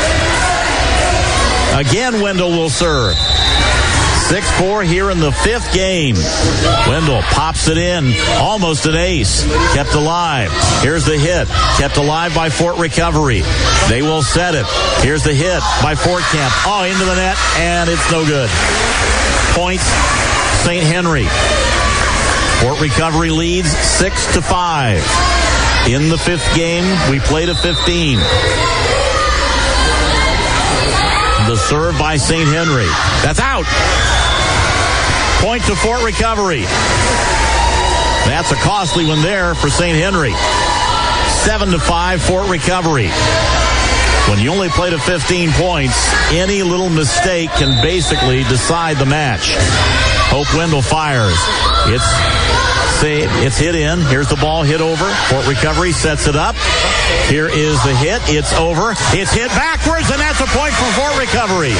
Again, Wendell will serve. six four here in the fifth game. Wendell pops it in. Almost an ace. Kept alive. Here's the hit. Kept alive by Fort Recovery. They will set it. Here's the hit by Fort Camp. Oh, into the net, and it's no good. Point Saint Henry. Fort Recovery leads six to five. In the fifth game, we played a fifteen. The serve by Saint Henry. That's out. Point to Fort Recovery. That's a costly one there for Saint Henry. Seven to five, Fort Recovery. When you only play to fifteen points, any little mistake can basically decide the match. Hope Wendell fires. It's saved. It's hit in. Here's the ball hit over. Fort Recovery sets it up. Here is the hit. It's over. It's hit backwards, and that's a point for Fort Recovery.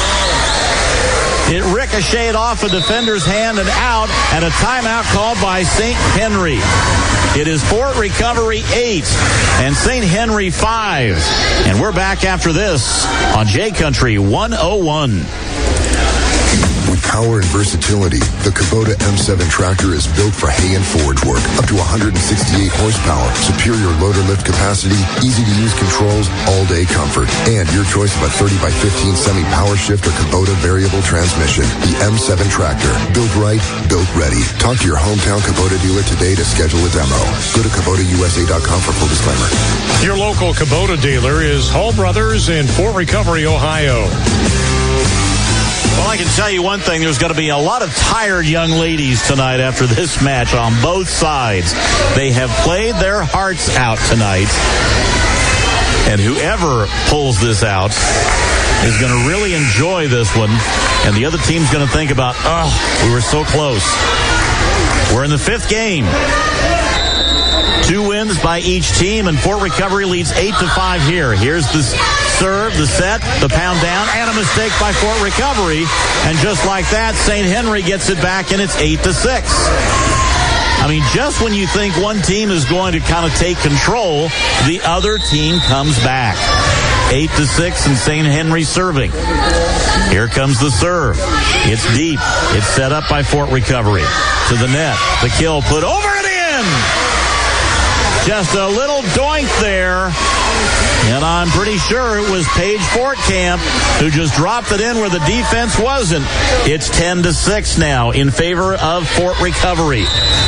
It ricocheted off a defender's hand and out, and a timeout called by Saint Henry. It is Fort Recovery eight and Saint Henry five. And we're back after this on J Country one oh one. power and versatility, the Kubota M seven tractor is built for hay and forage work. Up to one hundred sixty-eight horsepower, superior loader lift capacity, easy-to-use controls, all-day comfort, and your choice of a thirty by fifteen semi-power shift or Kubota variable transmission. The M seven tractor, built right, built ready. Talk to your hometown Kubota dealer today to schedule a demo. Go to Kubota U S A dot com for full disclaimer. Your local Kubota dealer is Hall Brothers in Fort Recovery, Ohio. Well, I can tell you one thing. There's going to be a lot of tired young ladies tonight after this match on both sides. They have played their hearts out tonight. And whoever pulls this out is going to really enjoy this one. And the other team's going to think about, oh, we were so close. We're in the fifth game. Two wins by each team, and Fort Recovery leads eight to five here. Here's the serve, the set, the pound down, and a mistake by Fort Recovery. And just like that, Saint Henry gets it back, and it's eight to six. I mean, just when you think one team is going to kind of take control, the other team comes back. Eight to six, and Saint Henry serving. Here comes the serve. It's deep. It's set up by Fort Recovery. To the net. The kill put over and in. Just a little doink there. And I'm pretty sure it was Paige Fortcamp who just dropped it in where the defense wasn't. It's ten to six now in favor of Fort Recovery.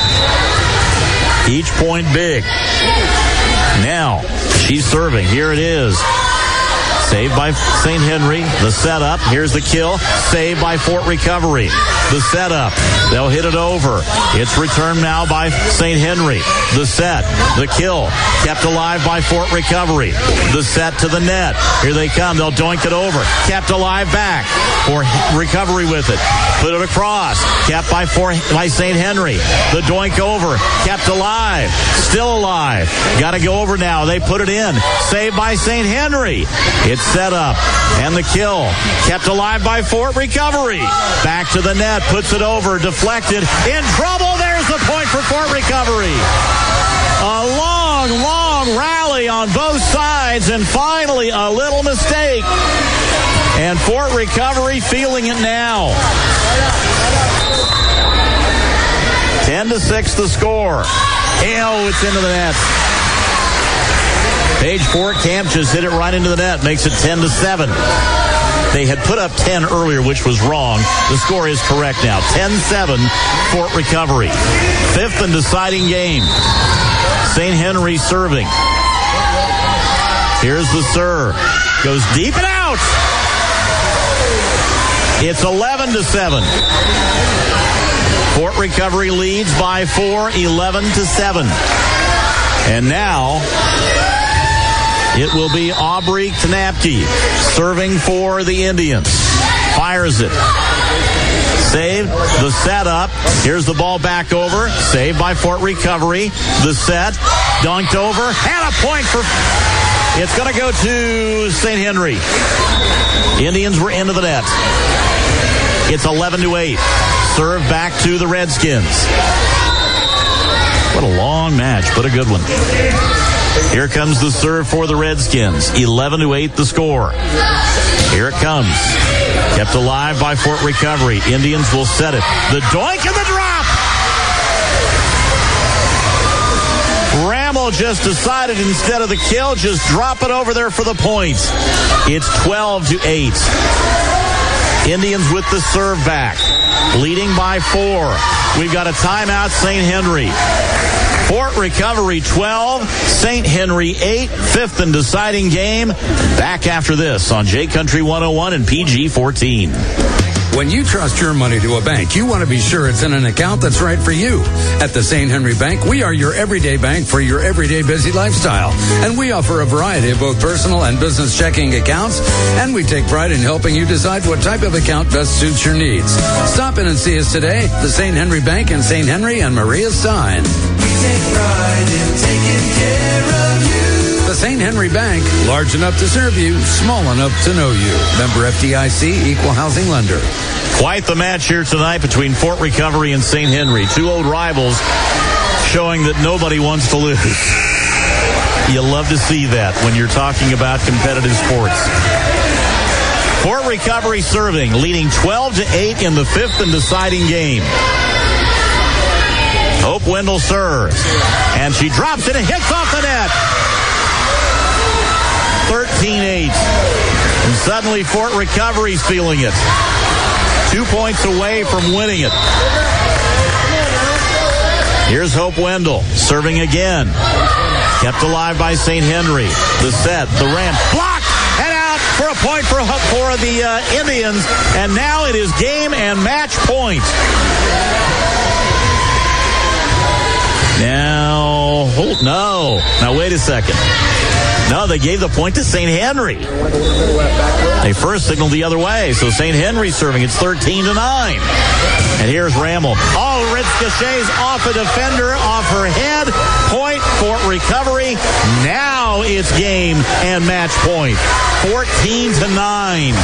Each point big. Now, she's serving. Here it is. Saved by Saint Henry. The setup. Here's the kill. Saved by Fort Recovery. The setup. They'll hit it over. It's returned now by Saint Henry. The set. The kill. Kept alive by Fort Recovery. The set to the net. Here they come. They'll doink it over. Kept alive back. Fort Recovery with it. Put it across. Kept by Fort, by Saint Henry. The doink over. Kept alive. Still alive. Got to go over now. They put it in. Saved by Saint Henry. It's set up. And the kill. Kept alive by Fort Recovery. Back to the net. Puts it over. Deflected. In trouble. There's the point for Fort Recovery. A long, long rally on both sides. And finally, a little mistake. And Fort Recovery feeling it now. ten to six the score. Oh, it's into the net. Paige Fortcamp just hit it right into the net. Makes it ten to seven. They had put up ten earlier, which was wrong. The score is correct now. ten seven, Fort Recovery. Fifth and deciding game. Saint Henry serving. Here's the serve. Goes deep and out. It's eleven to seven. Fort Recovery leads by four, eleven to seven. And now it will be Aubrey Knapke serving for the Indians. Fires it. Saved. The setup. Here's the ball back over. Saved by Fort Recovery. The set. Dunked over. And a point for... It's going to go to Saint Henry. Indians were into the net. It's eleven to eight. Serve back to the Redskins. What a long match, but a good one. Here comes the serve for the Redskins. eleven to eight the score. Here it comes. Kept alive by Fort Recovery. Indians will set it. The doink and the drop. Rammel just decided instead of the kill, just drop it over there for the point. It's twelve to eight. Indians with the serve back. Leading by four. We've got a timeout, Saint Henry. Fort Recovery twelve, Saint Henry eight, fifth and deciding game. Back after this on J Country one oh one and P G fourteen. When you trust your money to a bank, you want to be sure it's in an account that's right for you. At the Saint Henry Bank, we are your everyday bank for your everyday busy lifestyle. And we offer a variety of both personal and business checking accounts. And we take pride in helping you decide what type of account best suits your needs. Stop in and see us today. The Saint Henry Bank in Saint Henry and Maria Stein. We take pride in taking care of you. The Saint Henry Bank, large enough to serve you, small enough to know you. Member F D I C, Equal Housing Lender. Quite the match here tonight between Fort Recovery and Saint Henry. Two old rivals showing that nobody wants to lose. You love to see that when you're talking about competitive sports. Fort Recovery serving, leading twelve to eight in the fifth and deciding game. Hope Wendell serves, and she drops it and hits off the net. thirteen eight. And suddenly Fort Recovery's feeling it. Two points away from winning it. Here's Hope Wendell serving again. Kept alive by Saint Henry. The set, the ramp, blocked, and out for a point for, for the uh, Indians. And now it is game and match point. Now, oh, no. Now, wait a second. No, they gave the point to Saint Henry. They first signaled the other way, so Saint Henry serving. It's thirteen to nine. And here's Ramel. Oh, Ritzkashay's off a defender, off her head. Point, Fort Recovery. Now it's game and match point. fourteen to nine.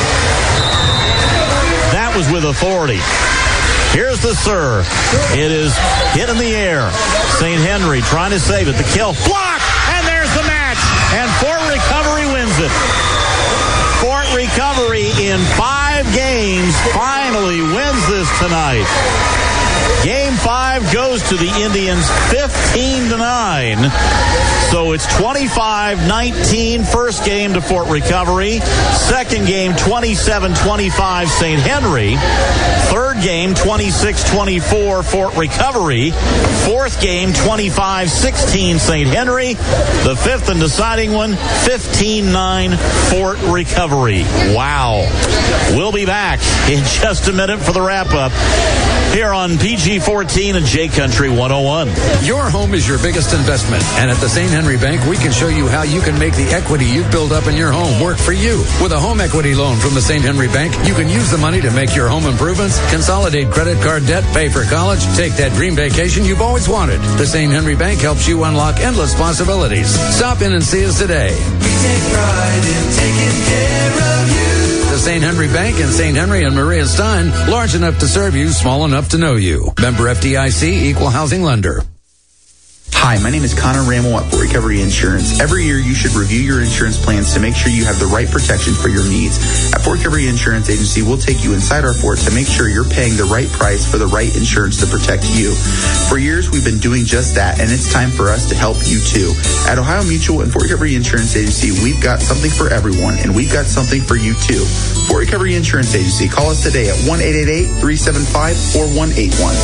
That was with authority. Here's the serve. It is hit in the air. Saint Henry trying to save it. The kill. Block! And there's the match. And Fort Recovery wins it. Fort Recovery in five games finally wins this tonight. Game five goes to the Indians fifteen to nine. So it's twenty-five nineteen first game to Fort Recovery. Second game twenty-seven twenty-five Saint Henry. Third game twenty-six twenty-four Fort Recovery. Fourth game twenty-five sixteen Saint Henry. The fifth and deciding one fifteen nine Fort Recovery. Wow. We'll be back in just a minute for the wrap up here on P G fourteen and J Country one oh one. Your home is your biggest investment, and at the Saint Henry Bank, we can show you how you can make the equity you've built up in your home work for you. With a home equity loan from the Saint Henry Bank, you can use the money to make your home improvements, consolidate credit card debt, pay for college, take that dream vacation you've always wanted. The Saint Henry Bank helps you unlock endless possibilities. Stop in and see us today. We take pride in taking care of you. The Saint Henry Bank in Saint Henry and Maria Stein, large enough to serve you, small enough to know you. Member F D I C, Equal Housing Lender. Hi, my name is Connor Ramel at Fort Recovery Insurance. Every year you should review your insurance plans to make sure you have the right protection for your needs. At Fort Recovery Insurance Agency, we'll take you inside our fort to make sure you're paying the right price for the right insurance to protect you. For years, we've been doing just that, and it's time for us to help you too. At Ohio Mutual and Fort Recovery Insurance Agency, we've got something for everyone, and we've got something for you too. Fort Recovery Insurance Agency, call us today at one eight eight eight, three seven five, four one eight one.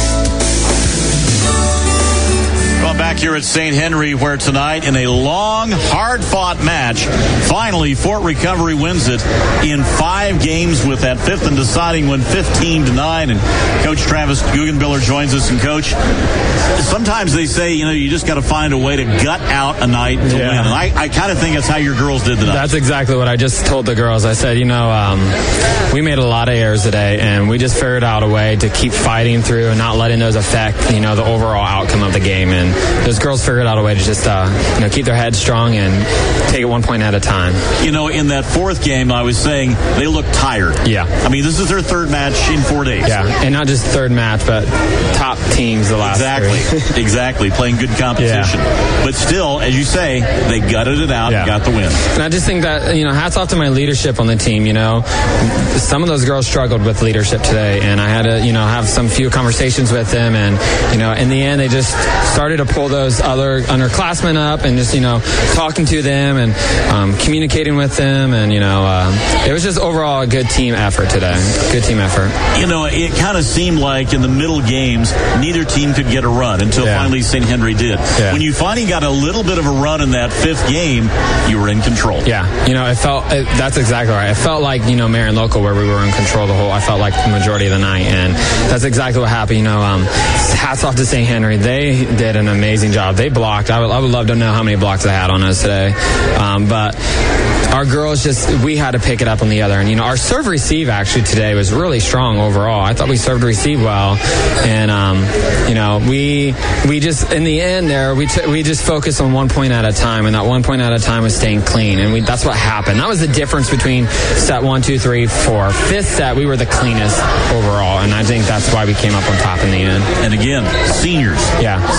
Well, back here at Saint Henry, where tonight, in a long, hard-fought match, finally Fort Recovery wins it in five games with that fifth and deciding one, fifteen to nine. And Coach Travis Guggenbiller joins us. And Coach, sometimes they say, you know, you just got to find a way to gut out a night to yeah. win. And I, I kind of think that's how your girls did tonight. That's exactly what I just told the girls. I said, you know, um, we made a lot of errors today, and we just figured out a way to keep fighting through and not letting those affect, you know, the overall outcome of the game. And those girls figured out a way to just, uh, you know, keep their heads strong and take it one point at a time. You know, in that fourth game, I was saying they looked tired. Yeah. I mean, this is their third match in four days. Yeah, and not just third match, but top teams the last Exactly. three. Exactly. Playing good competition. Yeah. But still, as you say, they gutted it out yeah. and got the win. And I just think that, you know, hats off to my leadership on the team, you know. Some of those girls struggled with leadership today, and I had to, you know, have some few conversations with them, and, you know, in the end, they just started to pull those other underclassmen up and just, you know, talking to them and um, communicating with them, and, you know, uh, it was just overall a good team effort today. Good team effort. You know, it kind of seemed like in the middle games, neither team could get a run until yeah. finally Saint Henry did. Yeah. When you finally got a little bit of a run in that fifth game, you were in control. Yeah, you know, it felt, it, that's exactly right. It felt like, you know, Marion Local, where we were in control the whole, I felt like the majority of the night, and that's exactly what happened. You know, um, hats off to Saint Henry. They did an amazing job. They blocked. I would, I would love to know how many blocks they had on us today. Um, but our girls just, we had to pick it up on the other end. You know, our serve receive actually today was really strong overall. I thought we served receive well. And, um, you know, we, we just, in the end there, we t- we just focused on one point at a time. And that one point at a time was staying clean. And we, that's what happened. That was the difference between set one, two, three, four. Fifth set, we were the cleanest overall. And I think that's why we came up on top in the end. And again, seniors. Yeah. Seniors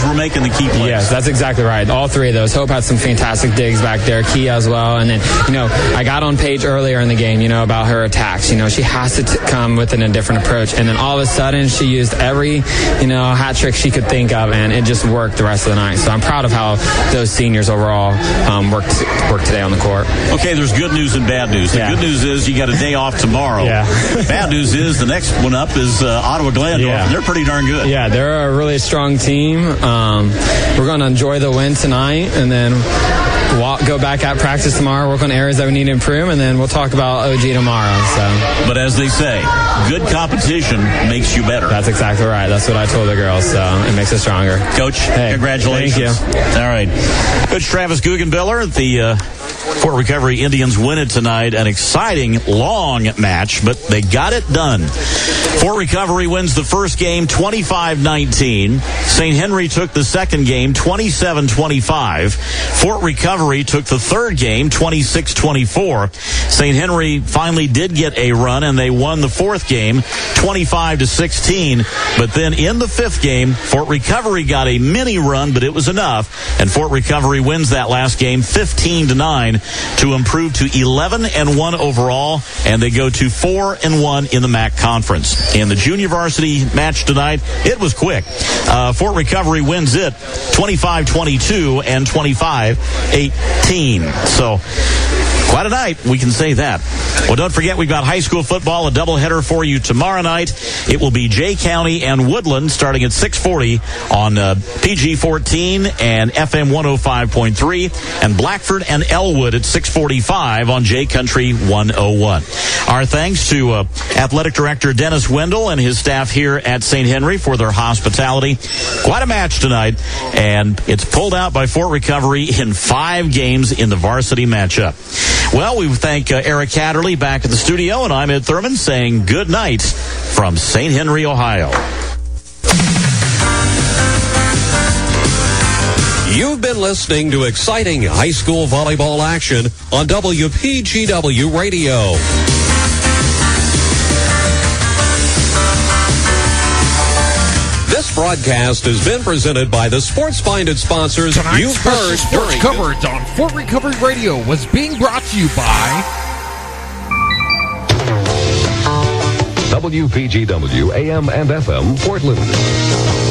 were making the key plays. Yes, that's exactly right. All three of those. Hope had some fantastic digs back there. Kia as well. And then, you know, I got on Paige earlier in the game, you know, about her attacks. You know, she has to t- come with an, a different approach. And then all of a sudden, she used every, you know, hat trick she could think of, and it just worked the rest of the night. So I'm proud of how those seniors overall um, worked worked today on the court. Okay, there's good news and bad news. The Yeah. good news is you got a day off tomorrow. Yeah. Bad news is the next one up is uh, Ottawa Glandorf. Yeah. They're pretty darn good. Yeah, they're a really strong team. Um, we're going to enjoy the win tonight, and then walk, go back at practice tomorrow, work on areas that we need to improve, and then we'll talk about O G tomorrow. So, But as they say, good competition makes you better. That's exactly right. That's what I told the girls, so it makes us stronger. Coach, hey, congratulations. Thank you. All right. Coach Travis Guggenbiller, the uh, Fort Recovery Indians win it tonight. An exciting, long match, but they got it done. Fort Recovery wins the first game twenty-five nineteen. Saint Henry took the second game twenty-seven twenty-five. Fort Recovery took the third game twenty-six twenty-four. Saint Henry finally did get a run, and they won the fourth game twenty-five to sixteen. But then in the fifth game, Fort Recovery got a mini run, but it was enough, and Fort Recovery wins that last game fifteen to nine to improve to eleven and one overall, and they go to four and one in the M A C conference. In the junior varsity match tonight, it was quick. Uh, Fort Recovery wins it twenty-five twenty-two and twenty-five eighteen. So, quite a night, we can say that. Well, don't forget, we've got high school football, a doubleheader for you tomorrow night. It will be Jay County and Woodland starting at six forty on uh, P G fourteen and F M one oh five point three, and Blackford and Elwood at six forty-five on J Country one oh one. Our thanks to uh, Athletic Director Dennis Wendell and his staff here at Saint Henry for their hospitality. Quite a match tonight, and it's pulled out by Fort Recovery in five games in the varsity matchup. Well, we thank uh, Eric Catterley back at the studio, and I'm Ed Thurman saying good night from Saint Henry, Ohio. You've been listening to exciting high school volleyball action on W P G W Radio. This broadcast has been presented by the sports-minded sponsors Tonight's you've special heard sports during coverage on Fort Recovery Radio was being brought to you by W P G W A M and F M Portland.